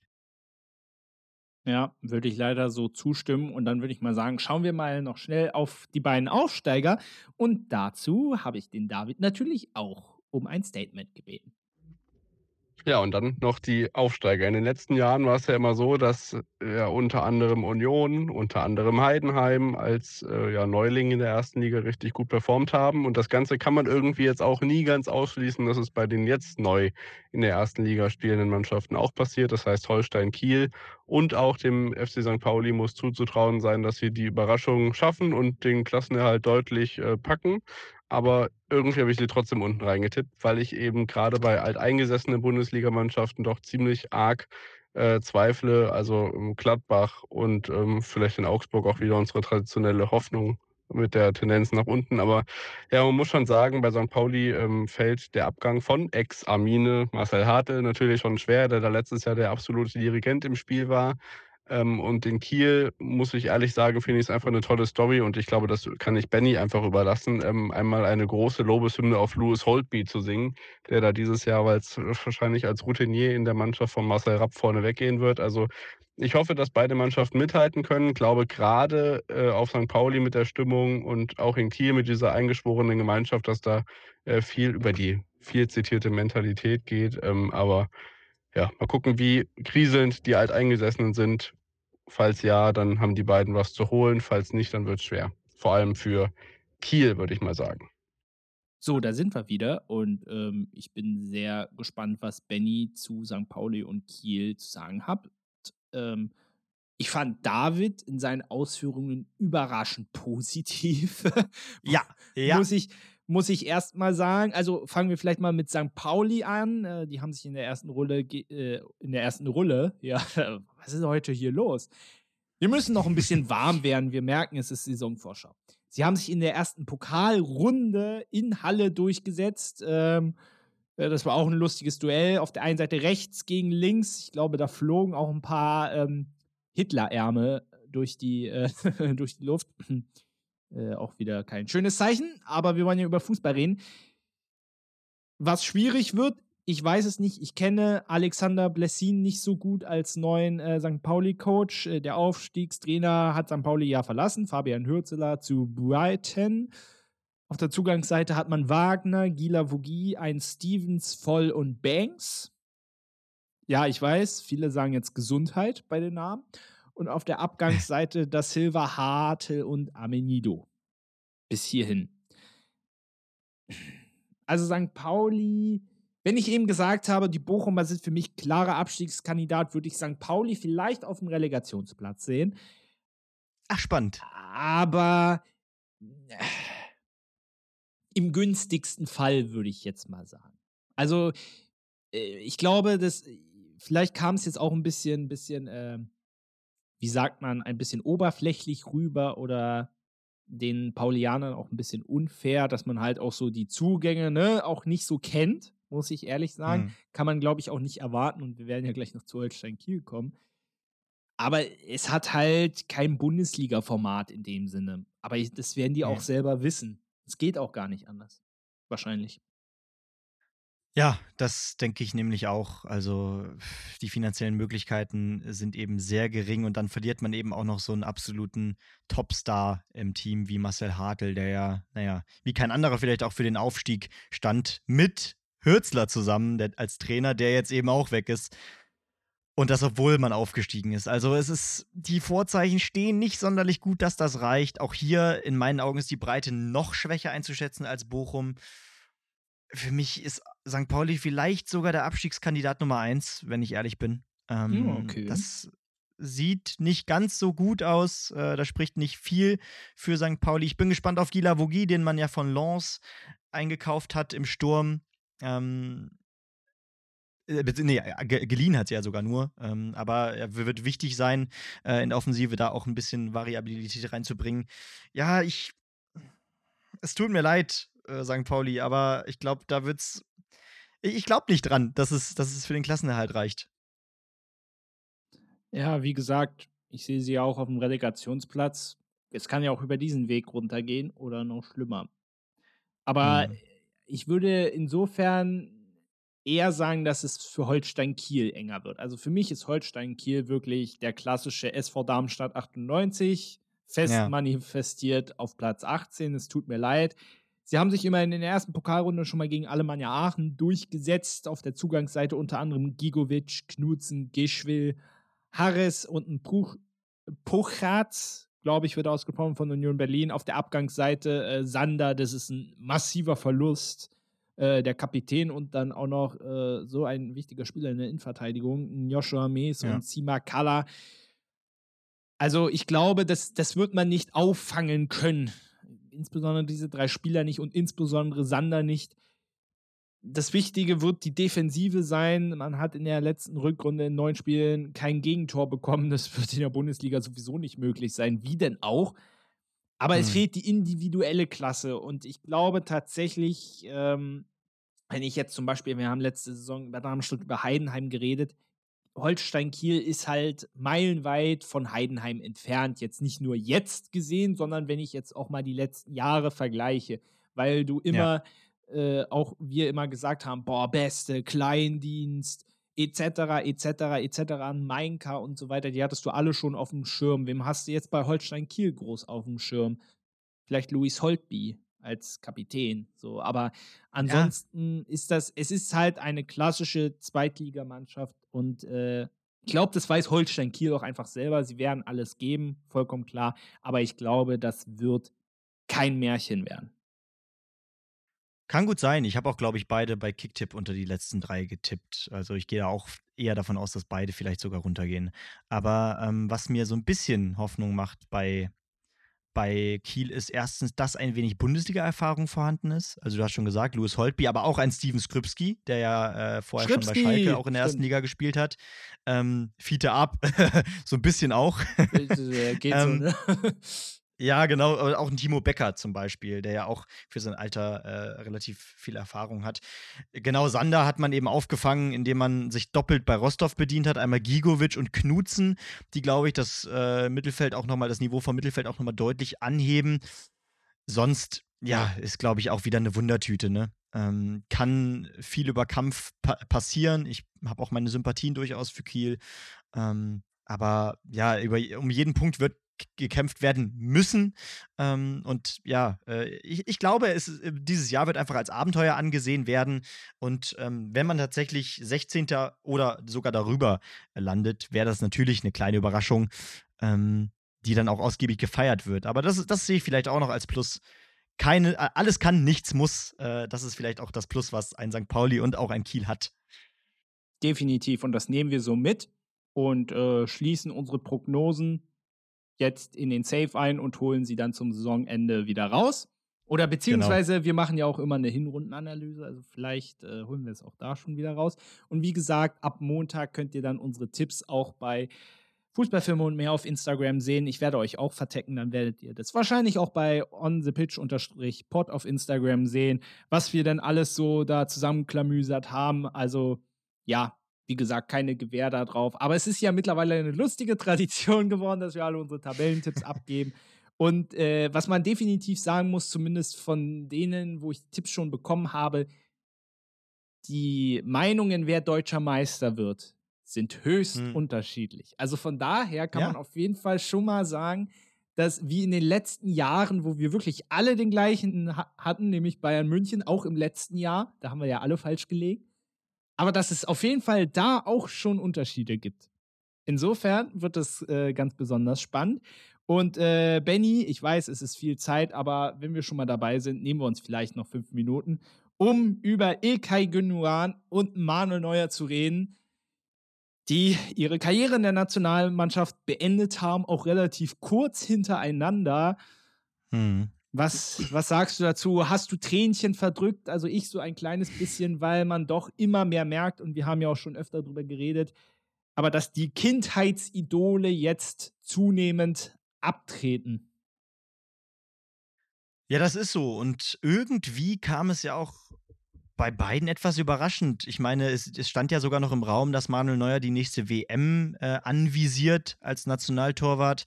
[SPEAKER 2] Ja, würde ich leider so zustimmen. Und dann würde ich mal sagen, schauen wir mal noch schnell auf die beiden Aufsteiger. Und dazu habe ich den David natürlich auch um ein Statement gebeten.
[SPEAKER 4] Ja, und dann noch die Aufsteiger. In den letzten Jahren war es ja immer so, dass äh, ja unter anderem Union, unter anderem Heidenheim als äh, ja, Neulinge in der ersten Liga richtig gut performt haben. Und das Ganze kann man irgendwie jetzt auch nie ganz ausschließen, dass es bei den jetzt neu in der ersten Liga spielenden Mannschaften auch passiert. Das heißt, Holstein Kiel und auch dem F C Sankt Pauli muss zuzutrauen sein, dass sie die Überraschung schaffen und den Klassenerhalt deutlich äh, packen. Aber irgendwie habe ich sie trotzdem unten reingetippt, weil ich eben gerade bei alteingesessenen Bundesligamannschaften doch ziemlich arg äh, zweifle. Also ähm, Gladbach und ähm, vielleicht in Augsburg auch wieder unsere traditionelle Hoffnung mit der Tendenz nach unten. Aber ja, man muss schon sagen, bei Sankt Pauli ähm, fällt der Abgang von Ex-Armine Marcel Hartl natürlich schon schwer, der da letztes Jahr der absolute Dirigent im Spiel war. Ähm, und in Kiel, muss ich ehrlich sagen, finde ich es einfach eine tolle Story und ich glaube, das kann ich Benny einfach überlassen, ähm, einmal eine große Lobeshymne auf Louis Holtby zu singen, der da dieses Jahr als, wahrscheinlich als Routinier in der Mannschaft von Marcel Rapp vorne weggehen wird. Also ich hoffe, dass beide Mannschaften mithalten können. Glaube gerade äh, auf Sankt Pauli mit der Stimmung und auch in Kiel mit dieser eingeschworenen Gemeinschaft, dass da äh, viel über die viel zitierte Mentalität geht. Ähm, aber ja, mal gucken, wie kriselnd die Alteingesessenen sind. Falls ja, dann haben die beiden was zu holen. Falls nicht, dann wird es schwer. Vor allem für Kiel, würde ich mal sagen.
[SPEAKER 2] So, da sind wir wieder und ähm, ich bin sehr gespannt, was Benny zu Sankt Pauli und Kiel zu sagen hat. Ähm, ich fand David in seinen Ausführungen überraschend positiv.
[SPEAKER 3] Ja, ja.
[SPEAKER 2] Muss ich, muss ich erst mal sagen. Also fangen wir vielleicht mal mit Sankt Pauli an. Äh, die haben sich in der ersten Runde, äh, in der ersten Runde, ja, was ist heute hier los? Wir müssen noch ein bisschen warm werden. Wir merken, es ist Saisonvorschau. Sie haben sich in der ersten Pokalrunde in Halle durchgesetzt. Ähm, äh, das war auch ein lustiges Duell. Auf der einen Seite rechts gegen links. Ich glaube, da flogen auch ein paar ähm, Hitlerärme durch die, äh, durch die Luft. äh, auch wieder kein schönes Zeichen, aber wir wollen ja über Fußball reden. Was schwierig wird, ich weiß es nicht. Ich kenne Alexander Blessin nicht so gut als neuen äh, Sankt Pauli-Coach. Äh, der Aufstiegstrainer hat Sankt Pauli ja verlassen. Fabian Hürzeler zu Brighton. Auf der Zugangsseite hat man Wagner, Gila Vogie, ein Stevens, Voll und Banks. Ja, ich weiß, viele sagen jetzt Gesundheit bei den Namen. Und auf der Abgangsseite Da Silva, Hartl und Amenido. Bis hierhin. Also Sankt Pauli, wenn ich eben gesagt habe, die Bochumer sind für mich klarer Abstiegskandidat, würde ich Sankt Pauli vielleicht auf dem Relegationsplatz sehen.
[SPEAKER 3] Ach, spannend.
[SPEAKER 2] Aber äh, im günstigsten Fall würde ich jetzt mal sagen. Also äh, ich glaube, dass vielleicht kam es jetzt auch ein bisschen, bisschen äh, wie sagt man, ein bisschen oberflächlich rüber oder den Paulianern auch ein bisschen unfair, dass man halt auch so die Zugänge, ne, auch nicht so kennt, muss ich ehrlich sagen.
[SPEAKER 3] Hm.
[SPEAKER 2] Kann man, glaube ich, auch nicht erwarten und wir werden ja gleich noch zu Holstein Kiel kommen. Aber es hat halt kein Bundesliga-Format in dem Sinne. Aber ich, das werden die auch
[SPEAKER 3] Ja.
[SPEAKER 2] selber wissen. Es geht auch gar nicht anders. Wahrscheinlich.
[SPEAKER 3] Ja, das denke ich nämlich auch. Also die finanziellen Möglichkeiten sind eben sehr gering und dann verliert man eben auch noch so einen absoluten Topstar im Team wie Marcel Hartl, der ja, naja, wie kein anderer vielleicht auch für den Aufstieg stand, mit Hürzeler zusammen, der, als Trainer, der jetzt eben auch weg ist. Und das, obwohl man aufgestiegen ist. Also es ist, die Vorzeichen stehen nicht sonderlich gut, dass das reicht. Auch hier in meinen Augen ist die Breite noch schwächer einzuschätzen als Bochum. Für mich ist Sankt Pauli vielleicht sogar der Abstiegskandidat Nummer eins, wenn ich ehrlich bin. Ähm,
[SPEAKER 2] Ja, okay.
[SPEAKER 3] Das sieht nicht ganz so gut aus. Äh, da spricht nicht viel für Sankt Pauli. Ich bin gespannt auf Gila Vogie, den man ja von Lens eingekauft hat im Sturm. Ähm, äh, nee, ge geliehen hat sie ja sogar nur. Ähm, aber er wird wichtig sein, äh, in der Offensive da auch ein bisschen Variabilität reinzubringen. Ja, ich. Es tut mir leid, äh, Sankt Pauli, aber ich glaube, da wird's. Ich, ich glaube nicht dran, dass es, dass es für den Klassenerhalt reicht.
[SPEAKER 2] Ja, wie gesagt, ich sehe sie ja auch auf dem Relegationsplatz. Es kann ja auch über diesen Weg runtergehen oder noch schlimmer. Aber
[SPEAKER 3] Hm.
[SPEAKER 2] ich würde insofern eher sagen, dass es für Holstein Kiel enger wird. Also für mich ist Holstein Kiel wirklich der klassische S V Darmstadt achtundneunzig, fest
[SPEAKER 3] Ja.
[SPEAKER 2] manifestiert auf Platz achtzehn. Es tut mir leid. Sie haben sich immerhin in der ersten Pokalrunde schon mal gegen Alemannia Aachen durchgesetzt. Auf der Zugangsseite unter anderem Gigovic, Knudsen, Geschwill, Harris und ein Puch, Puchatz, glaube ich, wird ausgesprochen von Union Berlin. Auf der Abgangsseite äh, Sander, das ist ein massiver Verlust. Äh, der Kapitän und dann auch noch äh, so ein wichtiger Spieler in der Innenverteidigung, Joshua Mees
[SPEAKER 3] Ja.
[SPEAKER 2] und Sima Kalla. Also ich glaube, das, das wird man nicht auffangen können. Insbesondere diese drei Spieler nicht und insbesondere Sander nicht. Das Wichtige wird die Defensive sein. Man hat in der letzten Rückrunde in neun Spielen kein Gegentor bekommen. Das wird in der Bundesliga sowieso nicht möglich sein. Wie denn auch? Aber hm. es fehlt die individuelle Klasse. Und ich glaube tatsächlich, ähm, wenn ich jetzt zum Beispiel, wir haben letzte Saison bei Darmstadt über Heidenheim geredet, Holstein Kiel ist halt meilenweit von Heidenheim entfernt. Jetzt nicht nur jetzt gesehen, sondern wenn ich jetzt auch mal die letzten Jahre vergleiche. Weil du immer, ja. äh, auch wir immer gesagt haben, boah, Beste, Kleindienst, et cetera, et cetera, et cetera, Mainka und so weiter, die hattest du alle schon auf dem Schirm. Wem hast du jetzt bei Holstein Kiel groß auf dem Schirm? Vielleicht Louis Holtby als Kapitän. So, aber ansonsten ja. ist das, es ist halt eine klassische Zweitligamannschaft und äh, ich glaube, das weiß Holstein Kiel auch einfach selber. Sie werden alles geben, vollkommen klar. Aber ich glaube, das wird kein Märchen werden.
[SPEAKER 3] Kann gut sein. Ich habe auch, glaube ich, beide bei Kicktipp unter die letzten drei getippt. Also ich gehe da auch eher davon aus, dass beide vielleicht sogar runtergehen. Aber ähm, was mir so ein bisschen Hoffnung macht bei Bei Kiel ist erstens, dass ein wenig Bundesliga-Erfahrung vorhanden ist. Also du hast schon gesagt, Louis Holtby, aber auch ein Steven Skrupski, der ja äh, vorher Skripski, schon bei Schalke auch in der ersten Liga gespielt hat. Ähm, Fiete ab, so ein bisschen auch.
[SPEAKER 2] Geht ähm, so, ne?
[SPEAKER 3] Ja, genau. Auch ein Timo Becker zum Beispiel, der ja auch für sein Alter äh, relativ viel Erfahrung hat. Genau, Sander hat man eben aufgefangen, indem man sich doppelt bei Rostov bedient hat. Einmal Gigovic und Knudsen, die, glaube ich, das äh, Mittelfeld auch nochmal, das Niveau vom Mittelfeld auch nochmal deutlich anheben. Sonst, ja, ist, glaube ich, auch wieder eine Wundertüte, ne? Ähm, kann viel über Kampf pa passieren. Ich habe auch meine Sympathien durchaus für Kiel. Ähm, aber ja, über, um jeden Punkt wird gekämpft werden müssen. Ähm, und ja, äh, ich, ich glaube, es, dieses Jahr wird einfach als Abenteuer angesehen werden. Und ähm, wenn man tatsächlich sechzehnten oder sogar darüber landet, wäre das natürlich eine kleine Überraschung, ähm, die dann auch ausgiebig gefeiert wird. Aber das, das sehe ich vielleicht auch noch als Plus. Keine, alles kann, nichts muss. Äh, das ist vielleicht auch das Plus, was ein Sankt Pauli und auch ein Kiel hat.
[SPEAKER 2] Definitiv. Und das nehmen wir so mit und äh, schließen unsere Prognosen jetzt in den Safe ein und holen sie dann zum Saisonende wieder raus. Oder beziehungsweise genau. Wir machen ja auch immer eine Hinrundenanalyse, also vielleicht äh, holen wir es auch da schon wieder raus. Und wie gesagt, ab Montag könnt ihr dann unsere Tipps auch bei Fußballfilme und mehr auf Instagram sehen. Ich werde euch auch vertecken, dann werdet ihr das wahrscheinlich auch bei onthepitch-pod auf Instagram sehen, was wir denn alles so da zusammenklamüsert haben. Also ja, wie gesagt, keine Gewähr da drauf. Aber es ist ja mittlerweile eine lustige Tradition geworden, dass wir alle unsere Tabellentipps abgeben. Und äh, was man definitiv sagen muss, zumindest von denen, wo ich Tipps schon bekommen habe, die Meinungen, wer deutscher Meister wird, sind höchst hm. unterschiedlich. Also von daher kann ja. man auf jeden Fall schon mal sagen, dass wie in den letzten Jahren, wo wir wirklich alle den gleichen ha- hatten, nämlich Bayern München, auch im letzten Jahr, da haben wir ja alle falsch gelegt, aber dass es auf jeden Fall da auch schon Unterschiede gibt. Insofern wird es äh, ganz besonders spannend. Und äh, Benny, ich weiß, es ist viel Zeit, aber wenn wir schon mal dabei sind, nehmen wir uns vielleicht noch fünf Minuten, um über İlkay Gündoğan und Manuel Neuer zu reden, die ihre Karriere in der Nationalmannschaft beendet haben, auch relativ kurz hintereinander.
[SPEAKER 3] Hm.
[SPEAKER 2] Was, was sagst du dazu? Hast du Tränchen verdrückt? Also ich so ein kleines bisschen, weil man doch immer mehr merkt, und wir haben ja auch schon öfter darüber geredet, aber dass die Kindheitsidole jetzt zunehmend abtreten.
[SPEAKER 3] Ja, das ist so. Und irgendwie kam es ja auch bei beiden etwas überraschend. Ich meine, es, es stand ja sogar noch im Raum, dass Manuel Neuer die nächste W M äh, anvisiert als Nationaltorwart.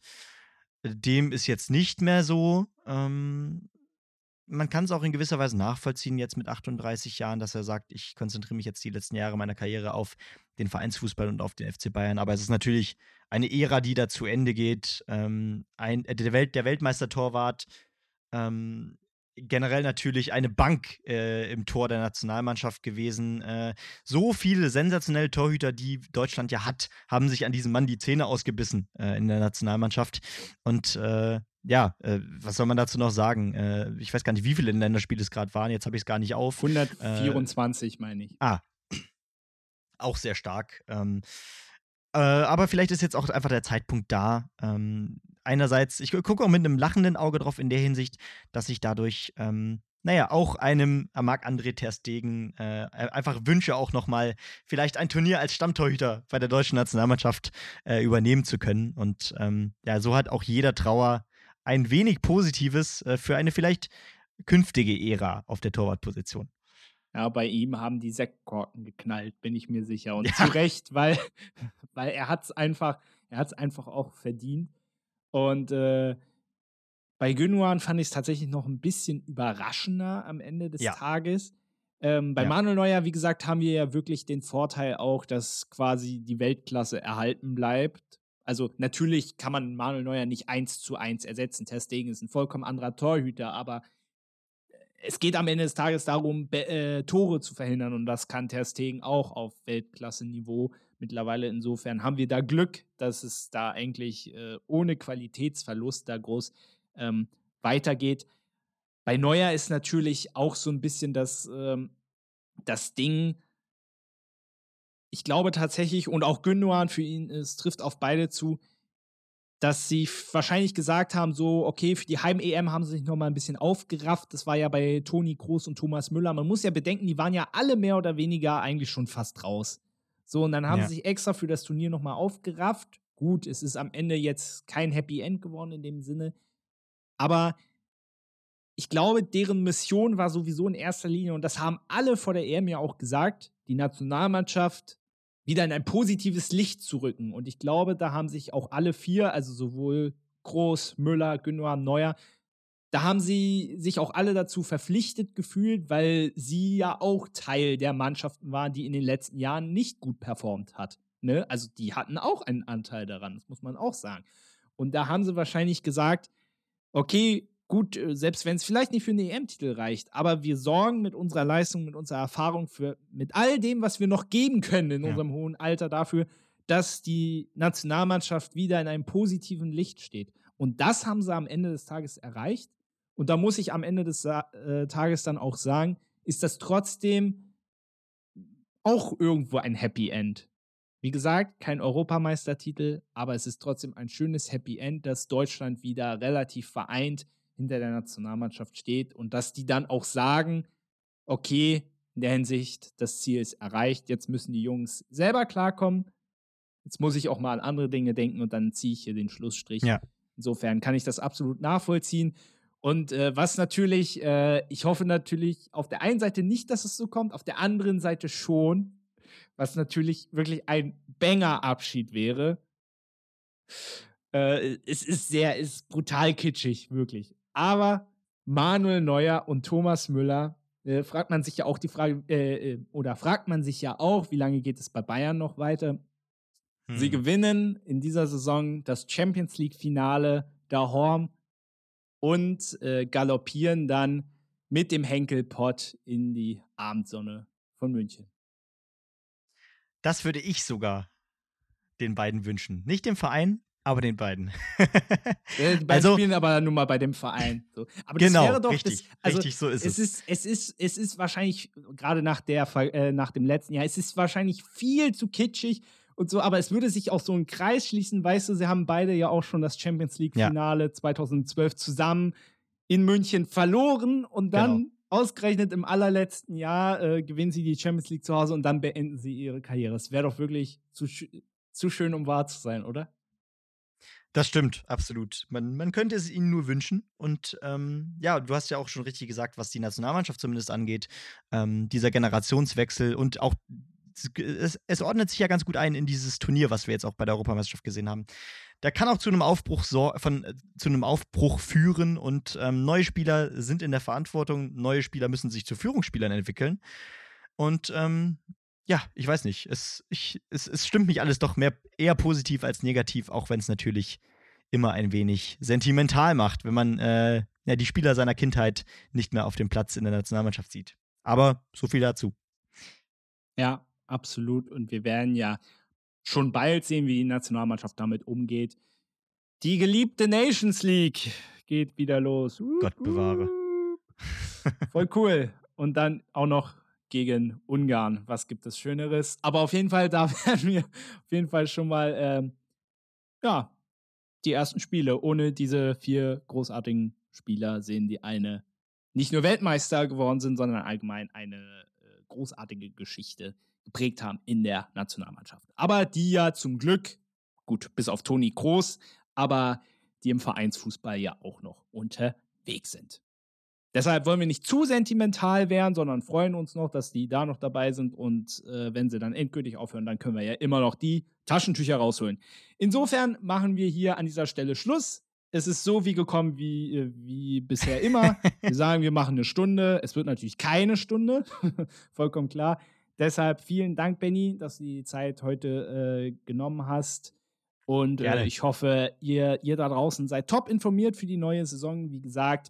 [SPEAKER 3] Dem ist jetzt nicht mehr so. Ähm, man kann es auch in gewisser Weise nachvollziehen, jetzt mit achtunddreißig Jahren, dass er sagt, ich konzentriere mich jetzt die letzten Jahre meiner Karriere auf den Vereinsfußball und auf den F C Bayern. Aber es ist natürlich eine Ära, die da zu Ende geht. Ähm, ein, äh, der, Welt, der Weltmeistertorwart, ähm, generell natürlich eine Bank äh, im Tor der Nationalmannschaft gewesen. Äh, so viele sensationelle Torhüter, die Deutschland ja hat, haben sich an diesem Mann die Zähne ausgebissen äh, in der Nationalmannschaft. Und äh, ja, äh, was soll man dazu noch sagen? Äh, ich weiß gar nicht, wie viele Länderspiele es gerade waren. Jetzt habe ich es gar nicht auf.
[SPEAKER 2] hundertvierundzwanzig, äh, meine ich.
[SPEAKER 3] Ah, auch sehr stark. Ähm, äh, aber vielleicht ist jetzt auch einfach der Zeitpunkt da. Ähm, einerseits, ich gucke auch mit einem lachenden Auge drauf in der Hinsicht, dass ich dadurch, ähm, naja, auch einem Marc-André ter Stegen äh, einfach wünsche, auch nochmal vielleicht ein Turnier als Stammtorhüter bei der deutschen Nationalmannschaft äh, übernehmen zu können. Und ähm, ja, so hat auch jeder Trauer ein wenig Positives äh, für eine vielleicht künftige Ära auf der Torwartposition.
[SPEAKER 2] Ja, bei ihm haben die Sektkorken geknallt, bin ich mir sicher. Und
[SPEAKER 3] Ja.
[SPEAKER 2] zu Recht, weil, weil er hat es einfach, er hat's einfach auch verdient. Und äh, bei Gündogan fand ich es tatsächlich noch ein bisschen überraschender am Ende des
[SPEAKER 3] Ja.
[SPEAKER 2] Tages. Ähm, bei
[SPEAKER 3] Ja.
[SPEAKER 2] Manuel Neuer, wie gesagt, haben wir ja wirklich den Vorteil auch, dass quasi die Weltklasse erhalten bleibt. Also natürlich kann man Manuel Neuer nicht eins zu eins ersetzen. Ter Stegen ist ein vollkommen anderer Torhüter, aber es geht am Ende des Tages darum, Be- äh, Tore zu verhindern, und das kann Ter Stegen auch auf Weltklasse-Niveau mittlerweile. Insofern haben wir da Glück, dass es da eigentlich äh, ohne Qualitätsverlust da groß ähm, weitergeht. Bei Neuer ist natürlich auch so ein bisschen das, ähm, das Ding, ich glaube tatsächlich, und auch Gündogan für ihn, es trifft auf beide zu, dass sie f- wahrscheinlich gesagt haben, so, okay, für die Heim-E M haben sie sich noch mal ein bisschen aufgerafft. Das war ja bei Toni Kroos und Thomas Müller. Man muss ja bedenken, die waren ja alle mehr oder weniger eigentlich schon fast raus. So, und dann haben
[SPEAKER 3] Ja.
[SPEAKER 2] sie sich extra für das Turnier noch mal aufgerafft. Gut, es ist am Ende jetzt kein Happy End geworden in dem Sinne. Aber ich glaube, deren Mission war sowieso in erster Linie, und das haben alle vor der E M ja auch gesagt, die Nationalmannschaft wieder in ein positives Licht zu rücken. Und ich glaube, da haben sich auch alle vier, also sowohl Kroos, Müller, Gündogan, Neuer, da haben sie sich auch alle dazu verpflichtet gefühlt, weil sie ja auch Teil der Mannschaften waren, die in den letzten Jahren nicht gut performt hat. Ne? Also die hatten auch einen Anteil daran, das muss man auch sagen. Und da haben sie wahrscheinlich gesagt, okay, gut, äh, selbst wenn es vielleicht nicht für einen E M-Titel reicht, aber wir sorgen mit unserer Leistung, mit unserer Erfahrung, für, mit all dem, was wir noch geben können in
[SPEAKER 3] Ja.
[SPEAKER 2] unserem hohen Alter, dafür, dass die Nationalmannschaft wieder in einem positiven Licht steht. Und das haben sie am Ende des Tages erreicht. Und da muss ich am Ende des Sa- äh, Tages dann auch sagen, ist das trotzdem auch irgendwo ein Happy End. Wie gesagt, kein Europameistertitel, aber es ist trotzdem ein schönes Happy End, dass Deutschland wieder relativ vereint hinter der Nationalmannschaft steht und dass die dann auch sagen, okay, in der Hinsicht, das Ziel ist erreicht, jetzt müssen die Jungs selber klarkommen, jetzt muss ich auch mal an andere Dinge denken und dann ziehe ich hier den Schlussstrich.
[SPEAKER 3] Ja.
[SPEAKER 2] Insofern kann ich das absolut nachvollziehen. Und äh, was natürlich, äh, ich hoffe natürlich auf der einen Seite nicht, dass es so kommt, auf der anderen Seite schon, was natürlich wirklich ein Banger-Abschied wäre. Äh, es ist sehr, es ist brutal kitschig, wirklich. Aber Manuel Neuer und Thomas Müller, äh, fragt man sich ja auch die Frage, äh, äh, oder fragt man sich ja auch, wie lange geht es bei Bayern noch weiter?
[SPEAKER 3] Hm.
[SPEAKER 2] Sie gewinnen in dieser Saison das Champions League-Finale daheim und äh, galoppieren dann mit dem Henkelpott in die Abendsonne von München.
[SPEAKER 3] Das würde ich sogar den beiden wünschen. Nicht dem Verein, aber den beiden.
[SPEAKER 2] Äh, die beiden
[SPEAKER 3] Also-
[SPEAKER 2] spielen aber nun mal bei dem Verein. So. Aber
[SPEAKER 3] Genau,
[SPEAKER 2] das wäre doch
[SPEAKER 3] richtig,
[SPEAKER 2] das, also
[SPEAKER 3] richtig, so ist
[SPEAKER 2] es.
[SPEAKER 3] es.
[SPEAKER 2] Ist, es, ist, es ist wahrscheinlich, gerade nach, der, Ver- äh, nach dem letzten Jahr, es ist wahrscheinlich viel zu kitschig und so, aber es würde sich auch so ein Kreis schließen, weißt du, sie haben beide ja auch schon das Champions League-Finale zweitausendzwölf zusammen in München verloren und dann
[SPEAKER 3] Genau.
[SPEAKER 2] ausgerechnet im allerletzten Jahr äh, gewinnen sie die Champions League zu Hause und dann beenden sie ihre Karriere. Es wäre doch wirklich zu, sch- zu schön, um wahr zu sein, oder?
[SPEAKER 3] Das stimmt, absolut. Man, man könnte es ihnen nur wünschen. Und ähm, ja, du hast ja auch schon richtig gesagt, was die Nationalmannschaft zumindest angeht. Ähm, dieser Generationswechsel und auch es, es ordnet sich ja ganz gut ein in dieses Turnier, was wir jetzt auch bei der Europameisterschaft gesehen haben. Da kann auch zu einem Aufbruch sor- von, äh, zu einem Aufbruch führen und ähm, neue Spieler sind in der Verantwortung, neue Spieler müssen sich zu Führungsspielern entwickeln. Und ähm, ja, ich weiß nicht, es, ich, es, es stimmt mich alles doch mehr eher positiv als negativ, auch wenn es natürlich immer ein wenig sentimental macht, wenn man äh, ja, die Spieler seiner Kindheit nicht mehr auf dem Platz in der Nationalmannschaft sieht. Aber so viel dazu.
[SPEAKER 2] Ja, absolut. Und wir werden ja schon bald sehen, wie die Nationalmannschaft damit umgeht. Die geliebte Nations League geht wieder los.
[SPEAKER 3] Gott bewahre.
[SPEAKER 2] Voll cool. Und dann auch noch gegen Ungarn. Was gibt es Schöneres? Aber auf jeden Fall, da werden wir auf jeden Fall schon mal ähm, ja, die ersten Spiele. Ohne diese vier großartigen Spieler sehen, die eine nicht nur Weltmeister geworden sind, sondern allgemein eine äh, großartige Geschichte geprägt haben in der Nationalmannschaft. Aber die ja zum Glück, gut, bis auf Toni Kroos, aber die im Vereinsfußball ja auch noch unterwegs sind. Deshalb wollen wir nicht zu sentimental werden, sondern freuen uns noch, dass die da noch dabei sind. Und äh, wenn sie dann endgültig aufhören, dann können wir ja immer noch die Taschentücher rausholen. Insofern machen wir hier an dieser Stelle Schluss. Es ist so wie gekommen wie, wie bisher immer. Wir sagen, wir machen eine Stunde. Es wird natürlich keine Stunde. Vollkommen klar. Deshalb vielen Dank, Benny, dass du die Zeit heute äh, genommen hast. Und äh, ich hoffe, ihr, ihr da draußen seid top informiert für die neue Saison. Wie gesagt,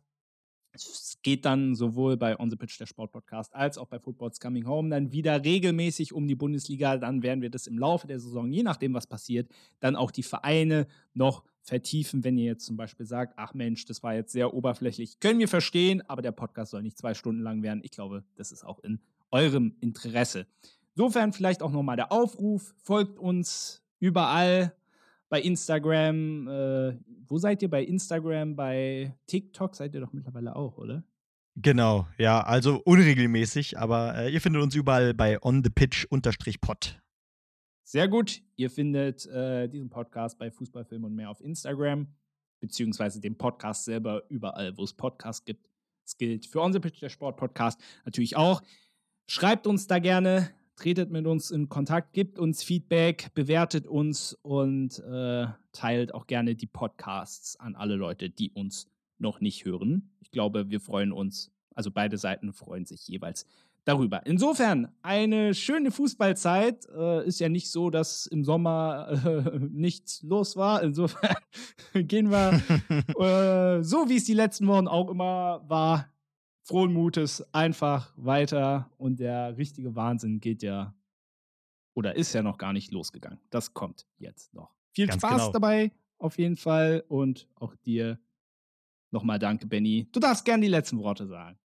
[SPEAKER 2] es geht dann sowohl bei On the Pitch, der Sportpodcast, als auch bei Football's Coming Home dann wieder regelmäßig um die Bundesliga. Dann werden wir das im Laufe der Saison, je nachdem, was passiert, dann auch die Vereine noch vertiefen. Wenn ihr jetzt zum Beispiel sagt, ach Mensch, das war jetzt sehr oberflächlich, können wir verstehen, aber der Podcast soll nicht zwei Stunden lang werden. Ich glaube, das ist auch in eurem Interesse. Insofern vielleicht auch nochmal der Aufruf, folgt uns überall. Bei Instagram, äh, wo seid ihr bei Instagram? Bei TikTok seid ihr doch mittlerweile auch, oder?
[SPEAKER 3] Genau, ja, also unregelmäßig, aber äh, ihr findet uns überall bei onthepitch-pod.
[SPEAKER 2] Sehr gut. Ihr findet äh, diesen Podcast bei Fußballfilm und mehr auf Instagram, beziehungsweise den Podcast selber überall, wo es Podcasts gibt. Das gilt für On the Pitch, der Sportpodcast, natürlich auch. Schreibt uns da gerne. Tretet mit uns in Kontakt, gebt uns Feedback, bewertet uns und äh, teilt auch gerne die Podcasts an alle Leute, die uns noch nicht hören. Ich glaube, wir freuen uns, also beide Seiten freuen sich jeweils darüber. Insofern, eine schöne Fußballzeit. Äh, ist ja nicht so, dass im Sommer äh, nichts los war. Insofern gehen wir äh, so, wie es die letzten Wochen auch immer war, frohen Mutes einfach weiter und der richtige Wahnsinn geht ja oder ist ja noch gar nicht losgegangen. Das kommt jetzt noch. Viel
[SPEAKER 3] Ganz
[SPEAKER 2] Spaß
[SPEAKER 3] genau.
[SPEAKER 2] dabei auf jeden Fall und auch dir nochmal danke, Benny. Du darfst gern die letzten Worte sagen.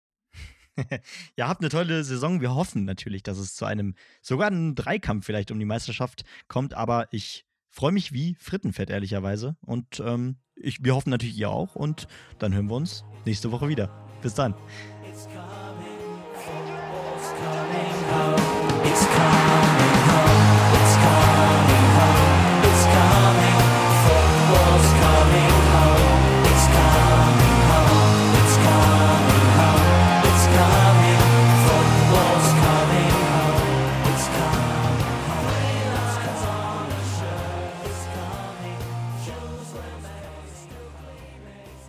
[SPEAKER 3] Ja, habt eine tolle Saison. Wir hoffen natürlich, dass es zu einem, sogar einem Dreikampf vielleicht um die Meisterschaft kommt, aber ich freue mich wie Frittenfett, ehrlicherweise. Und ähm, ich, wir hoffen natürlich ihr auch und dann hören wir uns nächste Woche wieder. Bis dann.
[SPEAKER 5] It's coming, football's coming home. It's coming home. It's coming home. It's coming. Football's coming home. It's coming home. It's coming home. It's coming. Football's coming home. It's coming home. It's coming. It's coming. Shoes will make you clean. It's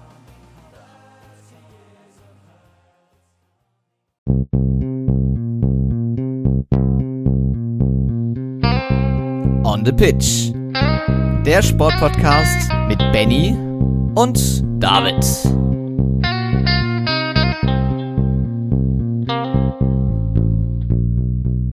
[SPEAKER 1] On the Pitch. Der Sportpodcast mit Benny und David.